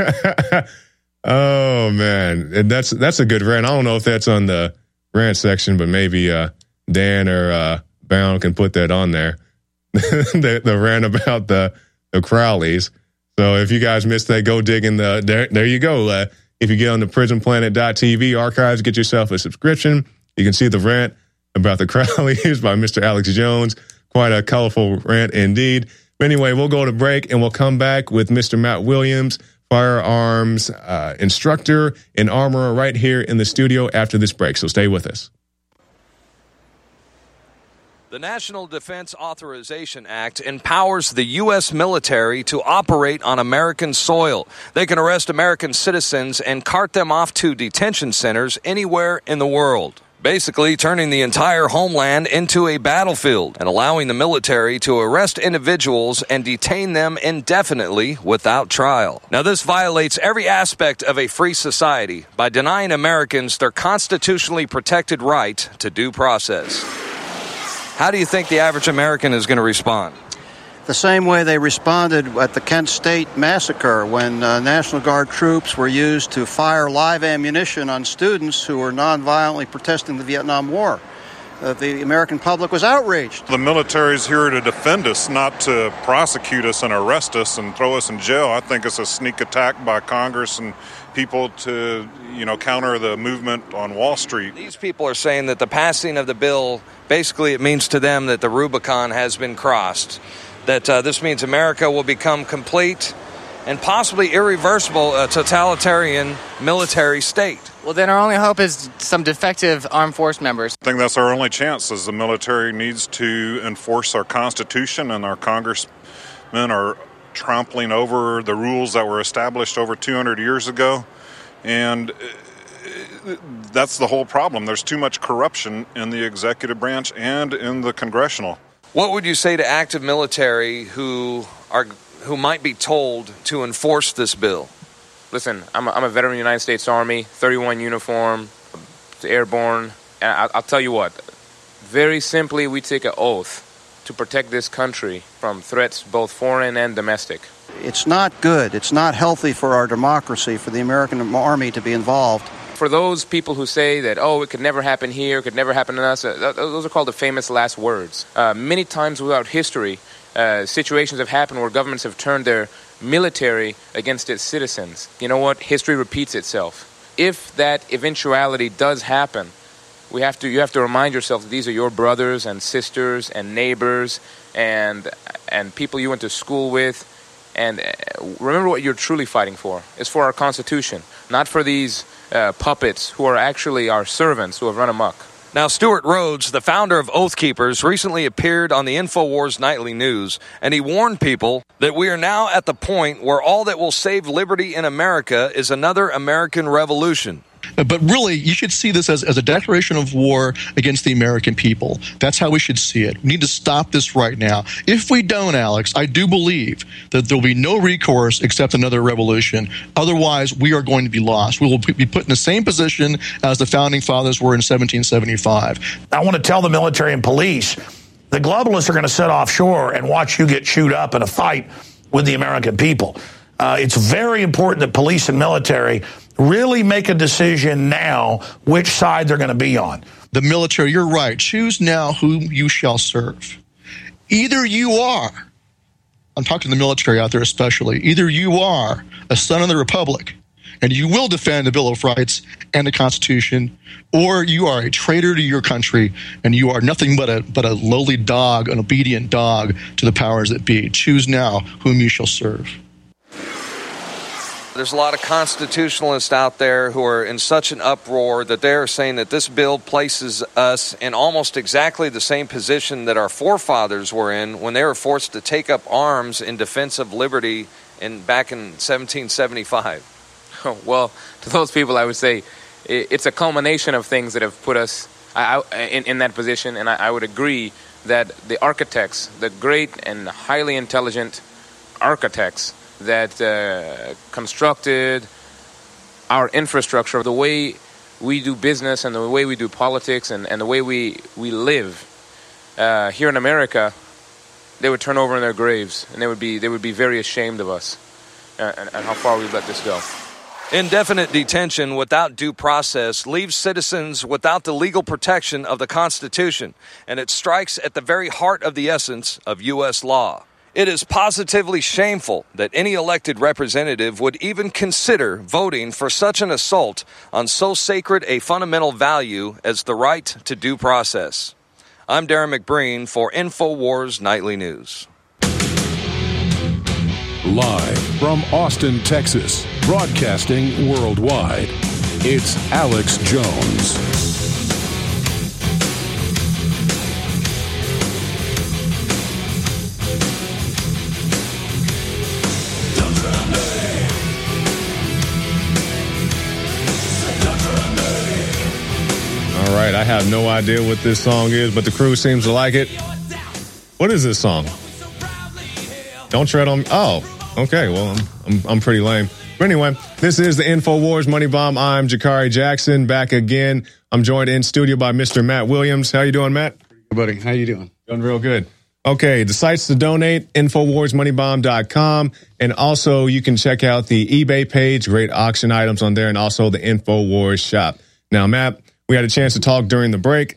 Oh man, and that's that's a good rant. I don't know if that's on the rant section, but maybe uh, Dan or uh, Bound can put that on there. the, the rant about the the Crowleys. So if you guys missed that, go dig in the. There, there you go. Uh, if you get on the prison planet dot t v archives, get yourself a subscription. You can see the rant about the Crowleys by Mister Alex Jones. Quite a colorful rant indeed. But anyway, we'll go to break and we'll come back with Mister Matt Williams, firearms uh, instructor and armorer, right here in the studio after this break. So stay with us. The National Defense Authorization Act empowers the U S military to operate on American soil. They can arrest American citizens and cart them off to detention centers anywhere in the world, basically turning the entire homeland into a battlefield and allowing the military to arrest individuals and detain them indefinitely without trial. Now, this violates every aspect of a free society by denying Americans their constitutionally protected right to due process. How do you think the average American is going to respond? The same way they responded at the Kent State massacre when uh, National Guard troops were used to fire live ammunition on students who were nonviolently protesting the Vietnam War. Uh, the American public was outraged. The military is here to defend us, not to prosecute us and arrest us and throw us in jail. I think it's a sneak attack by Congress and people to, you know, counter the movement on Wall Street. These people are saying that the passing of the bill, basically it means to them that the Rubicon has been crossed, that uh, this means America will become complete and possibly irreversible a totalitarian military state. Well, then our only hope is some defective armed force members. I think that's our only chance, is the military needs to enforce our Constitution, and our congressmen are trampling over the rules that were established over two hundred years ago. And that's the whole problem. There's too much corruption in the executive branch and in the congressional. What would you say to active military who are who might be told to enforce this bill? Listen, I'm a, I'm a veteran of the United States Army, thirty-one uniform, airborne, and I, I'll tell you what, very simply, we take an oath to protect this country from threats both foreign and domestic. It's not good. It's not healthy for our democracy, for the American Army to be involved. For those people who say that, oh, it could never happen here, it could never happen to us, uh, those are called the famous last words. Uh, many times throughout history, uh, situations have happened where governments have turned their military against its citizens. You know what? History repeats itself. If that eventuality does happen, we have to. You have to remind yourself that these are your brothers and sisters and neighbors and and people you went to school with. And remember what you're truly fighting for. It's for our Constitution, not for these uh, puppets who are actually our servants who have run amok. Now, Stuart Rhodes, the founder of Oath Keepers, recently appeared on the InfoWars Nightly News, and he warned people that we are now at the point where all that will save liberty in America is another American revolution. But really, you should see this as, as a declaration of war against the American people. That's how we should see it. We need to stop this right now. If we don't, Alex, I do believe that there will be no recourse except another revolution. Otherwise, we are going to be lost. We will be put in the same position as the Founding Fathers were in seventeen seventy-five. I want to tell the military and police, the globalists are going to sit offshore and watch you get chewed up in a fight with the American people. Uh, it's very important that police and military really make a decision now which side they're going to be on. The military, you're right. Choose now whom you shall serve. Either you are, I'm talking to the military out there especially, either you are a son of the Republic and you will defend the Bill of Rights and the Constitution, or you are a traitor to your country and you are nothing but a but a lowly dog, an obedient dog to the powers that be. Choose now whom you shall serve. There's a lot of constitutionalists out there who are in such an uproar that they're saying that this bill places us in almost exactly the same position that our forefathers were in when they were forced to take up arms in defense of liberty in back in seventeen seventy-five. Well, to those people, I would say it's a culmination of things that have put us in, in that position, and I would agree that the architects, the great and highly intelligent architects that uh, constructed our infrastructure, the way we do business and the way we do politics and, and the way we, we live uh, here in America, they would turn over in their graves and they would be they would be very ashamed of us uh, and, and how far we've let this go. Indefinite detention without due process leaves citizens without the legal protection of the Constitution, and it strikes at the very heart of the essence of U S law. It is positively shameful that any elected representative would even consider voting for such an assault on so sacred a fundamental value as the right to due process. I'm Darren McBreen for InfoWars Nightly News. Live from Austin, Texas, broadcasting worldwide, it's Alex Jones. All right, I have no idea what this song is, but the crew seems to like it. What is this song? Don't tread on me. Oh, okay. Well, I'm, I'm, I'm pretty lame. But anyway, this is the InfoWars Money Bomb. I'm Jakari Jackson, back again. I'm joined in studio by Mister Matt Williams. How you doing, Matt? Hey, buddy. How you doing? Doing real good. Okay, the sites to donate, infowars money bomb dot com. And also, you can check out the eBay page. Great auction items on there, and also the InfoWars shop. Now, Matt, we had a chance to talk during the break.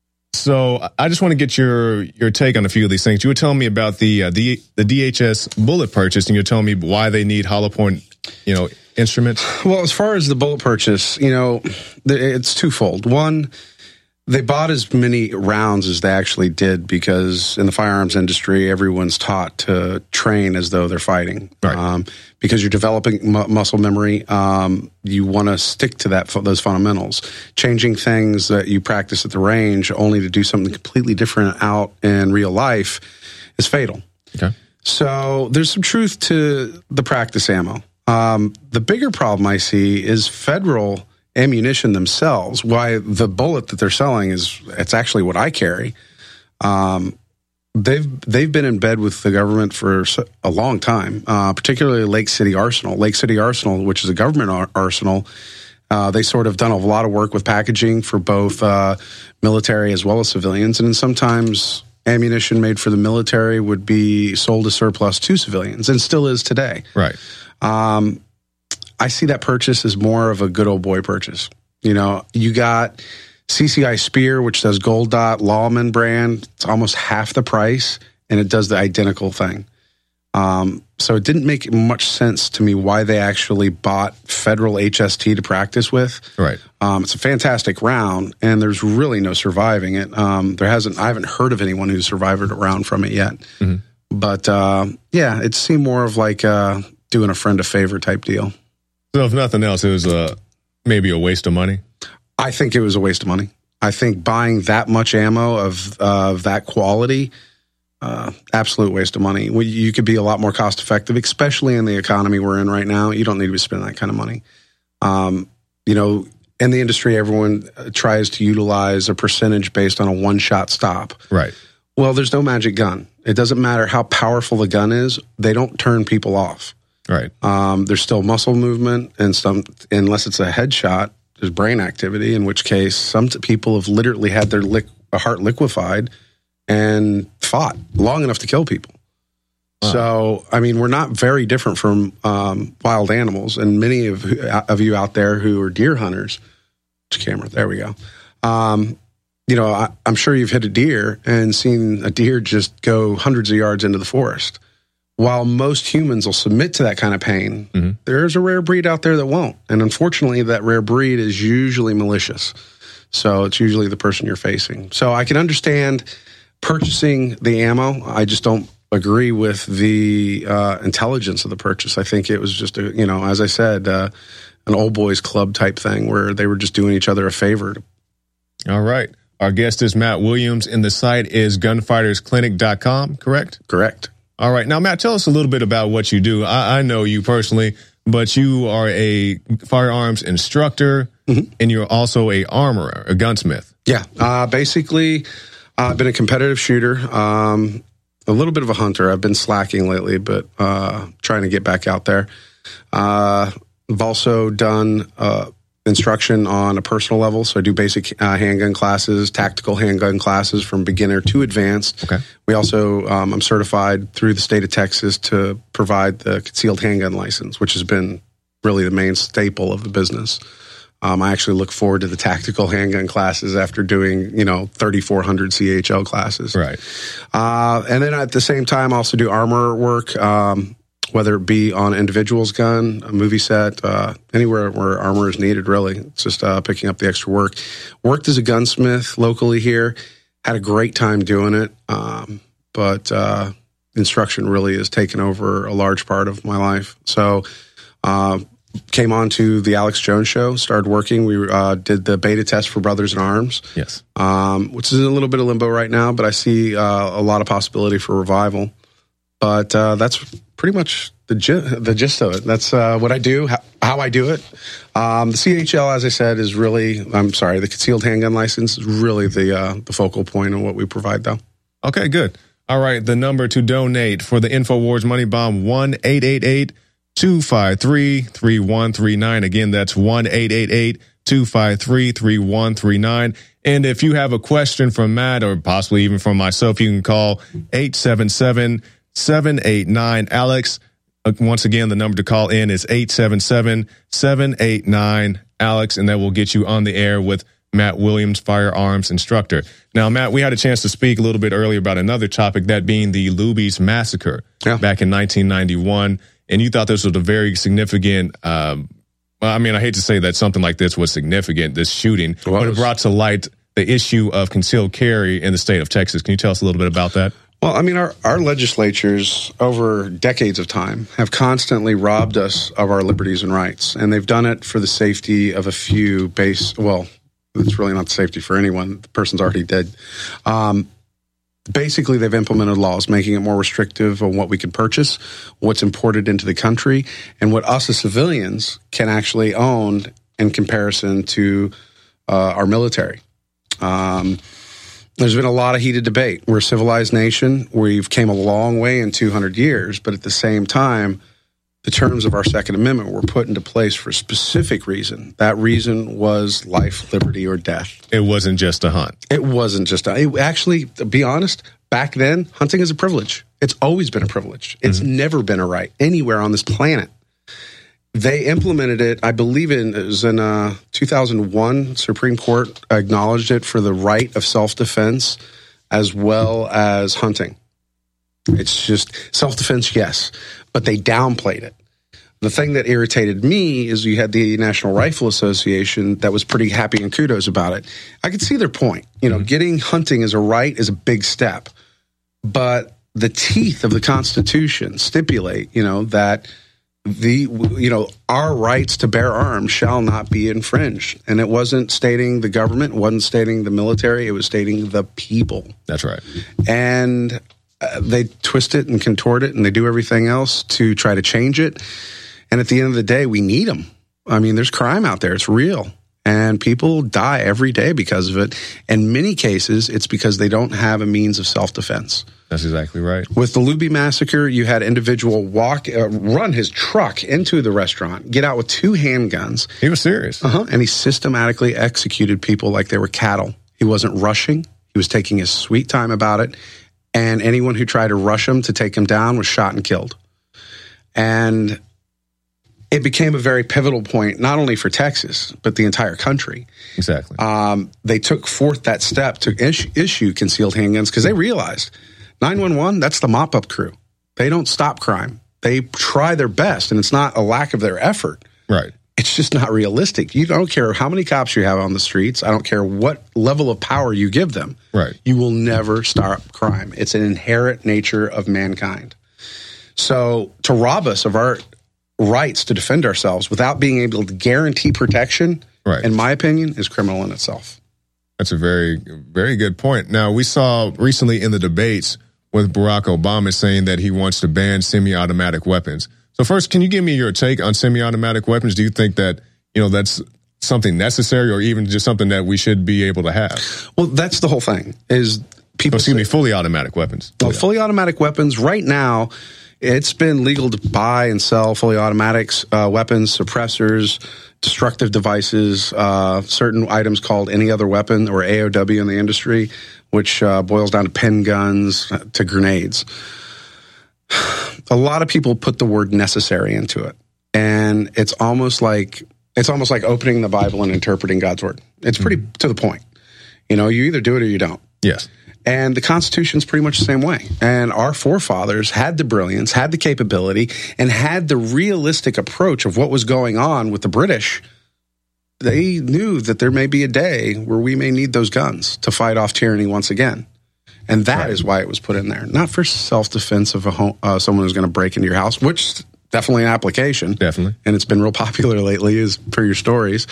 So I just want to get your your take on a few of these things. You were telling me about the uh, the the D H S bullet purchase, and you're telling me why they need hollow point, you know, instruments. Well, as far as the bullet purchase, you know, it's twofold. One, they bought as many rounds as they actually did because in the firearms industry, everyone's taught to train as though they're fighting. Right. Um, because you're developing mu- muscle memory, um, you want to stick to that those fundamentals. Changing things that you practice at the range only to do something completely different out in real life is fatal. Okay. So there's some truth to the practice ammo. Um, the bigger problem I see is federal ammunition themselves. Why the bullet that they're selling is it's actually what I carry. Um, they've they've been in bed with the government for a long time, uh, particularly Lake City Arsenal. Lake City Arsenal, which is a government ar- arsenal, uh, they sort of done a lot of work with packaging for both uh, military as well as civilians, and then sometimes ammunition made for the military would be sold as surplus to civilians, and still is today. Right. Um, I see that purchase as more of a good old boy purchase. You know, you got C C I Spear, which does Gold Dot, Lawman brand. It's almost half the price, and it does the identical thing. Um, so it didn't make much sense to me why they actually bought federal H S T to practice with. Right. Um, it's a fantastic round, and there's really no surviving it. Um, there hasn't. I haven't heard of anyone who's survived a round from it yet. Mm-hmm. But uh, yeah, it seemed more of like uh, doing a friend a favor type deal. So if nothing else, it was uh, maybe a waste of money? I think it was a waste of money. I think buying that much ammo of uh, of that quality, uh, absolute waste of money. You could be a lot more cost effective, especially in the economy we're in right now. You don't need to be spending that kind of money. Um, you know, in the industry, everyone tries to utilize a percentage based on a one shot stop. Right. Well, there's no magic gun. It doesn't matter how powerful the gun is. They don't turn people off. Right. Um, there's still muscle movement, and some, unless it's a headshot, there's brain activity, in which case some people have literally had their liq- heart liquefied and fought long enough to kill people. Wow. So, I mean, we're not very different from um, wild animals, and many of, of you out there who are deer hunters, camera, there we go. Um, you know, I, I'm sure you've hit a deer and seen a deer just go hundreds of yards into the forest. While most humans will submit to that kind of pain, mm-hmm. there's a rare breed out there that won't. And unfortunately, that rare breed is usually malicious. So it's usually the person you're facing. So I can understand purchasing the ammo. I just don't agree with the uh, intelligence of the purchase. I think it was just, a, you know, as I said, uh, an old boys club type thing where they were just doing each other a favor. All right. Our guest is Matt Williams, and the site is gunfighters clinic dot com, correct? Correct. All right. Now, Matt, tell us a little bit about what you do. I, I know you personally, but you are a firearms instructor, mm-hmm. and you're also a armorer, a gunsmith. Yeah. Uh, basically, I've been a competitive shooter, um, a little bit of a hunter. I've been slacking lately, but uh, trying to get back out there. Uh, I've also done uh, instruction on a personal level. So I do basic uh, handgun classes, tactical handgun classes from beginner to advanced. Okay. We also, um, I'm certified through the state of Texas to provide the concealed handgun license, which has been really the main staple of the business. Um, I actually look forward to the tactical handgun classes after doing, you know, thirty-four hundred C H L classes. Right. Uh, and then at the same time, I also do armor work, um, whether it be on an individual's gun, a movie set, uh, anywhere where armor is needed, really. It's just uh, picking up the extra work. Worked as a gunsmith locally here. Had a great time doing it. Um, but uh, instruction really has taken over a large part of my life. So uh, came on to the Alex Jones Show, started working. We uh, did the beta test for Brothers in Arms. Yes. Um, which is in a little bit of limbo right now, but I see uh, a lot of possibility for revival. But uh, that's pretty much the gi- the gist of it. That's uh, what I do, how, how I do it. Um, the C H L, as I said, is really, I'm sorry, the concealed handgun license is really the uh, the focal point of what we provide, though. Okay, good. All right, the number to donate for the InfoWars Money Bomb, one eight eight eight, two five three, three one three nine. Again, that's one eight eight eight, two five three, three one three nine. And if you have a question from Matt or possibly even from myself, you can call eight seven seven, seven eight nine, Alex. Once again, the number to call in is eight seven seven, seven eight nine, Alex, and that will get you on the air with Matt Williams, firearms instructor. Now, Matt, we had a chance to speak a little bit earlier about another topic, that being the Luby's massacre yeah. back in nineteen ninety-one, and you thought this was a very significant, um, well, I mean, I hate to say that something like this was significant, this shooting, well, but it brought to light the issue of concealed carry in the state of Texas. Can you tell us a little bit about that? Well, I mean, our, our legislatures over decades of time have constantly robbed us of our liberties and rights, and they've done it for the safety of a few base. Well, it's really not the safety for anyone. The person's already dead. Um, basically, they've implemented laws making it more restrictive on what we can purchase, what's imported into the country, and what us as civilians can actually own in comparison to uh, our military. Um There's been a lot of heated debate. We're a civilized nation. We've came a long way in two hundred years, but at the same time, the terms of our Second Amendment were put into place for a specific reason. That reason was life, liberty, or death. It wasn't just a hunt. It wasn't just a it Actually, to be honest, back then, hunting is a privilege. It's always been a privilege. It's mm-hmm. never been a right anywhere on this planet. They implemented it, I believe in, it was in uh, two thousand one, Supreme Court acknowledged it for the right of self-defense as well as hunting. It's just self-defense, yes, but they downplayed it. The thing that irritated me is you had the National Rifle Association that was pretty happy and kudos about it. I could see their point. You know, mm-hmm. getting hunting as a right is a big step, but the teeth of the Constitution stipulate, you know, that the you know our rights to bear arms shall not be infringed, and it wasn't stating the government, wasn't stating the military, it was stating the people. That's right. And uh, they twist it and contort it, and they do everything else to try to change it. And at the end of the day, we need them. I mean, there's crime out there; it's real, and people die every day because of it. In many cases, it's because they don't have a means of self-defense. That's exactly right. With the Luby massacre, you had an individual walk, uh, run his truck into the restaurant, get out with two handguns. He was serious. Uh-huh. And he systematically executed people like they were cattle. He wasn't rushing. He was taking his sweet time about it. And anyone who tried to rush him to take him down was shot and killed. And it became a very pivotal point, not only for Texas, but the entire country. Exactly. Um, they took forth that step to issue, issue concealed handguns because they realized nine one one, that's the mop-up crew. They don't stop crime. They try their best, and it's not a lack of their effort. Right. It's just not realistic. You don't care how many cops you have on the streets. I don't care what level of power you give them. Right. You will never stop crime. It's an inherent nature of mankind. So to rob us of our rights to defend ourselves without being able to guarantee protection, right, in my opinion, is criminal in itself. That's a very, very good point. Now, we saw recently in the debates with Barack Obama saying that he wants to ban semi-automatic weapons. So first, can you give me your take on semi-automatic weapons? Do you think that, you know, that's something necessary or even just something that we should be able to have? Well, that's the whole thing is people. Oh, excuse me, fully automatic weapons. Well, fully automatic weapons right now, it's been legal to buy and sell fully automatics, uh, weapons, suppressors, destructive devices, uh, certain items called any other weapon or A O W in the industry, which uh, boils down to pen guns to grenades. A lot of people put the word necessary into it, and it's almost like it's almost like opening the Bible and interpreting God's word. It's pretty mm-hmm. to the point. You know, you either do it or you don't. Yes. And the Constitution's pretty much the same way. And our forefathers had the brilliance, had the capability, and had the realistic approach of what was going on with the British. They knew that there may be a day where we may need those guns to fight off tyranny once again. And that right. is why it was put in there. Not for self-defense of a home, uh, someone who's going to break into your house, which is definitely an application. Definitely. And it's been real popular lately, as per your stories.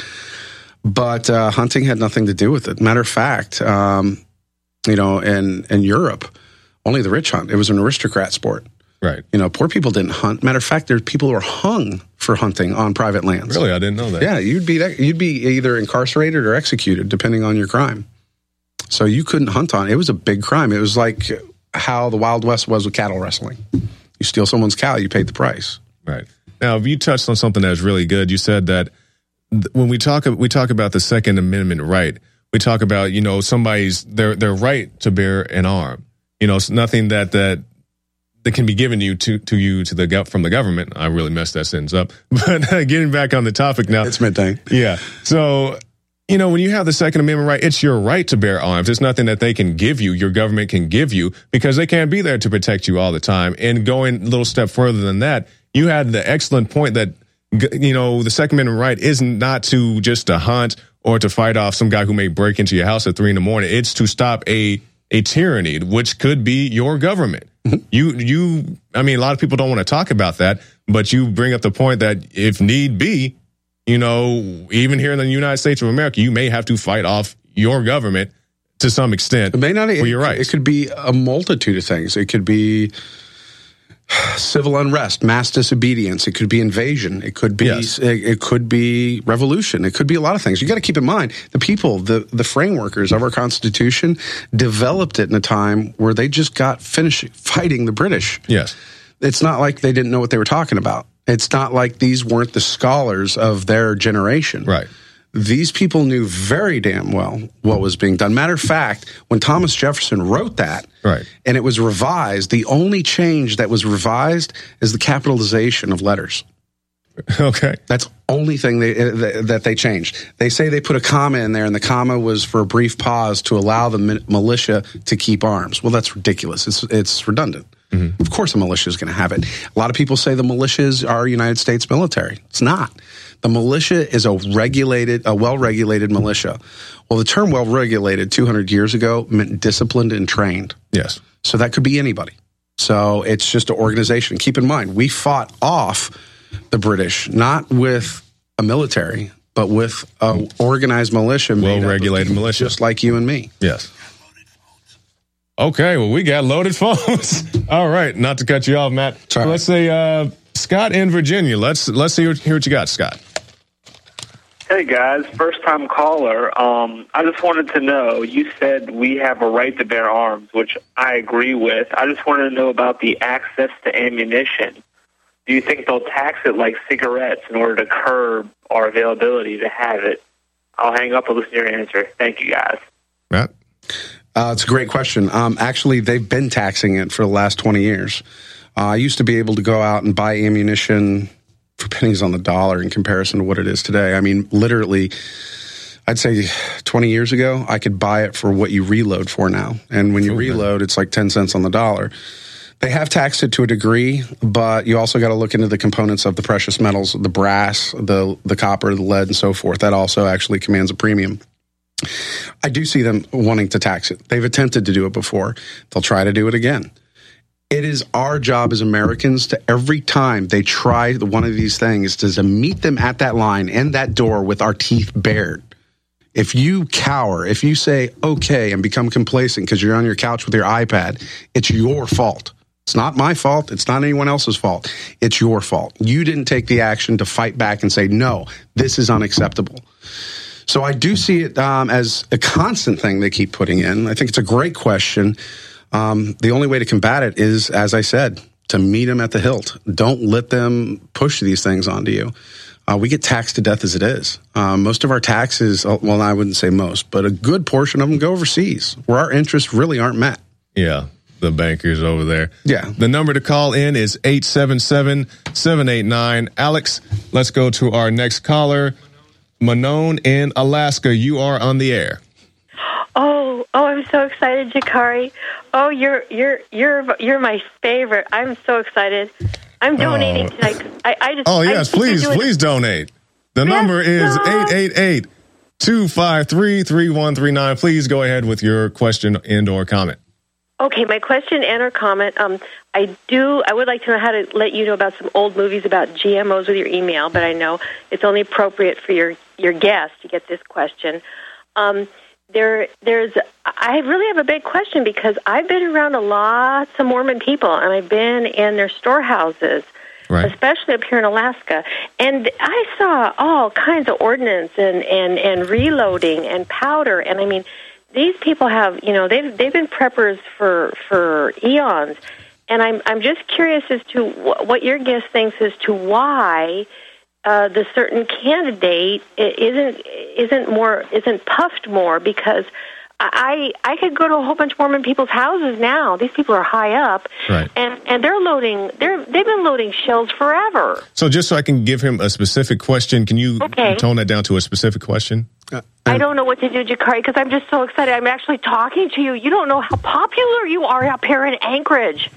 But uh, hunting had nothing to do with it. Matter of fact, um, you know, in, in Europe, only the rich hunt. It was an aristocrat sport. Right. You know, poor people didn't hunt. Matter of fact, there's people who are hung for hunting on private lands. Really? I didn't know that. Yeah, you'd be you'd be either incarcerated or executed, depending on your crime. So you couldn't hunt on it. It was a big crime. It was like how the Wild West was with cattle wrestling. You steal someone's cow, you paid the price. Right. Now, you touched on something that was really good. You said that when we talk we talk about the Second Amendment right, we talk about, you know, somebody's their their right to bear an arm. You know, it's nothing that that that can be given you to to you to the from the government. I really messed that sentence up. But uh, getting back on the topic now, it's midday. Yeah. So, you know, when you have the Second Amendment right, it's your right to bear arms. It's nothing that they can give you, your government can give you, because they can't be there to protect you all the time. And going a little step further than that, you had the excellent point that, you know, the Second Amendment right isn't not to just to hunt or to fight off some guy who may break into your house at three in the morning. It's to stop a a tyranny, which could be your government. You, you, I mean, a lot of people don't want to talk about that, but you bring up the point that if need be, you know, even here in the United States of America, you may have to fight off your government to some extent. It may not. For your rights. It could be a multitude of things. It could be civil unrest, mass disobedience. It could be invasion. It could be. Yes. It, it could be revolution. It could be a lot of things. You got to keep in mind the people, the the frameworkers of our Constitution, developed it in a time where they just got finished fighting the British. Yes, it's not like they didn't know what they were talking about. It's not like these weren't the scholars of their generation. Right. These people knew very damn well what was being done. Matter of fact, when Thomas Jefferson wrote that, right, and it was revised, the only change that was revised is the capitalization of letters. Okay. That's the only thing they, that they changed. They say they put a comma in there, and the comma was for a brief pause to allow the militia to keep arms. Well, that's ridiculous. It's, it's redundant. Mm-hmm. Of course a militia is going to have it. A lot of people say the militia is our United States military. It's not. The militia is a regulated, a well-regulated militia. Well, the term well-regulated two hundred years ago meant disciplined and trained. Yes. So that could be anybody. So it's just an organization. Keep in mind, we fought off the British, not with a military, but with an organized militia. Well-regulated militia. Just like you and me. Yes. Okay, well, we got loaded phones. All right, not to cut you off, Matt. Sorry. Let's say uh, Scott in Virginia. Let's let's see what, hear what you got, Scott. Hey, guys. First-time caller. Um, I just wanted to know, you said we have a right to bear arms, which I agree with. I just wanted to know about the access to ammunition. Do you think they'll tax it like cigarettes in order to curb our availability to have it? I'll hang up and listen to your answer. Thank you, guys. Matt? Uh, it's a great question. Um, actually, they've been taxing it for the last twenty years. Uh, I used to be able to go out and buy ammunition for pennies on the dollar in comparison to what it is today. I mean, literally, I'd say twenty years ago, I could buy it for what you reload for now. And when you okay. reload, it's like ten cents on the dollar. They have taxed it to a degree, but you also got to look into the components of the precious metals, the brass, the the copper, the lead, and so forth. That also actually commands a premium. I do see them wanting to tax it. They've attempted to do it before. They'll try to do it again. It is our job as Americans to every time they try one of these things to, to meet them at that line and that door with our teeth bared. If you cower, if you say, okay, and become complacent because you're on your couch with your iPad, it's your fault. It's not my fault. It's not anyone else's fault. It's your fault. You didn't take the action to fight back and say, no, this is unacceptable. So I do see it um, as a constant thing they keep putting in. I think it's a great question. Um, the only way to combat it is, as I said, to meet them at the hilt. Don't let them push these things onto you. Uh, we get taxed to death as it is. Um, most of our taxes, well, I wouldn't say most, but a good portion of them go overseas, where our interests really aren't met. Yeah, the bankers over there. Yeah. The number to call in is eight seven seven, seven eight nine. Alex, let's go to our next caller. Manon in Alaska, you are on the air. Oh, oh, I'm so excited, Jakari. Oh, you're you're you're you're my favorite. I'm so excited. I'm donating oh. tonight. I, I just Oh yes, I please, please donate. The yes, number is eight eight eight, two five three, three one three nine. Please go ahead with your question and or comment. Okay, my question and or comment. Um, I do. I would like to know how to let you know about some old movies about G M Os with your email, but I know it's only appropriate for your your guest to get this question. Um, there, there's. I really have a big question because I've been around a lot of Mormon people, and I've been in their storehouses, right. especially up here in Alaska, and I saw all kinds of ordnance and and and reloading and powder, and I mean. These people have, you know, they've they've been preppers for for eons, and I'm I'm just curious as to wh- what your guest thinks as to why uh, the certain candidate isn't isn't more isn't puffed more, because I I could go to a whole bunch of Mormon people's houses now. These people are high up, right. and and they're loading they're they've been loading shells forever. So just so I can give him a specific question, can you okay. tone that down to a specific question? Uh, I don't know what to do, Jakari, because I'm just so excited. I'm actually talking to you. You don't know how popular you are up here in Anchorage.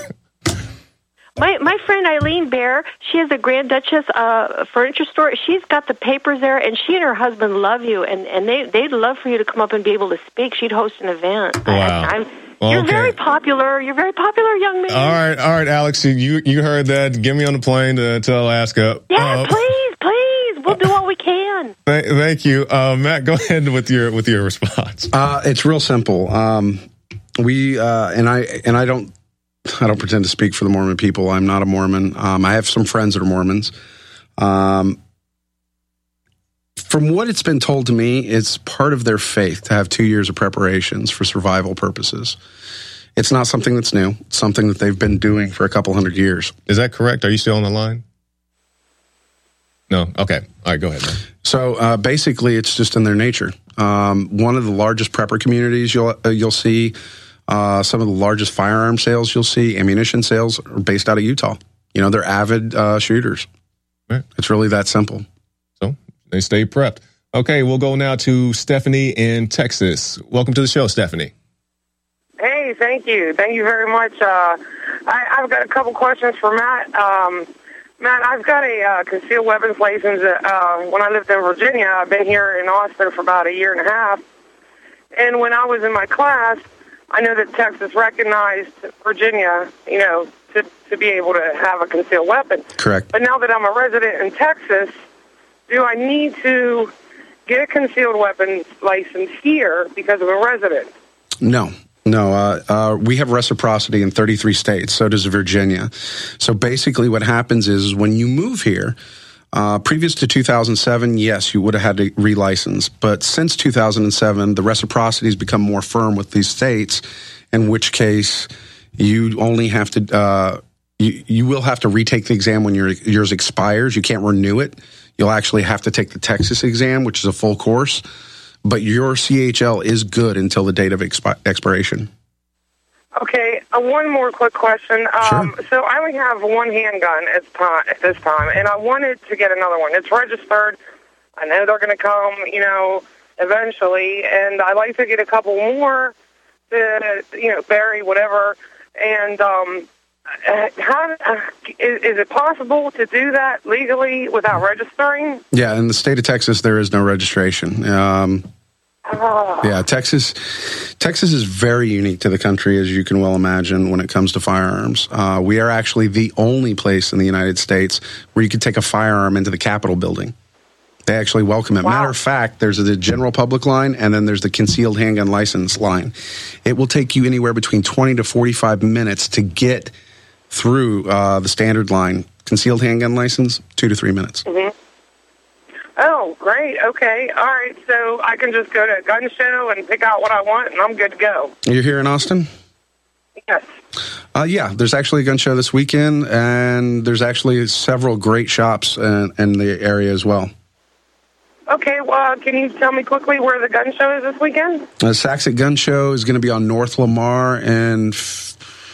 my my friend Eileen Bear, she has a Grand Duchess uh, furniture store. She's got the papers there, and she and her husband love you, and, and they, they'd love for you to come up and be able to speak. She'd host an event. Wow. I, I'm, well, you're okay. very popular. You're very popular, young man. All right, all right, Alex, you you heard that. Get me on the plane to, to Alaska. Yeah, uh, please, please. We'll do what we can. Th- thank you. Uh, Matt, go ahead with your with your response. Uh, it's real simple. Um, we uh, and I and I don't I don't pretend to speak for the Mormon people. I'm not a Mormon. Um, I have some friends that are Mormons. Um, from what it's been told to me, it's part of their faith to have two years of preparations for survival purposes. It's not something that's new. It's something that they've been doing for a couple hundred years. Is that correct? Are you still on the line? No. Okay. All right. Go ahead, man. So uh, basically, it's just in their nature. Um, one of the largest prepper communities you'll uh, you'll see, uh, some of the largest firearm sales you'll see, ammunition sales are based out of Utah. You know, they're avid uh, shooters. Right. It's really that simple. So they stay prepped. Okay, we'll go now to Stephanie in Texas. Welcome to the show, Stephanie. Hey, thank you. Thank you very much. Uh, I, I've got a couple questions for Matt. Um, Matt, I've got a uh, concealed weapons license. Uh, when I lived in Virginia, I've been here in Austin for about a year and a half. And when I was in my class, I know that Texas recognized Virginia, you know, to, to be able to have a concealed weapon. Correct. But now that I'm a resident in Texas, do I need to get a concealed weapons license here because I'm a resident? No. No, uh, uh, we have reciprocity in thirty-three states. So does Virginia. So basically what happens is when you move here, uh, previous to two thousand seven, yes, you would have had to relicense. But since two thousand seven, the reciprocity has become more firm with these states, in which case you only have to, uh, you, you will have to retake the exam when your yours expires. You can't renew it. You'll actually have to take the Texas exam, which is a full course. But your C H L is good until the date of expi- expiration. Okay, uh, one more quick question. Um, Sure. So I only have one handgun at, time, at this time, and I wanted to get another one. It's registered. I know they're going to come, you know, eventually, and I'd like to get a couple more to, you know, bury, whatever. And um, uh, how uh, is, is it possible to do that legally without registering? Yeah, in the state of Texas, there is no registration. Um, Oh. yeah, Texas Texas is very unique to the country, as you can well imagine, when it comes to firearms. Uh, we are actually the only place in the United States where you can take a firearm into the Capitol building. They actually welcome it. Wow. Matter of fact, there's the general public line, and then there's the concealed handgun license line. It will take you anywhere between twenty to forty-five minutes to get through uh, the standard line. Concealed handgun license, two to three minutes. Mm-hmm. Oh, great. Okay. All right. So I can just go to a gun show and pick out what I want, and I'm good to go. You're here in Austin? Yes. Uh, yeah, there's actually a gun show this weekend, and there's actually several great shops in, in the area as well. Okay. Well, can you tell me quickly where the gun show is this weekend? The Saxit Gun Show is going to be on North Lamar and... F-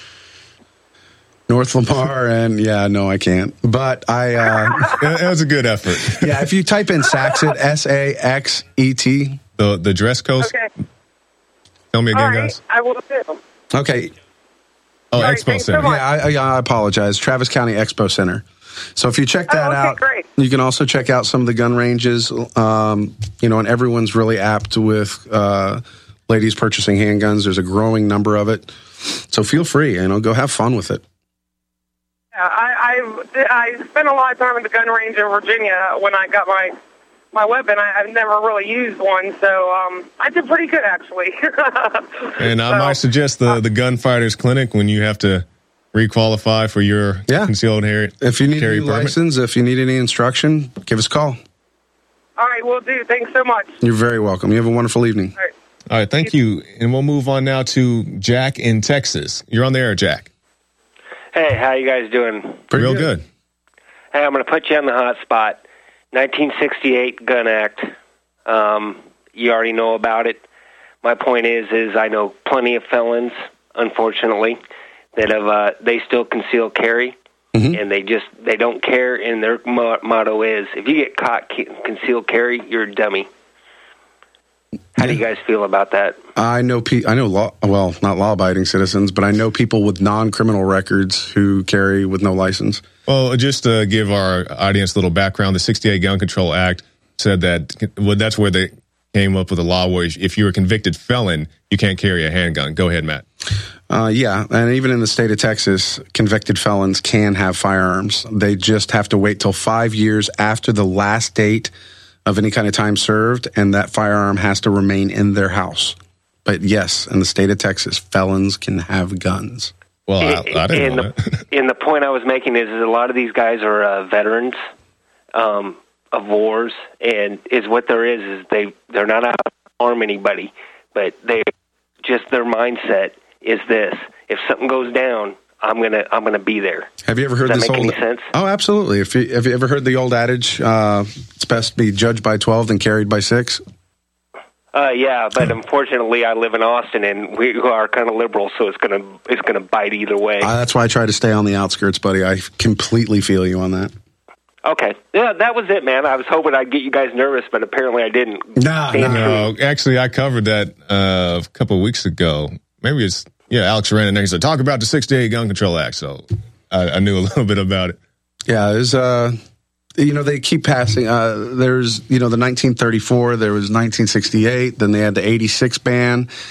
North Lamar, and yeah, no, I can't. But I... Uh, that was a good effort. Yeah, if you type in Saxit, S A X E T. The the dress code? Okay. Tell me again, All right, guys. I will do. Okay. Oh, All right, Expo Center. So yeah, I, I, I apologize. Travis County Expo Center. So if you check that oh, okay, out, great. you can also check out some of the gun ranges. Um, you know, and everyone's really apt with uh, ladies purchasing handguns. There's a growing number of it. So feel free, you know, go have fun with it. Yeah, I, I I spent a lot of time at the gun range in Virginia when I got my my weapon. I, I've never really used one, so um, I did pretty good actually. And I So, might suggest the the Gunfighters Clinic when you have to requalify for your Yeah. concealed carry. If you need carry any permit. license, if you need any instruction, give us a call. all right, we'll do. Thanks so much. You're very welcome. You have a wonderful evening. All right. All right, thank you. And we'll move on now to Jack in Texas. You're on the air, Jack. Hey, how you guys doing? Pretty Real good. good. Hey, I'm going to put you on the hot spot. nineteen sixty-eight Gun Act. Um, you already know about it. My point is, is I know plenty of felons, unfortunately, that have uh, they still conceal carry, mm-hmm. and they just they don't care. And their mo- motto is, if you get caught concealed carry, you're a dummy. How do you guys feel about that? I know, pe- I know, law, well, not law-abiding citizens, but I know people with non-criminal records who carry with no license. Well, just to give our audience a little background, the sixty-eight Gun Control Act said that well, that's where they came up with a law where if you're a convicted felon, you can't carry a handgun. Go ahead, Matt. Uh, yeah, and even in the state of Texas, convicted felons can have firearms. They just have to wait till five years after the last date of any kind of time served, and that firearm has to remain in their house. But yes, in the state of Texas, felons can have guns. Well, I, I didn't and know the, that. And the point I was making is, is a lot of these guys are uh, veterans um, of wars, and is what there is is they they're not out to harm anybody, but they just their mindset is this: if something goes down, I'm gonna I'm gonna be there. Have you ever heard Does this that make old? any sense? Oh, absolutely. If you, have you ever heard the old adage, uh, "It's best to be judged by twelve than carried by six"? Uh, yeah, but unfortunately, I live in Austin, and we are kind of liberal, so it's gonna it's gonna bite either way. Uh, that's why I try to stay on the outskirts, buddy. I completely feel you on that. Okay, yeah, that was it, man. I was hoping I'd get you guys nervous, but apparently I didn't. Nah, Stand no. Actually, I covered that uh, a couple of weeks ago. Maybe it's yeah. Alex ran in there. He said, "Talk about the sixty-eight Gun Control Act." So I, I knew a little bit about it. Yeah, there's uh, you know, they keep passing. Uh, there's you know the nineteen thirty-four. There was nineteen sixty-eight. Then they had the eighty-six ban.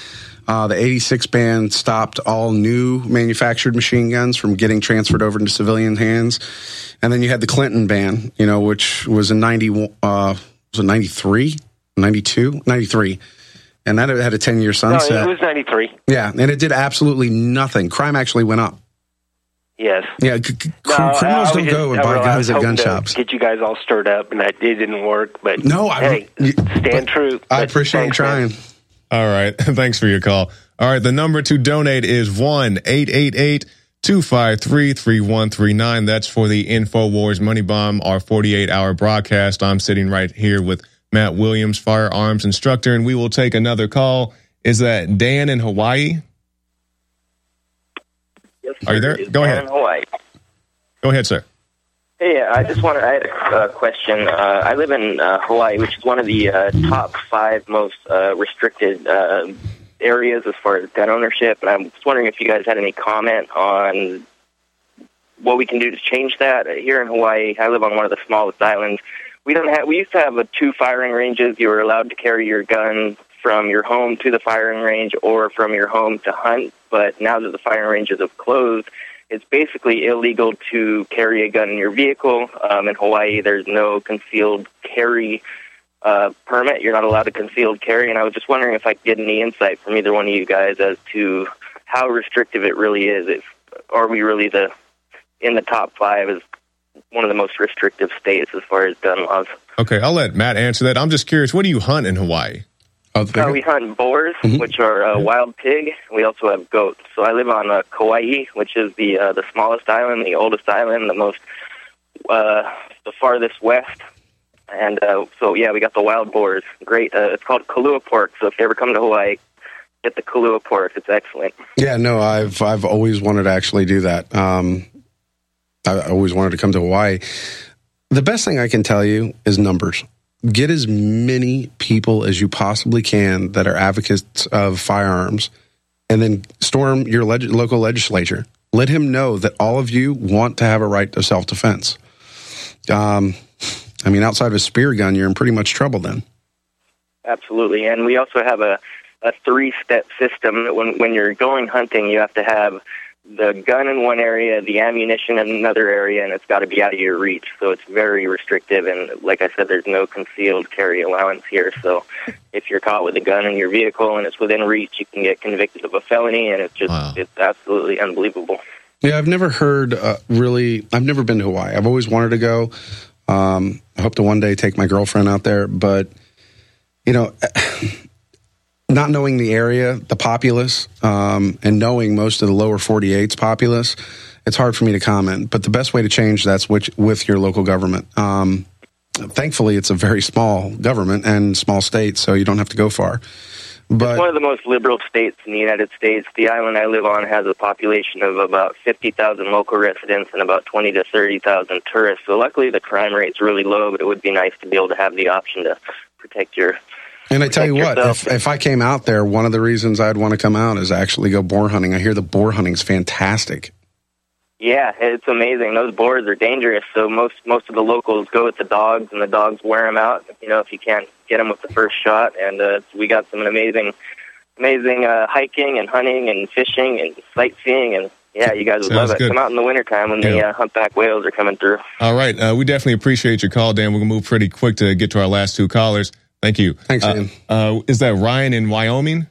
Uh, the eighty-six ban stopped all new manufactured machine guns from getting transferred over into civilian hands. And then you had the Clinton ban, you know, which was in ninety, uh, was it ninety-three, ninety-two, ninety-three. And that had a ten-year sunset. No, it was ninety-three. Yeah, and it did absolutely nothing. Crime actually went up. Yes. Yeah, c- c- No, criminals I don't was go just- and I buy was guns at hoping gun to shops. Get you guys all stirred up, and that it didn't work. But No, I- hey, you- stand true. I But appreciate you thanks, man. trying. All right. Thanks for your call. All right. The number to donate is one eight eight eight, two five three, three one three nine. That's for the InfoWars Money Bomb, our forty-eight hour broadcast. I'm sitting right here with Matt Williams, firearms instructor, and we will take another call. Is that Dan in Hawaii? Yes, Are you there? It's Go Dan ahead. in Hawaii. Go ahead, sir. Hey, I just wanted, I had a uh, question. Uh, I live in uh, Hawaii, which is one of the uh, top five most uh, restricted uh, areas as far as gun ownership, and I'm just wondering if you guys had any comment on what we can do to change that. Here in Hawaii, I live on one of the smallest islands. We don't have, we used to have uh, two firing ranges. You were allowed to carry your gun from your home to the firing range or from your home to hunt, but now that the firing ranges have closed, it's basically illegal to carry a gun in your vehicle. Um, in Hawaii, there's no concealed carry uh, permit. You're not allowed to concealed carry, and I was just wondering if I could get any insight from either one of you guys as to how restrictive it really is. If, are we really the in the top five as one of the most restrictive states as far as gun laws? Okay. I'll let Matt answer that. I'm just curious. What do you hunt in Hawaii? Oh, Uh, we hunt boars, Mm-hmm. which are uh, wild pig. We also have goats. So I live on uh, Kauai, which is the uh, the smallest island, the oldest island, the most uh, the farthest west. And uh, so yeah, we got the wild boars. Great. Uh, it's called Kalua pork. So if you ever come to Hawaii, get the Kalua pork. It's excellent. Yeah, no, I've I've always wanted to actually do that. Um, I always wanted to come to Hawaii. The best thing I can tell you is numbers. Get as many people as you possibly can that are advocates of firearms, and then storm your leg- local legislature. Let him know that all of you want to have a right to self-defense. Um, I mean, outside of a spear gun, you're in pretty much trouble then. Absolutely. And we also have a, a three-step system. When when you're going hunting, you have to have the gun in one area, the ammunition in another area, and it's got to be out of your reach. So it's very restrictive. And like I said, there's no concealed carry allowance here. So if you're caught with a gun in your vehicle and it's within reach, you can get convicted of a felony, and it's just Wow. it's absolutely unbelievable. Yeah, I've never heard uh, really, I've never been to Hawaii. I've always wanted to go. Um, I hope to one day take my girlfriend out there. But, you know, not knowing the area, the populace, um, and knowing most of the lower forty-eight's populace, it's hard for me to comment. But the best way to change that's with, with your local government. Um, thankfully, it's a very small government and small state, so you don't have to go far. But It's one of the most liberal states in the United States. The island I live on has a population of about fifty thousand local residents and about twenty to thirty thousand tourists. So luckily the crime rate's really low, but it would be nice to be able to have the option to protect your And I tell you what, yourself. if, if I came out there, one of the reasons I'd want to come out is actually go boar hunting. I hear the boar hunting's fantastic. Yeah, it's amazing. Those boars are dangerous, so most most of the locals go with the dogs, and the dogs wear them out, you know, if you can't get them with the first shot. And uh, we got some amazing, amazing uh, hiking and hunting and fishing and sightseeing, and yeah, you guys would Sounds love it. good. Come out in the wintertime when the Yeah. uh, humpback whales are coming through. All right. Uh, we definitely appreciate your call, Dan. We're going to move pretty quick to get to our last two callers. Thank you. Thanks, uh, Dan. Uh, is that Ryan in Wyoming?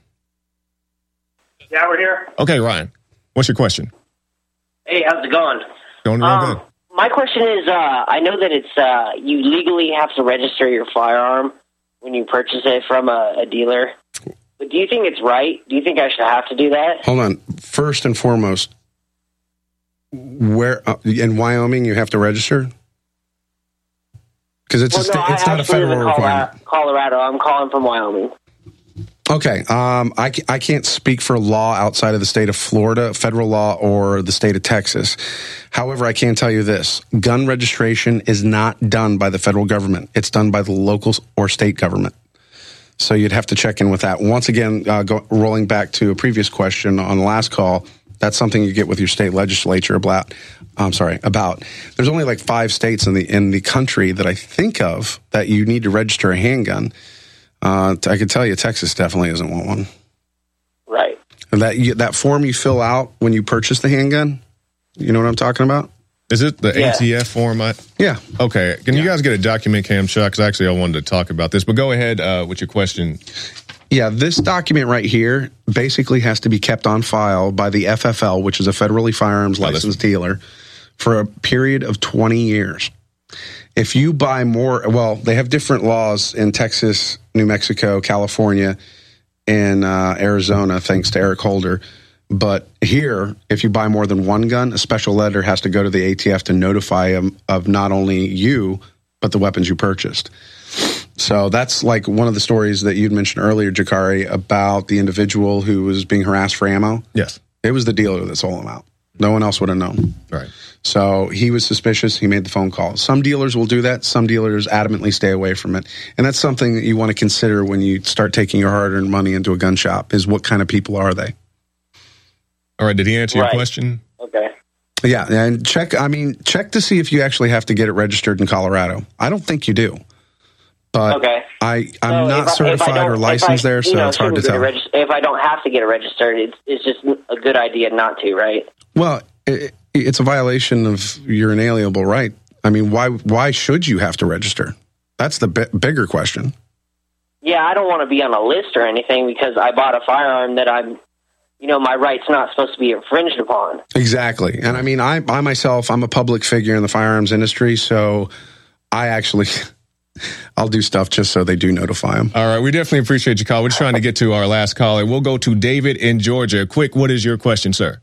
Yeah, we're here. Okay, Ryan. What's your question? Hey, how's it going? Going real Um, good. My question is, uh, I know that it's uh, you legally have to register your firearm when you purchase it from a, a dealer. But do you think it's right? Do you think I should have to do that? Hold on. First and foremost, where uh, in Wyoming you have to register? Because it's well, a sta- no, it's I not a actually live federal in Colorado, requirement. Colorado. I'm calling from Wyoming. Okay. Um, I, ca- I can't speak for law outside of the state of Florida, federal law, or the state of Texas. However, I can tell you this. Gun registration is not done by the federal government. It's done by the local or state government. So you'd have to check in with that. Once again, uh, go, rolling back to a previous question on the last call, that's something you get with your state legislature about. I'm sorry, about. There's only like five states in the in the country that I think of that you need to register a handgun. Uh, I could tell you Texas definitely isn't one. Right. And that you, that form you fill out when you purchase the handgun, you know what I'm talking about? Is it the Yeah. A T F form? I, yeah. Okay. Can you guys get a document cam, Chuck? Because actually I wanted to talk about this, but go ahead uh, with your question. Yeah, this document right here basically has to be kept on file by the F F L, which is a federally firearms licensed dealer, for a period of twenty years. If you buy more, well, they have different laws in Texas, New Mexico, California, and uh, Arizona, thanks to Eric Holder. But here, if you buy more than one gun, a special letter has to go to the A T F to notify them of not only you, but the weapons you purchased. So that's like one of the stories that you'd mentioned earlier, Jakari, about the individual who was being harassed for ammo. Yes. It was the dealer that sold them out. No one else would have known. Right. So he was suspicious. He made the phone call. Some dealers will do that. Some dealers adamantly stay away from it. And that's something that you want to consider when you start taking your hard-earned money into a gun shop, is what kind of people are they? All right. Did he answer Right. your question? Okay. Yeah, and check, I mean, check to see if you actually have to get it registered in Colorado. I don't think you do. But Okay. I, I'm So not if I- if I certified don't- or if licensed I, there, you so know, it's hard to shouldn't get tell. it regis- if I don't have to get it registered, it's it's just a good idea not to, right? Well, it, it's a violation of your inalienable right. I mean, why why should you have to register? That's the bi- bigger question. Yeah, I don't want to be on a list or anything because I bought a firearm that I'm, you know, my right's not supposed to be infringed upon. Exactly. And I mean, I, I myself, I'm a public figure in the firearms industry, so I actually, I'll do stuff just so they do notify them. All right. We definitely appreciate your call. We're just trying to get to our last caller. We'll go to David in Georgia. Quick, what is your question, sir?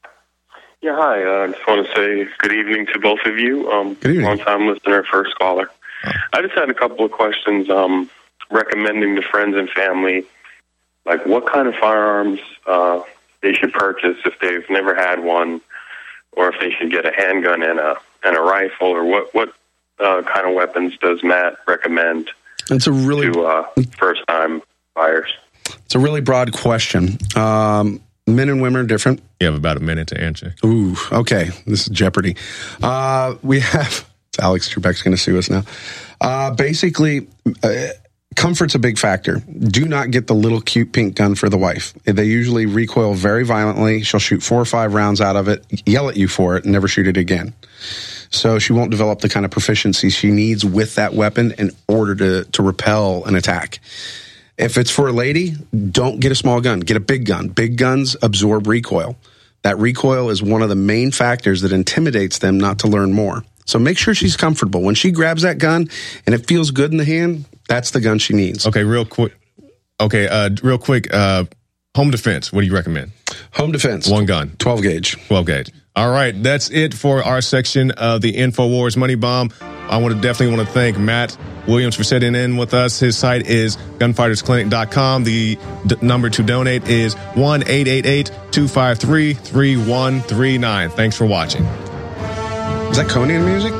Yeah, hi. Uh, I just want to say good evening to both of you. Um, good evening. Long-time listener, first caller. Oh. I just had a couple of questions um, recommending to friends and family, like what kind of firearms uh, they should purchase if they've never had one, or if they should get a handgun and a and a rifle, or what, what uh, kind of weapons does Matt recommend It's a really to uh, first-time buyers? It's a really broad question. Um, men and women are different. You have about a minute to answer. Ooh, okay. This is Jeopardy. Uh, we have Alex Trebek's going to sue us now. Uh, basically, uh, comfort's a big factor. Do not get the little cute pink gun for the wife. They usually recoil very violently. She'll shoot four or five rounds out of it, yell at you for it, and never shoot it again. So she won't develop the kind of proficiency she needs with that weapon in order to, to repel an attack. If it's for a lady, don't get a small gun. Get a big gun. Big guns absorb recoil. That recoil is one of the main factors that intimidates them not to learn more. So make sure she's comfortable. When she grabs that gun and it feels good in the hand, that's the gun she needs. Okay, real quick. Okay, uh, real quick. Uh, home defense. What do you recommend? Home defense. One gun. twelve gauge. twelve gauge. All right, that's it for our section of the InfoWars Money Bomb. I want to definitely want to thank Matt Williams for sitting in with us. His site is gunfighters clinic dot com. The d- number to donate is one eight eight eight, two five three, three one three nine. Thanks for watching. Is that Conan music?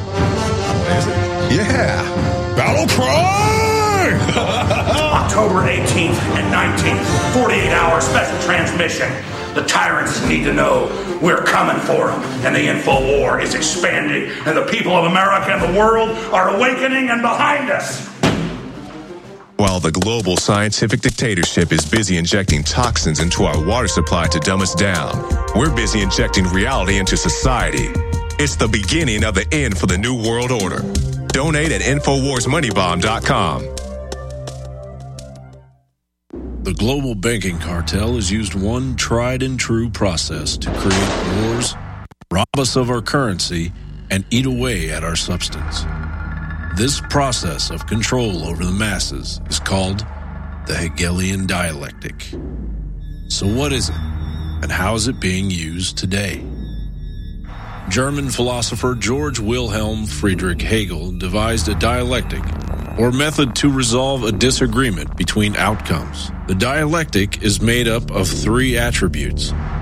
Is it? Yeah. Battle cry! October eighteenth and nineteenth, forty-eight hour special transmission. The tyrants need to know we're coming for them, and the info war is expanding, and the people of America and the world are awakening and behind us. While the global scientific dictatorship is busy injecting toxins into our water supply to dumb us down, we're busy injecting reality into society. It's the beginning of the end for the New World Order. Donate at infowars money bomb dot com. The global banking cartel has used one tried and true process to create wars, rob us of our currency, and eat away at our substance. This process of control over the masses is called the Hegelian dialectic. So what is it, and how is it being used today? German philosopher George Wilhelm Friedrich Hegel devised a dialectic, or method to resolve a disagreement between outcomes. The dialectic is made up of three attributes: